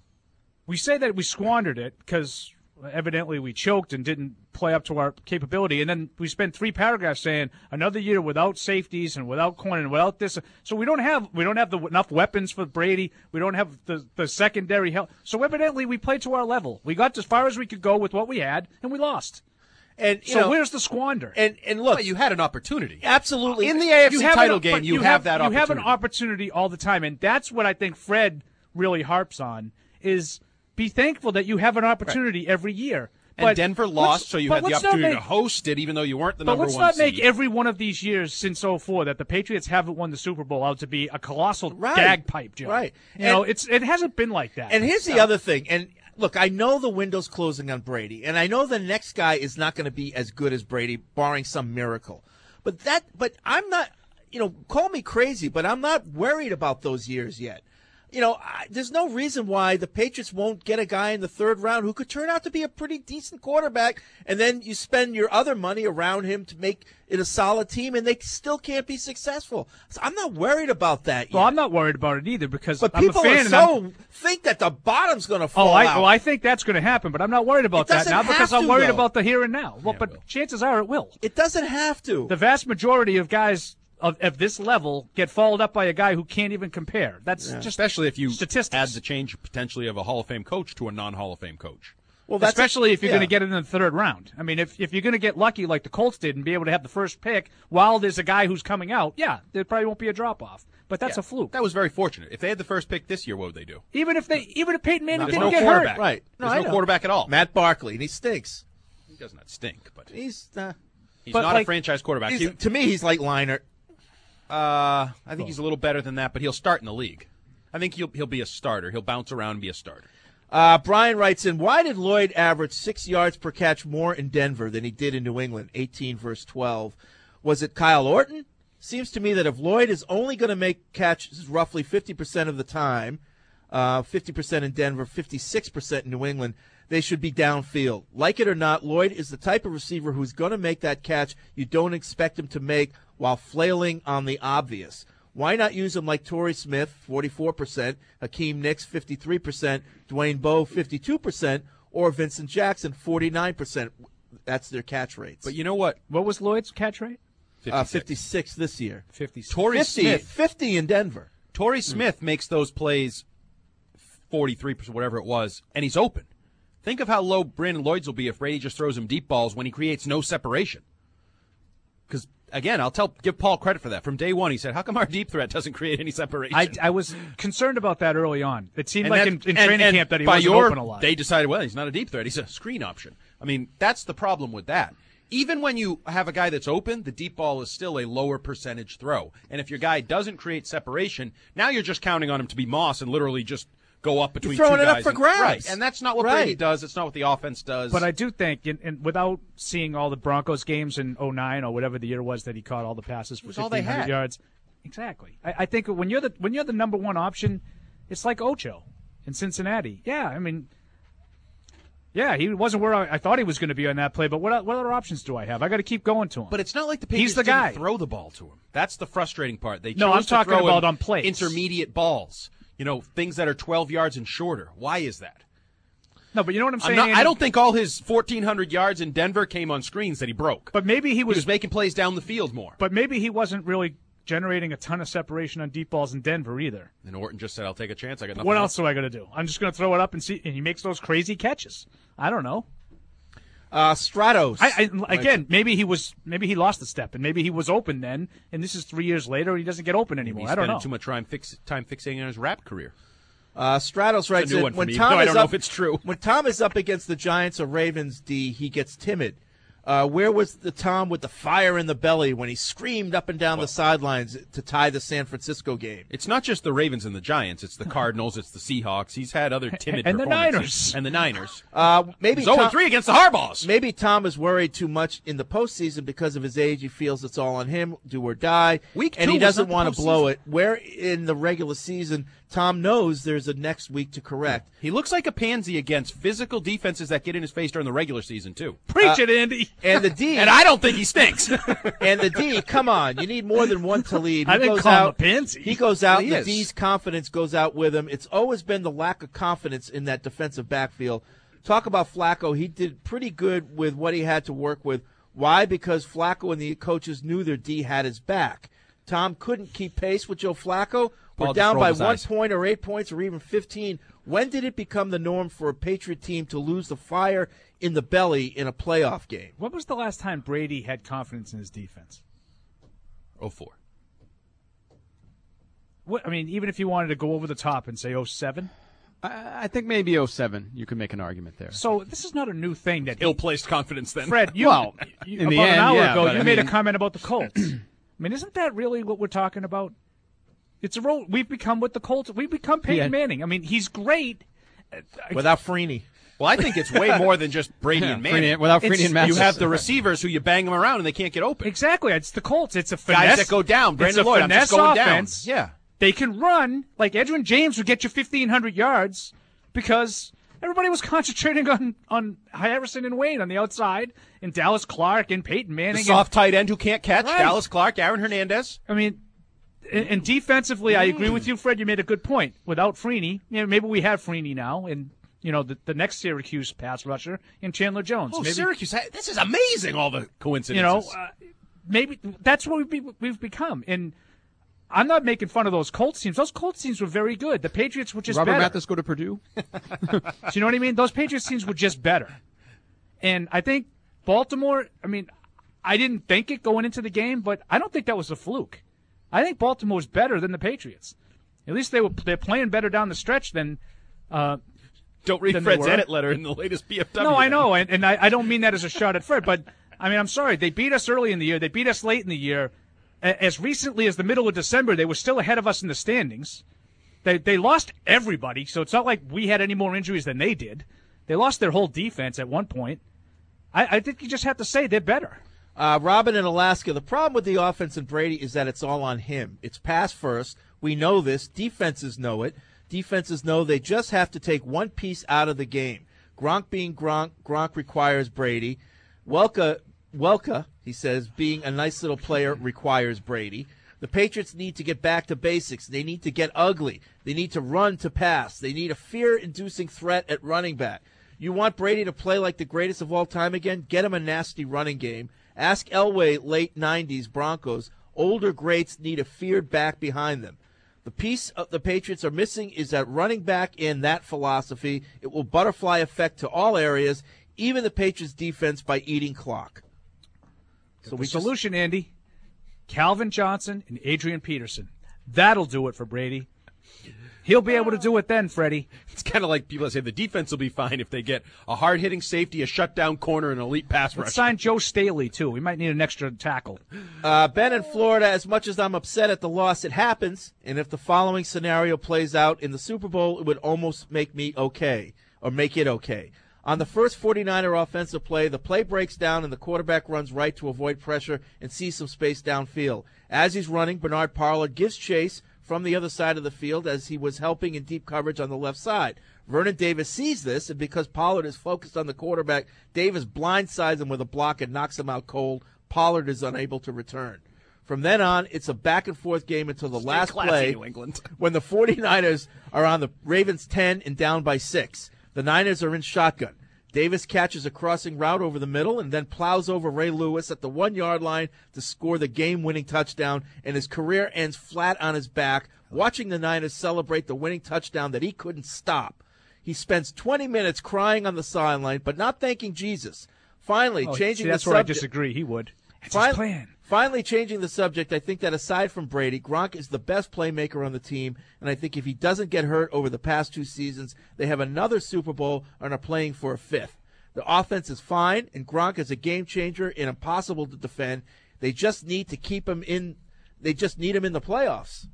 we say that we squandered it because evidently we choked and didn't play up to our capability, and then we spent 3 paragraphs saying another year without safeties and without corner and without this. So we don't have enough weapons for Brady. We don't have the secondary help. So evidently we played to our level. We got as far as we could go with what we had, and we lost.
And
where's the squander?
And look,
you had an opportunity.
Absolutely.
In the AFC title game, you have that opportunity.
You have an opportunity all the time, and that's what I think Fred really harps on, is be thankful that you have an opportunity every year.
And Denver lost, so you had the opportunity to host it, even though you weren't the number one seed.
But let's not make every one of these years since 2004 that the Patriots haven't won the Super Bowl out to be a colossal gagpipe job.
Right.
It hasn't been like that.
And here's the other thing, and look, I know the window's closing on Brady, and I know the next guy is not going to be as good as Brady, barring some miracle. But I'm not, call me crazy, but I'm not worried about those years yet. There's no reason why the Patriots won't get a guy in the 3rd round who could turn out to be a pretty decent quarterback, and then you spend your other money around him to make it a solid team, and they still can't be successful. So I'm not worried about that yet.
Well, I'm not worried about it either because
but
I'm a fan.
People think that the bottom's going to fall out.
Well, I think that's going to happen, but I'm not worried about that now because I'm worried about the here and now. Well, but chances are it will.
It doesn't have to.
The vast majority of guys of this level get followed up by a guy who can't even compare. That's just
especially if you
statistics.
Add the change potentially of a Hall of Fame coach to a non-Hall of Fame coach.
Well, especially if you're going to get it in the 3rd round. I mean, if you're going to get lucky like the Colts did and be able to have the first pick while there's a guy who's coming out, there probably won't be a drop-off. But that's a fluke.
That was very fortunate. If they had the first pick this year, what would they do?
Even if Peyton Manning didn't
no
get
quarterback.
hurt.
Right. There's no quarterback at all.
Matt Barkley, and he stinks.
He does not stink, but
he's
not a franchise quarterback.
To me, he's like Leinart.
I think he's a little better than that, but he'll start in the league. I think he'll be a starter. He'll bounce around and be a starter.
Brian writes in, why did Lloyd average 6 yards per catch more in Denver than he did in New England, 18 versus 12? Was it Kyle Orton? Seems to me that if Lloyd is only going to make catches roughly 50% of the time, 50% in Denver, 56% in New England, they should be downfield. Like it or not, Lloyd is the type of receiver who's going to make that catch you don't expect him to make while flailing on the obvious. Why not use him like Torrey Smith, 44%, Hakeem Nicks, 53%, Dwayne Bowe, 52%, or Vincent Jackson, 49%? That's their catch rates.
But you know what?
What was Lloyd's catch rate?
56 this year.
56.
Torrey Smith,
50 in Denver.
Torrey Smith makes those plays 43%, whatever it was, and he's open. Think of how low Brandon Lloyd's will be if Brady just throws him deep balls when he creates no separation. again, I'll give Paul credit for that. From day one, he said, how come our deep threat doesn't create any separation?
I was concerned about that early on. It seemed like in training camp that he wasn't open a lot.
They decided, well, he's not a deep threat. He's a screen option. I mean, that's the problem with that. Even when you have a guy that's open, the deep ball is still a lower percentage throw. And if your guy doesn't create separation, now you're just counting on him to be Moss and literally just go up between two guys.
You're throwing it up for grabs.
Right, and that's not what Brady does. It's not what the offense does.
But I do think, and without seeing all the Broncos games in 2009 or whatever the year was that he caught all the passes for 1,500 yards. Exactly. I think when you're the number one option, it's like Ocho in Cincinnati. Yeah, I mean, yeah, he wasn't where I thought he was going to be on that play, but what other options do I have? I got to keep going to him.
But it's not like the Patriots didn't throw the ball to him. That's the frustrating part. They chose
I'm talking about on plays.
Intermediate balls. You know, things that are 12 yards and shorter. Why is that?
No, but you know what I'm saying?
I don't think all his 1,400 yards in Denver came on screens that he broke.
But maybe he was
making plays down the field more.
But maybe he wasn't really generating a ton of separation on deep balls in Denver either.
And Orton just said, I'll take a chance. I got nothing
What else do I got to do? I'm just going to throw it up and see, and he makes those crazy catches. I don't know.
Stratos.
Again, maybe he lost a step, and maybe he was open then, and this is 3 years later, and he doesn't get open anymore. I don't know.
Too much time fixating on his rap career.
Stratos writes in,
when Tom I don't know if it's true.
When Tom is up against the Giants or Ravens D, he gets timid. Where was the Tom with the fire in the belly when he screamed up and down the sidelines to tie the San Francisco game?
It's not just the Ravens and the Giants. It's the Cardinals. It's the Seahawks. He's had other timid
and
performances. And the Niners.
Maybe
he's 0-3 against the Harbaughs.
Maybe Tom is worried too much in the postseason because of his age. He feels it's all on him, do or die. And he doesn't want to blow it. Where in the regular season, Tom knows there's a next week to correct.
He looks like a pansy against physical defenses that get in his face during the regular season, too.
Preach it, Andy.
And the D.
And I don't think he stinks.
And the D, come on. You need more than one to lead.
I didn't call him a pansy.
He goes out, and the D's confidence goes out with him. It's always been the lack of confidence in that defensive backfield. Talk about Flacco. He did pretty good with what he had to work with. Why? Because Flacco and the coaches knew their D had his back. Tom couldn't keep pace with Joe Flacco. We're down by 1 point or 8 points or even 15. When did it become the norm for a Patriot team to lose the fire in the belly in a playoff game?
When was the last time Brady had confidence in his defense?
2004.
What, I mean, even if you wanted to go over the top and say 2007?
I think maybe 2007. You could make an argument there.
So this is not a new thing that
ill-placed confidence then.
Fred,
in
about
the
an
end,
hour ago, you made a comment about the Colts. I mean, isn't that really what we're talking about? It's a role we've become with the Colts. We've become Peyton Manning. I mean, he's great.
Without Freeney.
Well, I think it's way more than just Brady and Manning.
Without Freeney and Mathis.
You have the receivers who you bang them around and they can't get open.
Exactly. It's the Colts. It's a finesse.
Guys that go down. Brandon Lloyd, I'm just going
offense.
down. Yeah.
They can run. Like Edwin James would get you 1,500 yards because everybody was concentrating on Harrison and Wayne on the outside, and Dallas Clark and Peyton Manning.
The soft tight end who can't catch. Right. Dallas Clark, Aaron Hernandez.
I mean, and defensively, I agree with you, Fred. You made a good point. Without Freeney, maybe we have Freeney now, and the next Syracuse pass rusher in Chandler Jones.
Oh, maybe, Syracuse! This is amazing. All the coincidences.
Maybe that's what we've become. And I'm not making fun of those Colts teams. Those Colts teams were very good. The Patriots were just
Robert
better.
Mathis go to Purdue?
Do you know what I mean? Those Patriots teams were just better. And I think Baltimore. I mean, I didn't think it going into the game, but I don't think that was a fluke. I think Baltimore's better than the Patriots. At least they're playing better down the stretch than.
Don't read Fred's edit letter in the latest BFW.
No, I know, and I don't mean that as a shot at Fred, but I mean I'm sorry. They beat us early in the year. They beat us late in the year. As recently as the middle of December, they were still ahead of us in the standings. They lost everybody, so it's not like we had any more injuries than they did. They lost their whole defense at one point. I think you just have to say they're better.
Robin in Alaska, the problem with the offense and Brady is that it's all on him. It's pass first. We know this. Defenses know it. Defenses know they just have to take one piece out of the game. Gronk being Gronk requires Brady. Welka, he says, being a nice little player requires Brady. The Patriots need to get back to basics. They need to get ugly. They need to run to pass. They need a fear-inducing threat at running back. You want Brady to play like the greatest of all time again? Get him a nasty running game. Ask Elway, late 90s Broncos. Older greats need a feared back behind them. The piece of the Patriots are missing is that running back in that philosophy. It will butterfly effect to all areas, even the Patriots' defense by eating clock.
So the solution, Andy, Calvin Johnson and Adrian Peterson. That'll do it for Brady. He'll be able to do it then, Freddie.
It's kind of like people that say the defense will be fine if they get a hard-hitting safety, a shutdown corner, and an elite pass rusher.
Let's sign Joe Staley, too. We might need an extra tackle.
Ben in Florida, as much as I'm upset at the loss, it happens. And if the following scenario plays out in the Super Bowl, it would almost make me okay, or make it okay. On the first 49er offensive play, the play breaks down and the quarterback runs right to avoid pressure and sees some space downfield. As he's running, Bernard Pollard gives chase from the other side of the field as he was helping in deep coverage on the left side. Vernon Davis sees this, and because Pollard is focused on the quarterback, Davis blindsides him with a block and knocks him out cold. Pollard is unable to return. From then on, it's a back-and-forth game until the last play
New England.
when the 49ers are on the Ravens' 10 and down by 6. The Niners are in shotgun. Davis catches a crossing route over the middle and then plows over Ray Lewis at the 1-yard line to score the game-winning touchdown, and his career ends flat on his back, watching the Niners celebrate the winning touchdown that he couldn't stop. He spends 20 minutes crying on the sideline, but not thanking Jesus. Finally, changing the subject.
That's where I disagree. He would. It's his plan.
Finally, changing the subject, I think that aside from Brady, Gronk is the best playmaker on the team, and I think if he doesn't get hurt over the past 2 seasons, they have another Super Bowl and are playing for a 5th. The offense is fine, and Gronk is a game changer and impossible to defend. They just need to keep him in. They just need him in the playoffs.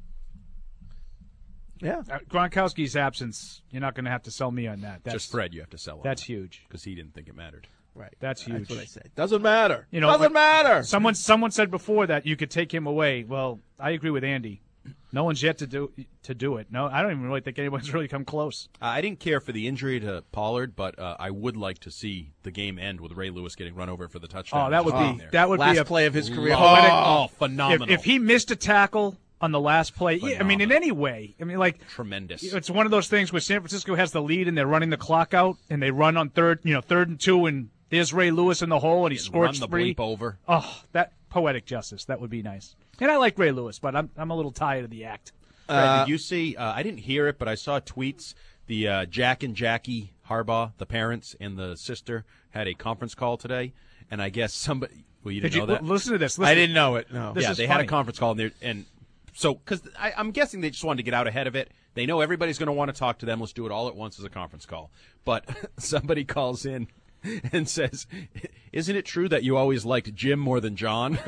Yeah,
Gronkowski's absence, you're not going to have to sell me on that. That's,
just Fred, you have to sell him.
That's huge
because he didn't think it mattered.
Right,
that's huge.
That's what I say. Doesn't matter.
You know,
doesn't matter.
Someone said before that you could take him away. Well, I agree with Andy. No one's yet to do it. No, I don't even really think anyone's really come close.
I didn't care for the injury to Pollard, but I would like to see the game end with Ray Lewis getting run over for the touchdown.
Oh, that would
last
be a
play of his career.
Phenomenal!
If he missed a tackle on the last play, I mean, in any way, I mean, like
tremendous.
It's one of those things where San Francisco has the lead and they're running the clock out, and they run on third and 2, and there's Ray Lewis in the hole, and he scorched
run the
free.
bleep over.
Oh, that poetic justice. That would be nice. And I like Ray Lewis, but I'm a little tired of the act.
Fred, did you see? I didn't hear it, but I saw tweets. The Jack and Jackie Harbaugh, the parents and the sister, had a conference call today, and I guess somebody. Well, you didn't know that.
Listen to this.
I didn't know it. No.
Yeah, they had a conference call, and so because I'm guessing they just wanted to get out ahead of it. They know everybody's going to want to talk to them. Let's do it all at once as a conference call. But somebody calls in and says, "Isn't it true that you always liked Jim more than John?"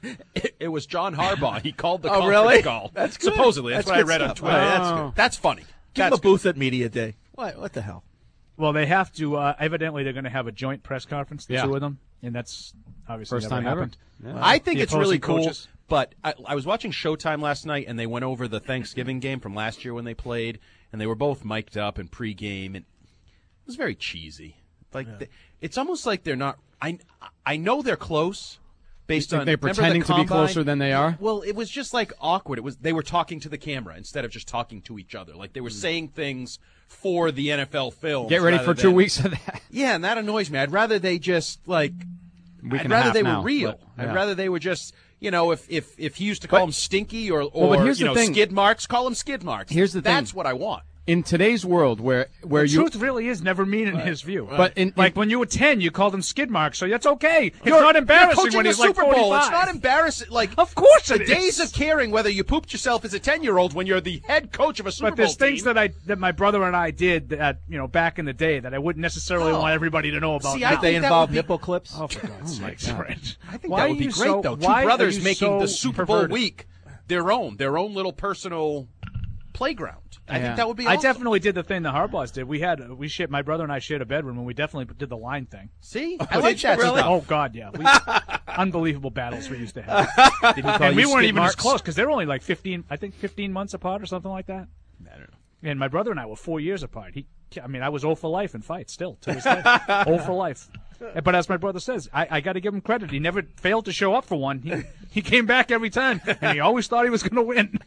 It was John Harbaugh. He called the conference call.
That's good.
Supposedly. That's what I read on Twitter.
That's good.
That's funny.
Give him a booth at Media Day. What the hell?
Well, they have to. Evidently, they're going to have a joint press conference, the two of them, and that's obviously
first
never
time
happened.
ever. Yeah.
I think
The
it's really
opposing
cool.
coaches.
But I was watching Showtime last night, and they went over the Thanksgiving game from last year when they played, and they were both mic'd up and pregame, and it was very cheesy. Like it's almost like they're not. I know they're close. Based on
they're pretending to be closer than they are.
Well, it was just like awkward. It was they were talking to the camera instead of just talking to each other. Like they were saying things for the NFL film.
Get ready for 2 weeks of that.
Yeah, and that annoys me. I'd rather they just like. I'd rather they were real. I'd rather they were just. You know, if he used to call him Stinky or
here's the thing.
skid marks, call him skid marks.
Here's the thing.
That's what I want.
In today's world, where
the truth really is never mean in his view.
But
when you were 10, you called him skid marks, so that's okay. It's not embarrassing when he's like
Super Bowl.
45.
It's not embarrassing. Like,
of course,
the days of caring whether you pooped yourself as a 10-year-old when you're the head coach of a Super Bowl.
But there's
team.
things that my brother and I did that back in the day that I wouldn't necessarily want everybody to know about.
See,
now.
I think
they involve nipple clips.
Oh, for God's sake, Fred.
I think that would be great, though. Two brothers making the Super Bowl week their own little personal playground. I think that would be awesome.
I definitely did the thing the Harbaughs did. My brother and I shared a bedroom, and we definitely did the line thing.
See? I like that
really?
stuff.
Oh, God, yeah. Unbelievable battles we used to have. And we weren't even as close, because they were only like 15 months apart or something like that.
I don't know.
And my brother and I were 4 years apart. I was 0 for life in fights still, to this day. 0 for life. But as my brother says, I got to give him credit. He never failed to show up for one. He came back every time, and he always thought he was going to win.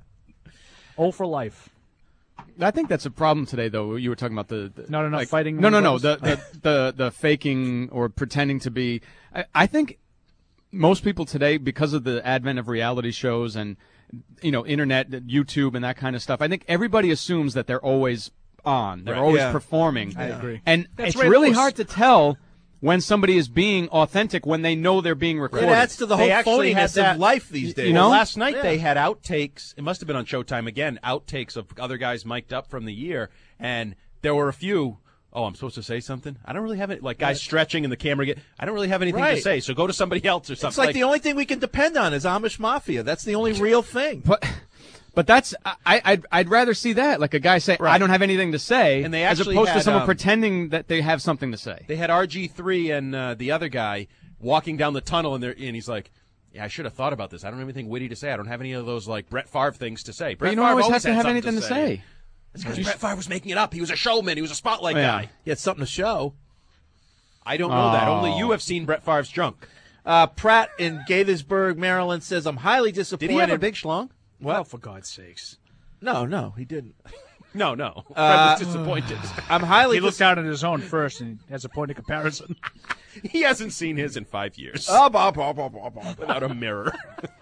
0 for life.
I think that's a problem today, though. You were talking about the
not enough fighting.
No. The faking or pretending to be. I think most people today, because of the advent of reality shows and internet, YouTube, and that kind of stuff, I think everybody assumes that they're always on. They're always performing.
I agree.
And
that's
it's
Ray
really
Lewis.
hard to tell when somebody is being authentic when they know they're being recorded.
It adds to the whole phoniness of life these days.
You know?
Last night they had outtakes. It must have been on Showtime again. Outtakes of other guys mic'd up from the year, and there were a few. Oh, I'm supposed to say something? I don't really have it. Like guys stretching and the camera I don't really have anything to say. So go to somebody else or something.
It's like the only thing we can depend on is Amish Mafia. That's the only real thing.
But that's I'd rather see that, like a guy say, I don't have anything to say,
and they
as
actually
opposed
had,
to someone pretending that they have something to say.
They had RG3 and the other guy walking down the tunnel, and he's like, yeah, I should have thought about this. I don't have anything witty to say. I don't have any of those like Brett Favre things to say.
But you don't always have to have anything to say.
It's because Brett Favre was making it up. He was a showman. He was a spotlight guy.
He had something to show.
I don't know that. Only you have seen Brett Favre's junk.
Pratt in Gaithersburg, Maryland says, I'm highly disappointed.
Did he have a big schlong?
Well,
for God's sakes.
No, he didn't.
No. Fred was disappointed.
I'm highly.
He looked out at his own first and has a point of comparison.
He hasn't seen his in 5 years. Without a mirror.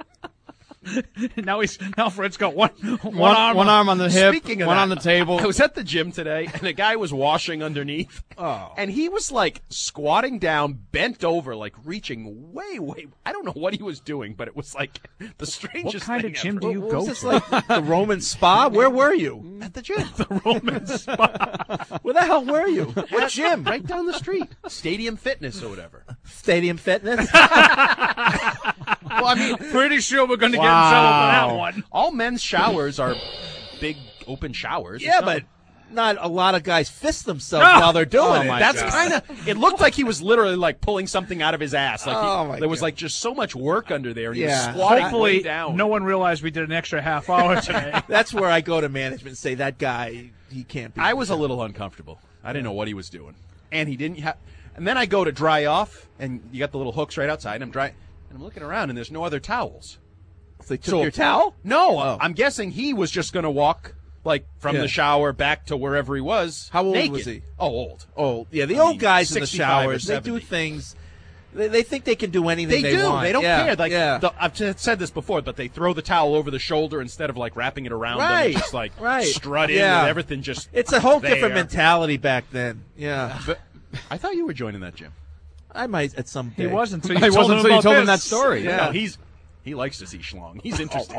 Now Fred's got one
arm on the hip,
Speaking of
one
that,
on the table.
I was at the gym today, and a guy was washing underneath.
Oh.
And he was like squatting down, bent over, like reaching way. I don't know what he was doing, but it was like the strangest
What kind
thing
of gym
ever.
do you go
Is
to?
this like the Roman spa? Where were you?
At the gym.
The Roman spa.
Where the hell were you? What gym?
Right down the street. Stadium Fitness or whatever.
Stadium Fitness?
Well, I mean,
pretty sure we're going to get in trouble for that one.
All men's showers are big open showers.
Yeah, but not a lot of guys fist themselves while they're doing it.
That's kind of. It looked like he was literally like pulling something out of his ass. Like there was like just so much work under there, and he was squatting
Hopefully,
way down.
no one realized we did an extra half hour today.
That's where I go to management and say, that guy, he can't be.
I was a little uncomfortable. I didn't know what he was doing, and he didn't have. And then I go to dry off, and you got the little hooks right outside. And I'm dry, and I'm looking around, and there's no other towels.
So they took your towel?
No, I'm guessing he was just going to walk like from the shower back to wherever he was.
How old
naked.
was he?
Oh, old.
Old. Yeah, the old guys in the
65 or
showers, they
70.
do things. They think they can do anything
They
they
do.
want.
They don't care. Like
yeah.
I've said this before, but they throw the towel over the shoulder instead of like wrapping it around them.
Right.
And just like
Right.
strut in
Yeah.
with everything just.
It's a whole
there.
different mentality back then. Yeah.
But I thought you were joining that gym.
I might at some
He
day.
wasn't until
He
you told
wasn't
him
until you
about
told him
this.
that story.
No, he likes to see schlong. He's interested.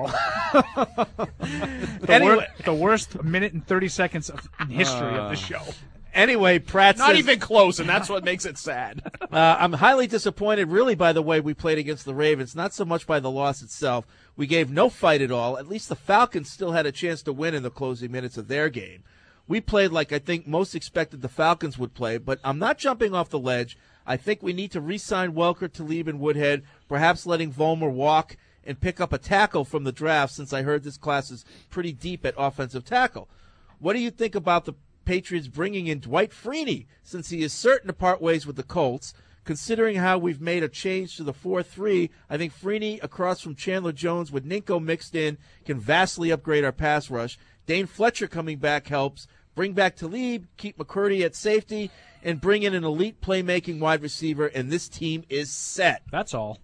The worst minute and 30 seconds in history of the show.
Anyway, Pratt
Not
says,
even close, and that's what makes it sad.
I'm highly disappointed, really, by the way we played against the Ravens, not so much by the loss itself. We gave no fight at all. At least the Falcons still had a chance to win in the closing minutes of their game. We played like I think most expected the Falcons would play, but I'm not jumping off the ledge. I think we need to re-sign Welker, Talib, and Woodhead, perhaps letting Vollmer walk and pick up a tackle from the draft, since I heard this class is pretty deep at offensive tackle. What do you think about the Patriots bringing in Dwight Freeney, since he is certain to part ways with the Colts? Considering how we've made a change to the 4-3, I think Freeney across from Chandler Jones with Ninko mixed in can vastly upgrade our pass rush. Dane Fletcher coming back helps. Bring back Talib, keep McCurdy at safety, and bring in an elite playmaking wide receiver, and this team is set.
That's all.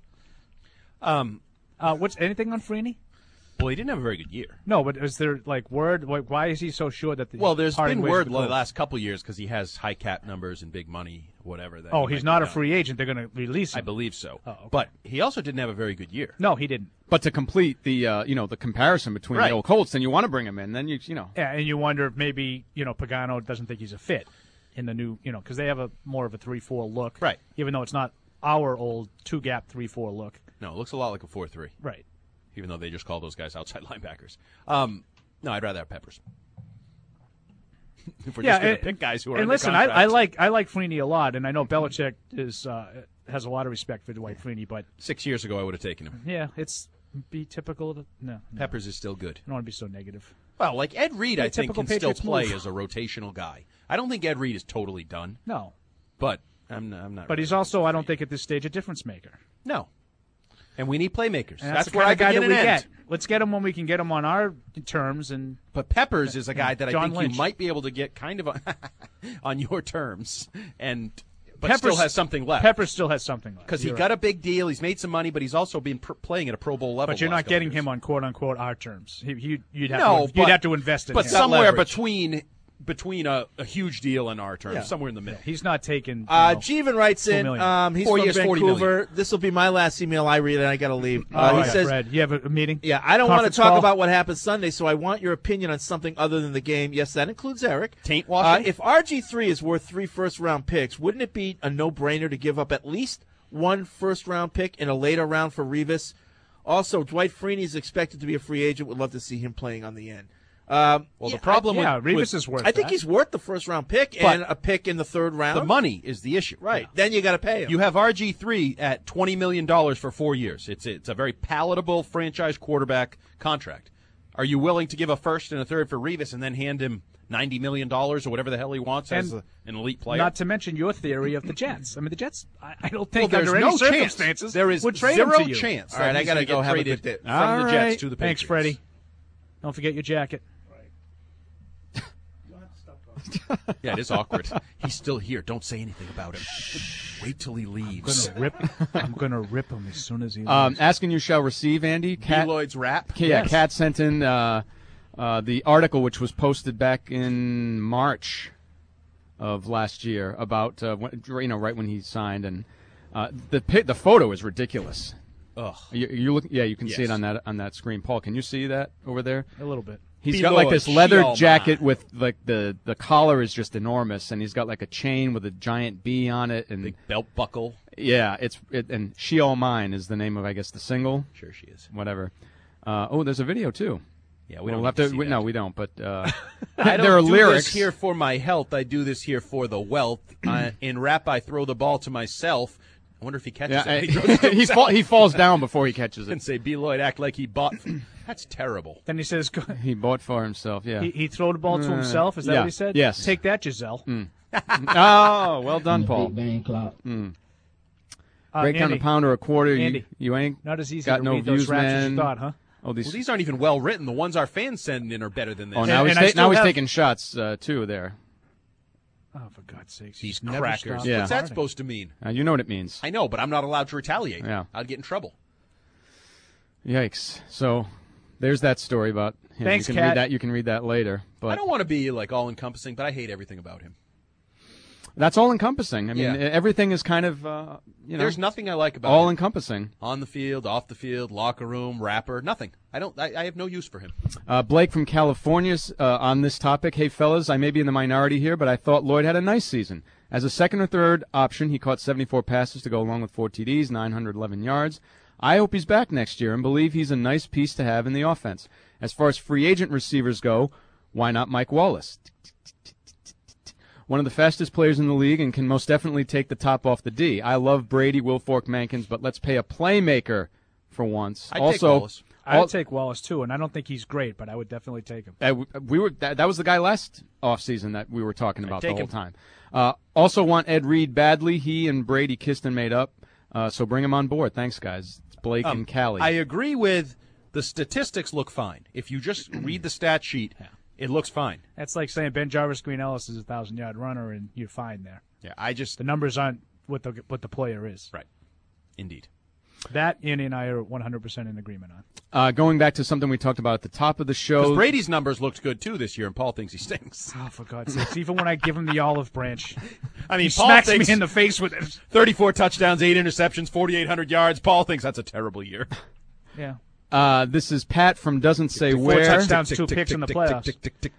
What's anything on Freeney?
Well, he didn't have a very good year.
No, but is there like word? Like, why is he so sure that the
Well, there's
parting
been
ways
word
with
the
Colts?
last couple years because he has high cap numbers and big money, whatever. That
Oh,
he
he's
might
not
be
a
done.
free agent. They're going to release him.
I believe so.
Oh, okay.
But he also didn't have a very good year.
No, he didn't.
But to complete the the comparison between
Right.
the old Colts, then you want to bring him in. Then you know.
Yeah, and you wonder if maybe Pagano doesn't think he's a fit in the new because they have a more of a 3-4 look,
Right.
Even though it's not our old 2-gap 3-4 look,
No, it looks a lot like a 4-3.
right?
Even though they just call those guys outside linebackers. No, I'd rather have Peppers. If we're just going to pick guys who are
and
under
listen,
contract.
I like Freeney a lot, and I know Belichick has a lot of respect for Dwight Freeney, but
6 years ago I would have taken him.
yeah, it's be typical of no.
Peppers is still good.
I don't want to be so negative.
Well, like Ed Reed,
Yeah,
I think
typical
can still
Patriots
play
move.
as a rotational guy. I don't think Ed Reed is totally done,
No,
but I'm not.
but he's also I don't think at this stage a difference maker.
No. And we need playmakers.
And
That's
the
where
kind
I
of guy that
begin
we
and end.
get. Let's get him when we can get him on our terms. And
But Peppers is a guy that I
John
think
Lynch.
you might be able to get kind of on your terms, but
Peppers
still has something left.
Peppers still has something left
Because he
You're
got
right.
a big deal. He's made some money, but he's also been playing at a Pro Bowl level.
But you're
the last
not getting
couple
him on quote unquote our terms. You'd have
No,
to,
but-
you'd have to invest in
But
him.
somewhere
leverage.
between between a huge deal and our terms,
Yeah.
somewhere in the middle.
He's not taking.
Jeevan writes in. He's
4
from
years, $40
Vancouver.
million.
This will be my last email I read, and I got to leave.
All
He
right,
says,
Fred, you have a meeting?
Yeah, I don't want to
Conference
talk
call?
about what happened Sunday, so I want your opinion on something other than the game. Yes, that includes Eric.
Taint washing?
If RG3 is worth 3 first-round picks, wouldn't it be a no-brainer to give up at least 1 first-round pick in a later round for Revis? Also, Dwight Freeney is expected to be a free agent. Would love to see him playing on the end.
The problem
Revis is worth
I think
that.
he's worth the first-round pick
But
and a pick in the third round.
The money is the issue.
Right. Then you got to pay him.
You have RG3 at $20 million for 4 years. It's a very palatable franchise quarterback contract. Are you willing to give a first and a third for Revis and then hand him $90 million or whatever the hell he wants as an elite player?
Not to mention your theory of the Jets. I mean, the Jets, I don't think
there's
under
no
any
chance.
circumstances
There is
would trade
zero
him to you.
chance.
All right, I got to go have a
traded
good day.
from the Jets to the Patriots.
Thanks, Freddie. Don't forget your jacket.
Yeah, it is awkward. He's still here. Don't say anything about him. Wait till he leaves.
I'm gonna rip him as soon as he leaves.
Asking you shall receive, Andy. Kat,
Lloyd's rap.
Yeah,
Yes.
Kat sent in the article which was posted back in March of last year about right when he signed, and the photo is ridiculous.
Ugh.
You look, yeah, you can see it
Yes.
on that screen. Paul, can you see that over there?
A little bit.
He's
Be
got like
Lord,
this leather
Sheol
jacket with like the collar is just enormous, and he's got like a chain with a giant bee on it, and
Big belt buckle.
yeah, and Sheol Mine is the name of, I guess, the single.
Sure she is.
Whatever. There's a video too.
Yeah,
We'll
don't
have
need
to.
see
No,
that.
we don't. But
I
there
don't
are
do
lyrics
this here for my health. I do this here for the wealth. In rap, I throw the ball to myself. I wonder if he catches
Yeah,
it. He throws it to himself.
he falls down before he catches
And
it.
say, B. Lloyd, act like he bought. That's terrible.
Then he says
He bought for himself. Yeah.
he threw the ball to himself. Is that
yeah,
what he said?
yes.
Take that, Giselle.
Oh, well done, Paul. Break down
Andy,
a pound or a quarter.
Andy,
you ain't
not as easy
got
to
no
read those
views,
raps as you
man.
thought, huh?
Oh,
Well, these aren't even well written. The ones our fans send in are better than this.
Oh, now
And I
he's
still have-
taking shots too there.
Oh, for God's sakes.
These
Never
crackers.
stop
Yeah.
What's that
farting.
supposed to mean?
You know what it means.
I know, but I'm not allowed to retaliate.
Yeah.
I'd get in trouble.
Yikes! So there's that story about him.
Thanks,
you can
Kat.
read that. You can read that later.
I
But
don't want to be like all encompassing, but I hate everything about him.
that's all encompassing. I mean,
Yeah.
everything is kind of
There's nothing I like about
all
him.
encompassing.
On the field, off the field, locker room, rapper, nothing. I have no use for him.
Blake from California's on this topic. Hey, fellas, I may be in the minority here, but I thought Lloyd had a nice season. As a second or third option, he caught 74 passes to go along with 4 TDs, 911 yards. I hope he's back next year and believe he's a nice piece to have in the offense. As far as free agent receivers go, why not Mike Wallace? One of the fastest players in the league and can most definitely take the top off the D. I love Brady, Wilfork, Mankins, but let's pay a playmaker for once.
I'd take Wallace.
I would take Wallace too, and I don't think he's great, but I would definitely take him.
That was the guy last offseason that we were talking about the
take
whole
him.
time. Also want Ed Reed badly. He and Brady kissed and made up. So bring him on board. Thanks, guys. It's Blake and Callie.
I agree with the statistics look fine. If you just read the stat sheet, it looks fine.
That's like saying Ben Jarvis Green Ellis is a 1,000-yard runner, and you're fine there.
Yeah,
the numbers aren't what the player is.
Right. Indeed.
That Andy and I are 100% in agreement on.
Going back to something we talked about at the top of the
Because
show.
Brady's numbers looked good too this year, and Paul thinks he stinks.
Oh, for God's sakes! Even when I give him the olive branch,
I mean,
he
Paul
smacks
thinks
me in the face with it.
34 touchdowns, 8 interceptions, 4,800 yards. Paul thinks that's a terrible year.
Yeah.
This is Pat from Doesn't Say
4
Where.
touchdowns, 2 picks in the playoffs.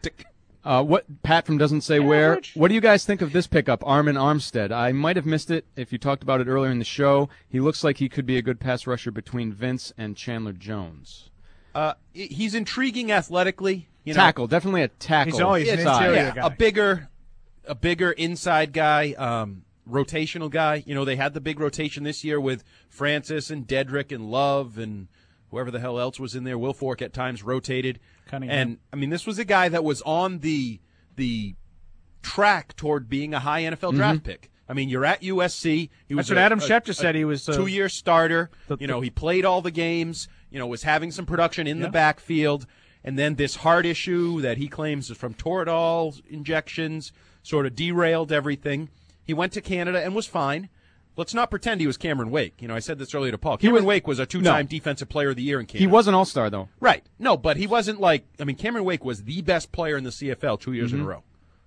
What Pat from Doesn't Say Where. What do you guys think of this pickup, Armin Armstead? I might have missed it if you talked about it earlier in the show. He looks like he could be a good pass rusher between Vince and Chandler Jones.
He's intriguing athletically.
Tackle, definitely a tackle.
He's always an interior guy.
A bigger inside guy, rotational guy. You know, they had the big rotation this year with Francis and Dedrick and Love and whoever the hell else was in there. Wilfork at times rotated.
Cunningham.
And, I mean, this was a guy that was on the track toward being a high NFL draft pick. I mean, you're at USC. He was
That's what Adam Schefter said. He was
2-year starter. He played all the games. Was having some production in the backfield. And then this heart issue that he claims is from Toradol injections sort of derailed everything. He went to Canada and was fine. Let's not pretend he was Cameron Wake. I said this earlier to Paul. Cameron Wake was a 2-time Defensive Player of the Year in Canada.
He was an all-star, though.
Right. No, but he wasn't Cameron Wake was the best player in the CFL 2 years in a row.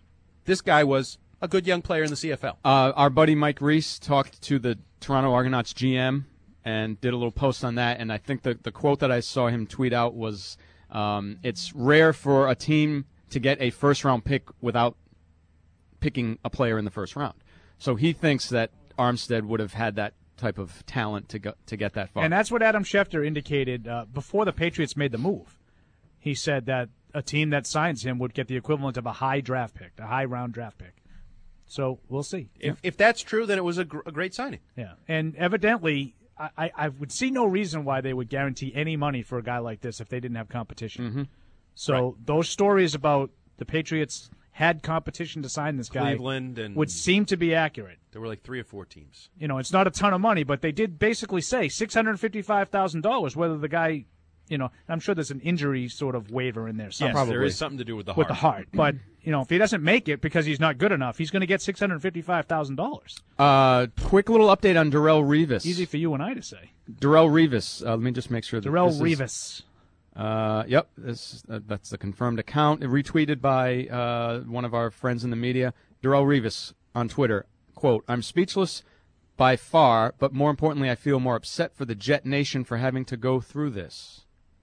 This guy was a good young player in the CFL.
Our buddy Mike Reese talked to the Toronto Argonauts GM and did a little post on that, and I think the quote that I saw him tweet out was, it's rare for a team to get a first-round pick without picking a player in the first round. So he thinks that Armstead would have had that type of talent to get that far.
And that's what Adam Schefter indicated before the Patriots made the move. He said that a team that signs him would get the equivalent of a high round draft pick. So we'll see.
If that's true, then it was a great signing.
Yeah, and evidently, I would see no reason why they would guarantee any money for a guy like this if they didn't have competition.
Mm-hmm.
So those stories about the Patriots had competition to sign this guy
Cleveland and
would seem to be accurate.
There were like 3 or 4 teams.
You know, it's not a ton of money, but they did basically say $655,000, whether the guy, you know, I'm sure there's an injury sort of waiver in there.
Yes, there is something to do with the heart.
With the heart. But, you know, if he doesn't make it because he's not good enough, he's going to get $655,000.
Quick little update on Darrelle Revis.
Easy for you and I to say.
Darrelle Revis. Let me just make sure that
Darrelle Revis.
Yep, that's the confirmed account. Retweeted by one of our friends in the media. Darrelle Revis on Twitter, quote, "I'm speechless by far, but more importantly, I feel more upset for the Jet Nation for having to go through this."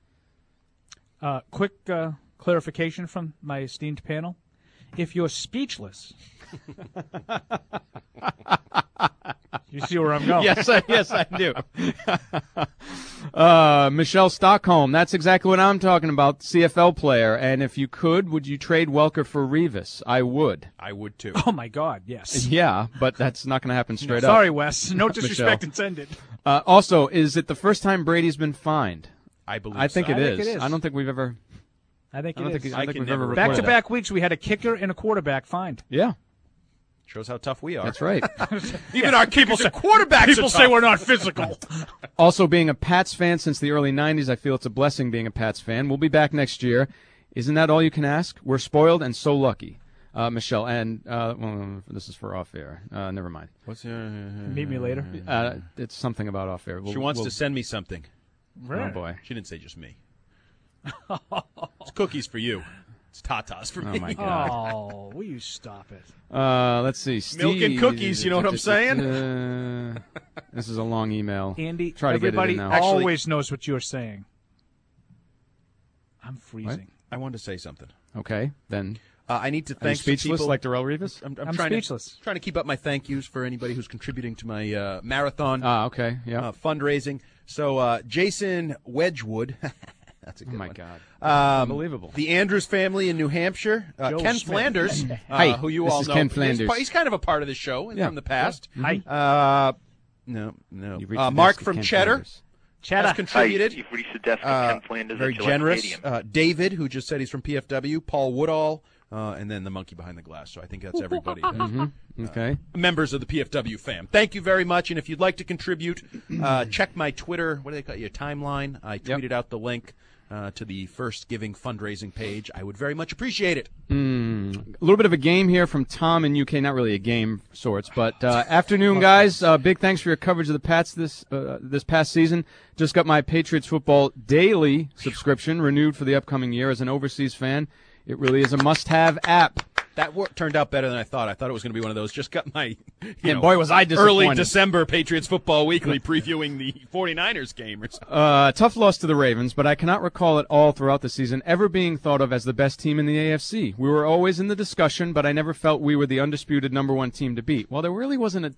Quick clarification from my esteemed panel. If you're speechless... You see where I'm going?
Yes, I do. Michelle Stockholm, that's exactly what I'm talking about, CFL player. And if you could, would you trade Welker for Revis? I would.
I would, too.
Oh, my God, yes.
Yeah, but that's not going to happen straight up.
Sorry, Wes. No disrespect intended.
Also, is it the first time Brady's been fined?
I believe
I think
so.
it is. I don't think we've ever...
I think
I don't
it
think
is.
I think we've ever reported
Back-to-back weeks, we had a kicker and a quarterback fined.
Yeah.
Shows how tough we are.
That's right.
Even our kickers and quarterbacks
People
are
say
tough.
we're not physical.
Also, being a Pats fan since the early 90s, I feel it's a blessing being a Pats fan. We'll be back next year. Isn't that all you can ask? We're spoiled and so lucky. Michelle, and well, this is for off-air. Never mind.
What's your...
Meet me later.
It's something about off-air.
She wants to send me something.
Right.
Oh, boy.
She didn't say just me. It's cookies for you. It's tatas for me.
Oh, my God.
Oh, will you stop it?
Let's see.
Milk and cookies, you know what I'm saying?
This is a long email.
Andy,
Try to get it
everybody
in now.
always knows what you're saying. I'm freezing.
I wanted to say something.
Okay, then.
I need to
Are you
thank some
speechless
people.
like Darrelle Revis?
I'm
I'm
trying
speechless.
trying to keep up my thank yous for anybody who's contributing to my marathon
okay, yeah.
fundraising. So Jason Wedgwood. That's a good one.
God.
Unbelievable. The Andrews family in New Hampshire.
Joe
Ken
Smith.
Flanders,
Hi,
who you
this
all
is
know.
Ken Flanders.
He's kind of a part of the show from the past.
Hi.
No.
You've reached the
Mark
desk of
from
Ken
Cheddar.
Flanders.
Has contributed.
You've reached the desk of Ken Flanders
Very
at Gillette
generous.
Stadium.
David, who just said he's from PFW. Paul Woodall. And then the monkey behind the glass. So I think that's everybody.
Okay.
Members of the PFW fam. Thank you very much. And if you'd like to contribute, check my Twitter. What do they call it? Your timeline. I tweeted out the link to the First Giving fundraising page. I would very much appreciate it.
A little bit of a game here from Tom in UK. Not really a game sorts, but afternoon, guys. Big thanks for your coverage of the Pats this past season. Just got my Patriots Football Daily subscription renewed for the upcoming year. As an overseas fan, it really is a must-have app.
That turned out better than I thought. I thought it was going to be one of those. Just got my
boy, was I disappointed.
Early December Patriots Football Weekly previewing the 49ers game or something.
Tough loss to the Ravens, but I cannot recall at all throughout the season ever being thought of as the best team in the AFC. We were always in the discussion, but I never felt we were the undisputed number one team to beat. Well, there really wasn't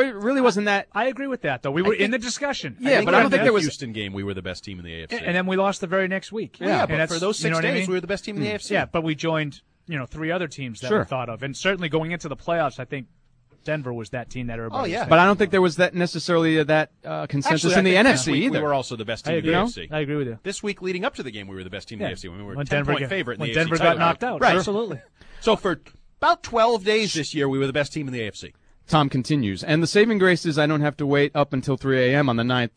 that.
I agree with that, though. We were in the discussion.
Yeah, but I don't think there was.
Houston game, we were the best team in the AFC.
And then we lost the very next week.
Yeah,
and
but for those 6 days, we were the best team in the AFC.
Yeah, but we joined 3 other teams that we thought of. And certainly going into the playoffs, I think Denver was that team that everybody was thinking.
But I don't think there was that necessarily that consensus in the NFC either.
We were also the best team in the AFC.
I agree with you.
This week leading up to the game, we were the best team in the AFC. We were a 10-point favorite in the AFC.
When Denver got knocked out.
Right.
Absolutely.
So for about 12 days this year, we were the best team in the AFC.
Tom continues. And the saving grace is I don't have to wait up until 3 a.m. on the night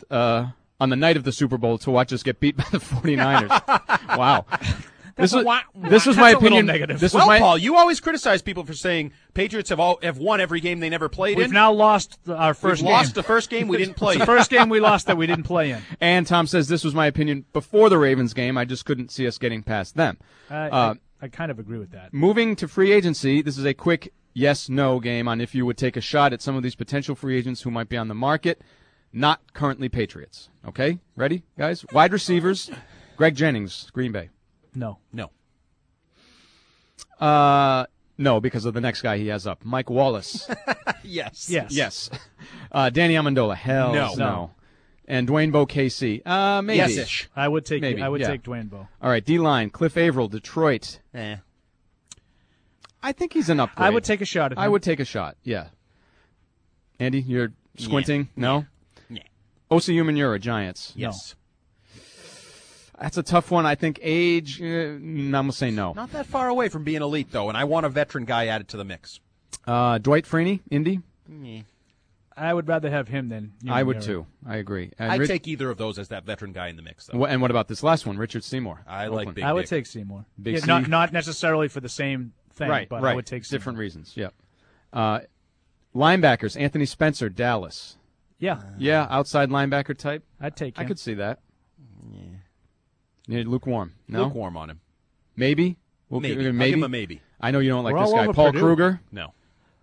of the Super Bowl to watch us get beat by the 49ers. Wow. This was my opinion.
Paul, you always criticize people for saying Patriots have won every game they never played in.
We've now lost our first game.
Lost the first game we didn't play in.
The first game we lost that we didn't play in.
And Tom says this was my opinion before the Ravens game. I just couldn't see us getting past them.
I kind of agree with that.
Moving to free agency, this is a quick yes-no game on if you would take a shot at some of these potential free agents who might be on the market, not currently Patriots. Okay? Ready, guys? Wide receivers, Greg Jennings, Green Bay.
No.
No, because of the next guy he has up. Mike Wallace.
Yes.
Danny Amendola. Hell
No.
And Dwayne Bowe, KC. Maybe.
Yes-ish.
I would take
Maybe,
take Dwayne Bowe.
All right, D-line, Cliff Averill, Detroit. I think he's an upgrade.
I would take a shot at him.
I would take a shot, yeah. Andy, you're squinting? No?
Yeah.
Osi Umenyiora, Giants.
Yes.
That's a tough one. I think age, I'm going to say no.
Not that far away from being elite, though, and I want a veteran guy added to the mix.
Dwight Freeney, Indy.
I would rather have him than
I would too. I agree. And
I'd take either of those as that veteran guy in the mix, though.
And what about this last one, Richard Seymour?
I like Big
I would
Dick.
take Seymour.
Big C.
Not necessarily for the same thing, but I would take Seymour.
Different reasons, yeah. Linebackers, Anthony Spencer, Dallas.
Yeah.
Yeah, outside linebacker type.
I'd take him.
I could see that. Yeah, lukewarm. No?
Lukewarm on him.
Maybe?
Maybe. I'll give him a maybe.
I know you don't like
We're
this
all
guy.
over
Paul
Purdue.
Kruger?
No.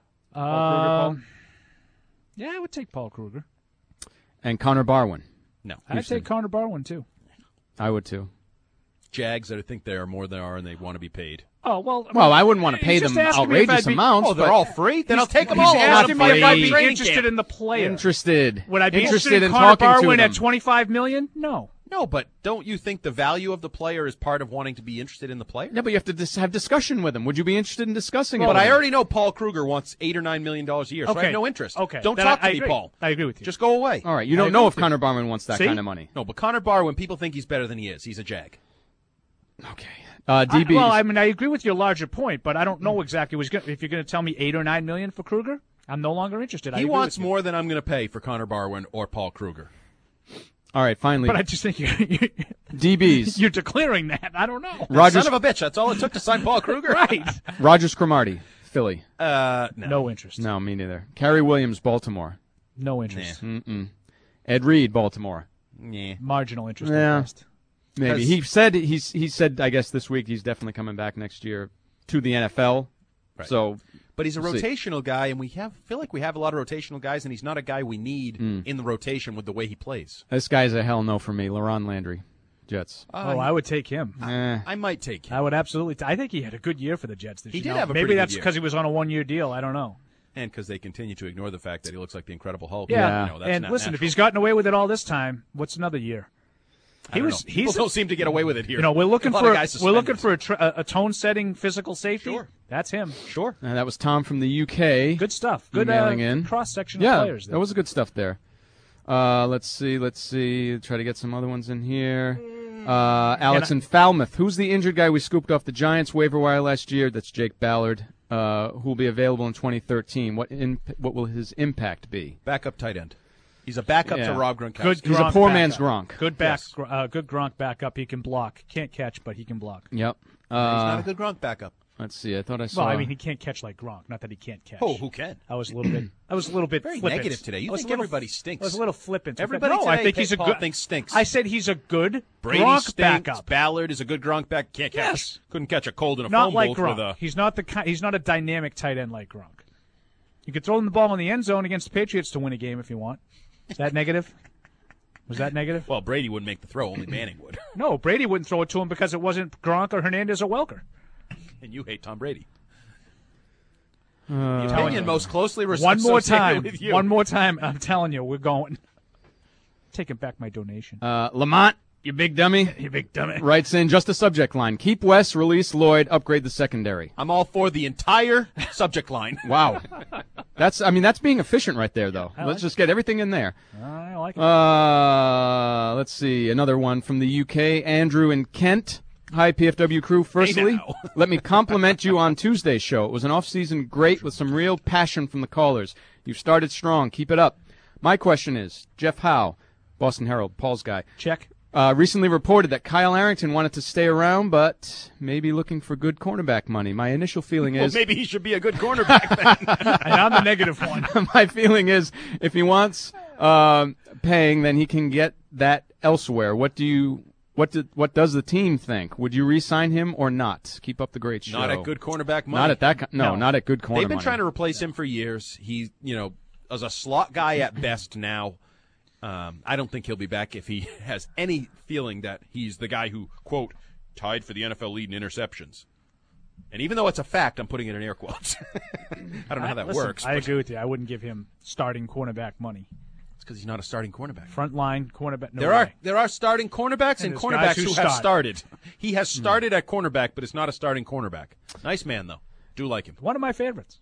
Paul?
Yeah, I would take Paul Kruger.
And Connor Barwin?
No.
I'd take Connor Barwin, too.
I would, too.
Jags, I think they are more than they are, and they want to be paid.
Oh, well.
Well, I wouldn't want to pay
he's
them
just asking me if
outrageous
I'd be-
amounts.
Oh, they're
but
all free? Then I'll take them
He's
all.
asking me if I'd be
Training
interested
camp.
in the player.
Interested.
Would I be
interested
in
talking
Connor
to
Barwin
them?
at $25 million? No.
No, but don't you think the value of the player is part of wanting to be interested in the player?
Yeah, but you have to have discussion with him. Would you be interested in discussing it?
But
with
I
him?
already know Paul Kruger wants $8 or $9 million a year, so I have no interest.
Okay.
Don't
Then
talk
I
to me,
agree.
Paul.
I agree with you.
Just go away.
All right, you
I
don't
agree
know if
with you.
Connor Barwin wants that
See?
kind of money.
No, but Connor Barwin, people think he's better than he is. He's a Jag.
Okay. DBs.
Well, I mean, I agree with your larger point, but I don't know exactly if you're going to tell me $8 or $9 million for Kruger. I'm no longer interested. I
He
agree
wants
with you.
more than I'm going to pay for Connor Barwin or Paul Kruger.
All right, finally.
But I just think
DBs.
You're declaring that. I don't know.
Rogers,
Son of a bitch. That's all it took to sign Paul Kruger.
Right.
Rogers Cromartie, Philly.
No interest.
No, me neither. Kerry Williams, Baltimore.
No interest.
Mm-mm. Ed Reed, Baltimore.
Yeah.
Marginal interest.
Yeah.
At best.
Maybe he said I guess this week he's definitely coming back next year to the NFL.
Right.
So,
but he's a
we'll see.
rotational guy, and feel like we have a lot of rotational guys, and he's not a guy we need in the rotation with the way he plays.
This guy's a hell no for me. LaRon Landry, Jets.
I would take him.
I might take him.
I would absolutely. I think he had a good year for the Jets this
He
year.
did have a
Maybe
pretty good
that's
year.
because he was on a one-year deal. I don't know.
And because they continue to ignore the fact that he looks like the Incredible Hulk.
Yeah.
You know, that's
And
not
listen, if
natural.
he's gotten away with it all this time, what's another year?
People don't seem to get away with it here.
You know, we're looking
A lot
for
of guys
we're looking
suspended.
for a tone-setting physical safety.
Sure.
That's him.
Sure.
That was Tom from the UK.
Good stuff. Good
emailing in.
cross-section
Yeah,
of players. There.
that was good stuff there. Let's see. Try to get some other ones in here. Alex in Falmouth. Who's the injured guy we scooped off the Giants waiver wire last year? That's Jake Ballard, who will be available in 2013. What will his impact be?
Backup tight end. He's a backup to Rob Gronkowski.
Good
He's a
Gronk
poor
backup.
man's Gronk.
Good good Gronk backup. He can block. Can't catch, but he can block.
Yep.
He's not a good Gronk backup.
Let's see. I thought I saw.
Well, I mean, he can't catch like Gronk. Not that he can't catch.
Oh, who can?
I was a little bit
Very
flippant.
negative today. You
I was
think
a little-
everybody stinks.
I was a little flippant.
Everybody
no, I
today,
think he's a
Paul
good.
thinks stinks.
I said he's a good
Brady
Gronk
stinks.
backup.
Ballard is a good Gronk back. Can't catch.
Yes.
Couldn't catch a cold in a
Not
phone
like
booth
Gronk.
with a.
He's not he's not a dynamic tight end like Gronk. You could throw him the ball in the end zone against the Patriots to win a game if you want. Is that negative? Was that negative?
Well, Brady wouldn't make the throw. Only Manning would.
No, Brady wouldn't throw it to him because it wasn't Gronk or Hernandez or Welker.
And you hate Tom Brady.
The
opinion most closely
One more time.
with you.
One more time. I'm telling you, we're going. Taking back my donation.
Lamont, you big dummy.
You big dummy.
Writes in just a subject line: keep Wes, release Lloyd, upgrade the secondary.
I'm all for the entire subject line.
Wow. That's being efficient right there, though. Let's just get everything in there.
I like it.
Let's see. Another one from the UK. Andrew in Kent. Hi, PFW crew. Firstly, let me compliment you on Tuesday's show. It was an off-season great with some real passion from the callers. You've started strong. Keep it up. My question is, Jeff Howe, Boston Herald, Paul's guy.
Check.
Recently reported that Kyle Arrington wanted to stay around, but maybe looking for good cornerback money. My initial feeling is...
Well, maybe he should be a good cornerback then.
And I'm the negative one.
My feeling is if he wants paying, then he can get that elsewhere. What do you What does the team think? Would you re-sign him or not? Keep up the great show.
Not at good cornerback money.
Not at that. Not at good corner.
They've been
money.
trying to replace him for years. He, as a slot guy at best now. I don't think he'll be back if he has any feeling that he's the guy who, quote, tied for the NFL lead in interceptions. And even though it's a fact, I'm putting it in air quotes. I don't know how that works.
I agree with you. I wouldn't give him starting cornerback money.
It's because he's not a starting cornerback.
Frontline cornerback. No
there are starting corners and cornerbacks who have started. He has started at cornerback, but it's not a starting cornerback. Nice man, though. Do like him.
One of my favorites.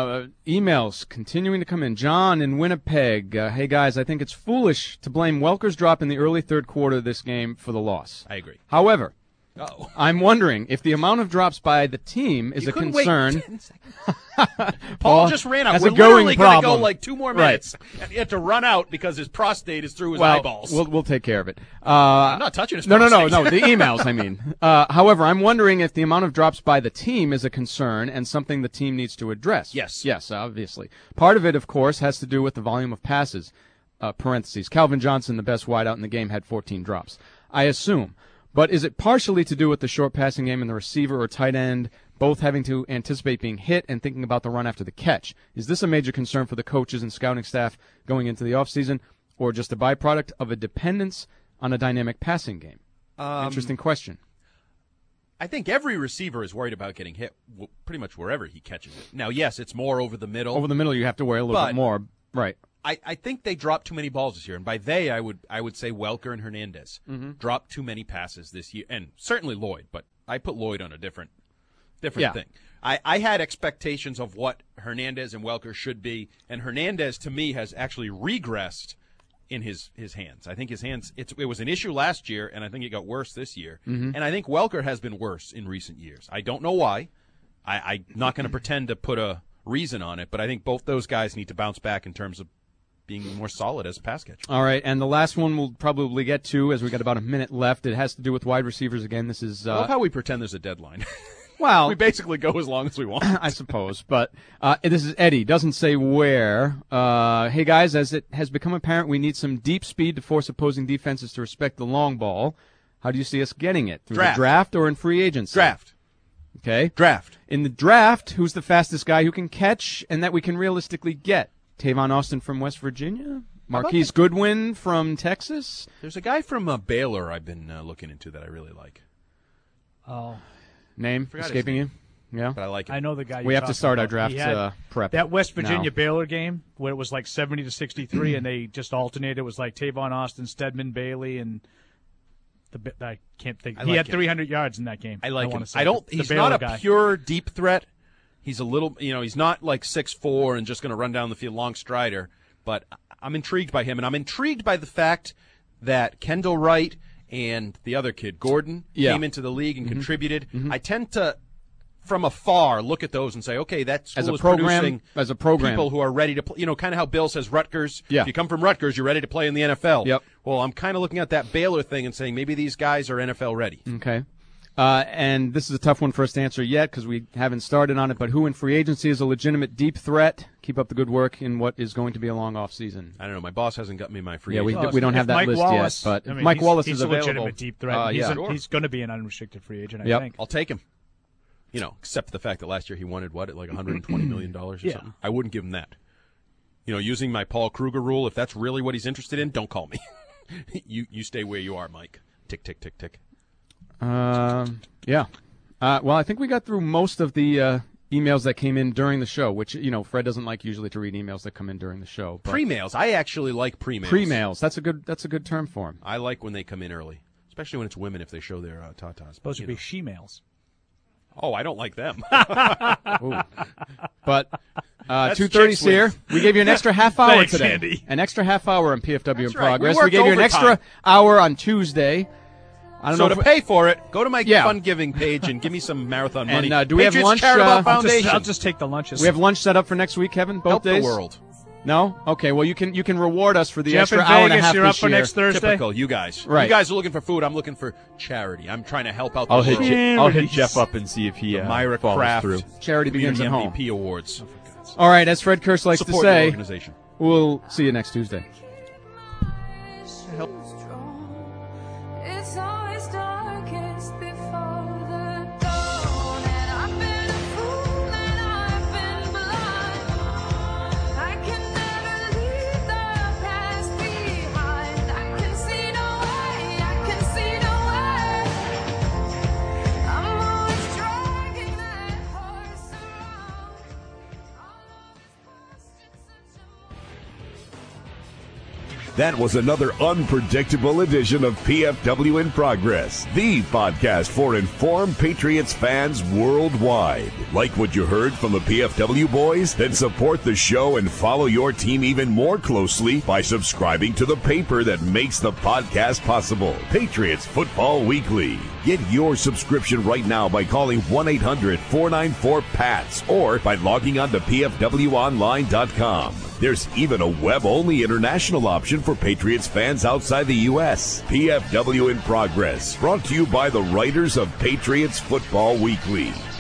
Emails continuing to come in. John in Winnipeg. Hey, guys, I think it's foolish to blame Welker's drop in the early third quarter of this game for the loss.
I agree.
However, I'm wondering if the amount of drops by the team is a concern.
Wait 10 seconds. Paul just ran out.
We're
literally
going to
go like 2 more minutes. Right. And he had to run out because his prostate is through his eyeballs.
We'll take care of it.
I'm not touching his
No.
prostate.
The emails, I mean. However, I'm wondering if the amount of drops by the team is a concern and something the team needs to address. Yes, obviously. Part of it, of course, has to do with the volume of passes. Parentheses. Calvin Johnson, the best wideout in the game, had 14 drops. I assume. But is it partially to do with the short passing game and the receiver or tight end both having to anticipate being hit and thinking about the run after the catch? Is this a major concern for the coaches and scouting staff going into the offseason, or just a byproduct of a dependence on a dynamic passing game? Interesting question.
I think every receiver is worried about getting hit pretty much wherever he catches it. Now, yes, it's more over the middle.
Over the middle you have to worry a little bit more. Right.
I think they dropped too many balls this year, and by they I would say Welker and Hernandez dropped too many passes this year, and certainly Lloyd. But I put Lloyd on a different thing. I had expectations of what Hernandez and Welker should be, and Hernandez to me has actually regressed in his hands. I think his hands it was an issue last year, and I think it got worse this year. And I think Welker has been worse in recent years. I don't know why. I'm not going to pretend to put a reason on it, but I think both those guys need to bounce back in terms of being more solid as a pass catcher.
All right, and the last one we'll probably get to as we got about a minute left. It has to do with wide receivers again. This is
I love how we pretend there's a deadline.
Well,
we basically go as long as we want,
I suppose. But this is Eddie. Doesn't say where. Hey guys, as it has become apparent, we need some deep speed to force opposing defenses to respect the long ball. How do you see us getting it? Through the draft or in free agency?
Draft.
Okay.
Draft.
In the draft, who's the fastest guy who can catch and that we can realistically get? Tavon Austin from West Virginia? Marquise Goodwin from Texas?
There's a guy from Baylor I've been looking into that I really like.
Oh.
Name escaping you? Yeah.
But I like it.
I know the guy.
We have to start our draft prep.
That West Virginia Baylor game where it was like 70-63 and they just alternated. It was like Tavon Austin, Stedman Bailey, and I can't think. He had 300 yards in that game.
I like him. He's not a pure deep threat. He's a little, he's not like 6'4" and just going to run down the field, long strider. But I'm intrigued by him, and I'm intrigued by the fact that Kendall Wright and the other kid, Gordon, came into the league and contributed. I tend to, from afar, look at those and say, okay, that school is producing people who are ready to play. Kind of how Bill says Rutgers.
Yeah.
If you come from Rutgers, you're ready to play in the NFL.
Yep.
Well, I'm kind of looking at that Baylor thing and saying maybe these guys are NFL ready.
Okay. And this is a tough one for us to answer yet because we haven't started on it, but who in free agency is a legitimate deep threat? Keep up the good work in what is going to be a long off season.
I don't know. My boss hasn't got me my free
agency.
Yeah,
we don't have that
Mike
list
Wallace,
yet, but Mike Wallace is available.
He's a legitimate deep threat. He's going to be an unrestricted free agent, I think.
I'll take him. Except for the fact that last year he wanted, like $120 million or something. I wouldn't give him that. Using my Paul Kruger rule, if that's really what he's interested in, don't call me. You stay where you are, Mike. Tick, tick, tick, tick.
Yeah. Well, I think we got through most of the emails that came in during the show, which, Fred doesn't like usually to read emails that come in during the show.
Pre-mails. I actually like pre-mails.
Pre-mails. That's a good term for them.
I like when they come in early, especially when it's women if they show their tatas.
Supposed to be she-mails.
Oh, I don't like them.
But 2:30's here. We gave you an extra half hour today.
Andy.
An extra half hour on PFW in Progress.
We
We gave you an extra hour on Tuesday. I don't know
to pay for it, go to my fund giving page and give me some marathon money.
And do we have lunch?
I'll just take the lunches.
We have lunch set up for next week, Kevin. Both
Help
days.
the world.
No? Okay. Well, you can reward us for the
Jeff
extra
in
hour and a
Vegas,
half
you're
this
up for
year.
next Thursday.
Typical, you guys.
Right.
You guys are looking for food. I'm looking for charity. I'm trying to help out the
I'll
world.
hit Jeff up and see if he
Myra
follows
Kraft
through.
Charity begins at home.
MVP awards.
All right. As Fred Kirsch likes
Support
to say,
your organization.
We'll see you next Tuesday.
It's always
That was another unpredictable edition of PFW in Progress, the podcast for informed Patriots fans worldwide. Like what you heard from the PFW boys? Then support the show and follow your team even more closely by subscribing to the paper that makes the podcast possible, Patriots Football Weekly. Get your subscription right now by calling 1-800-494-PATS or by logging on to pfwonline.com. There's even a web-only international option for Patriots fans outside the U.S. PFW in Progress, brought to you by the writers of Patriots Football Weekly.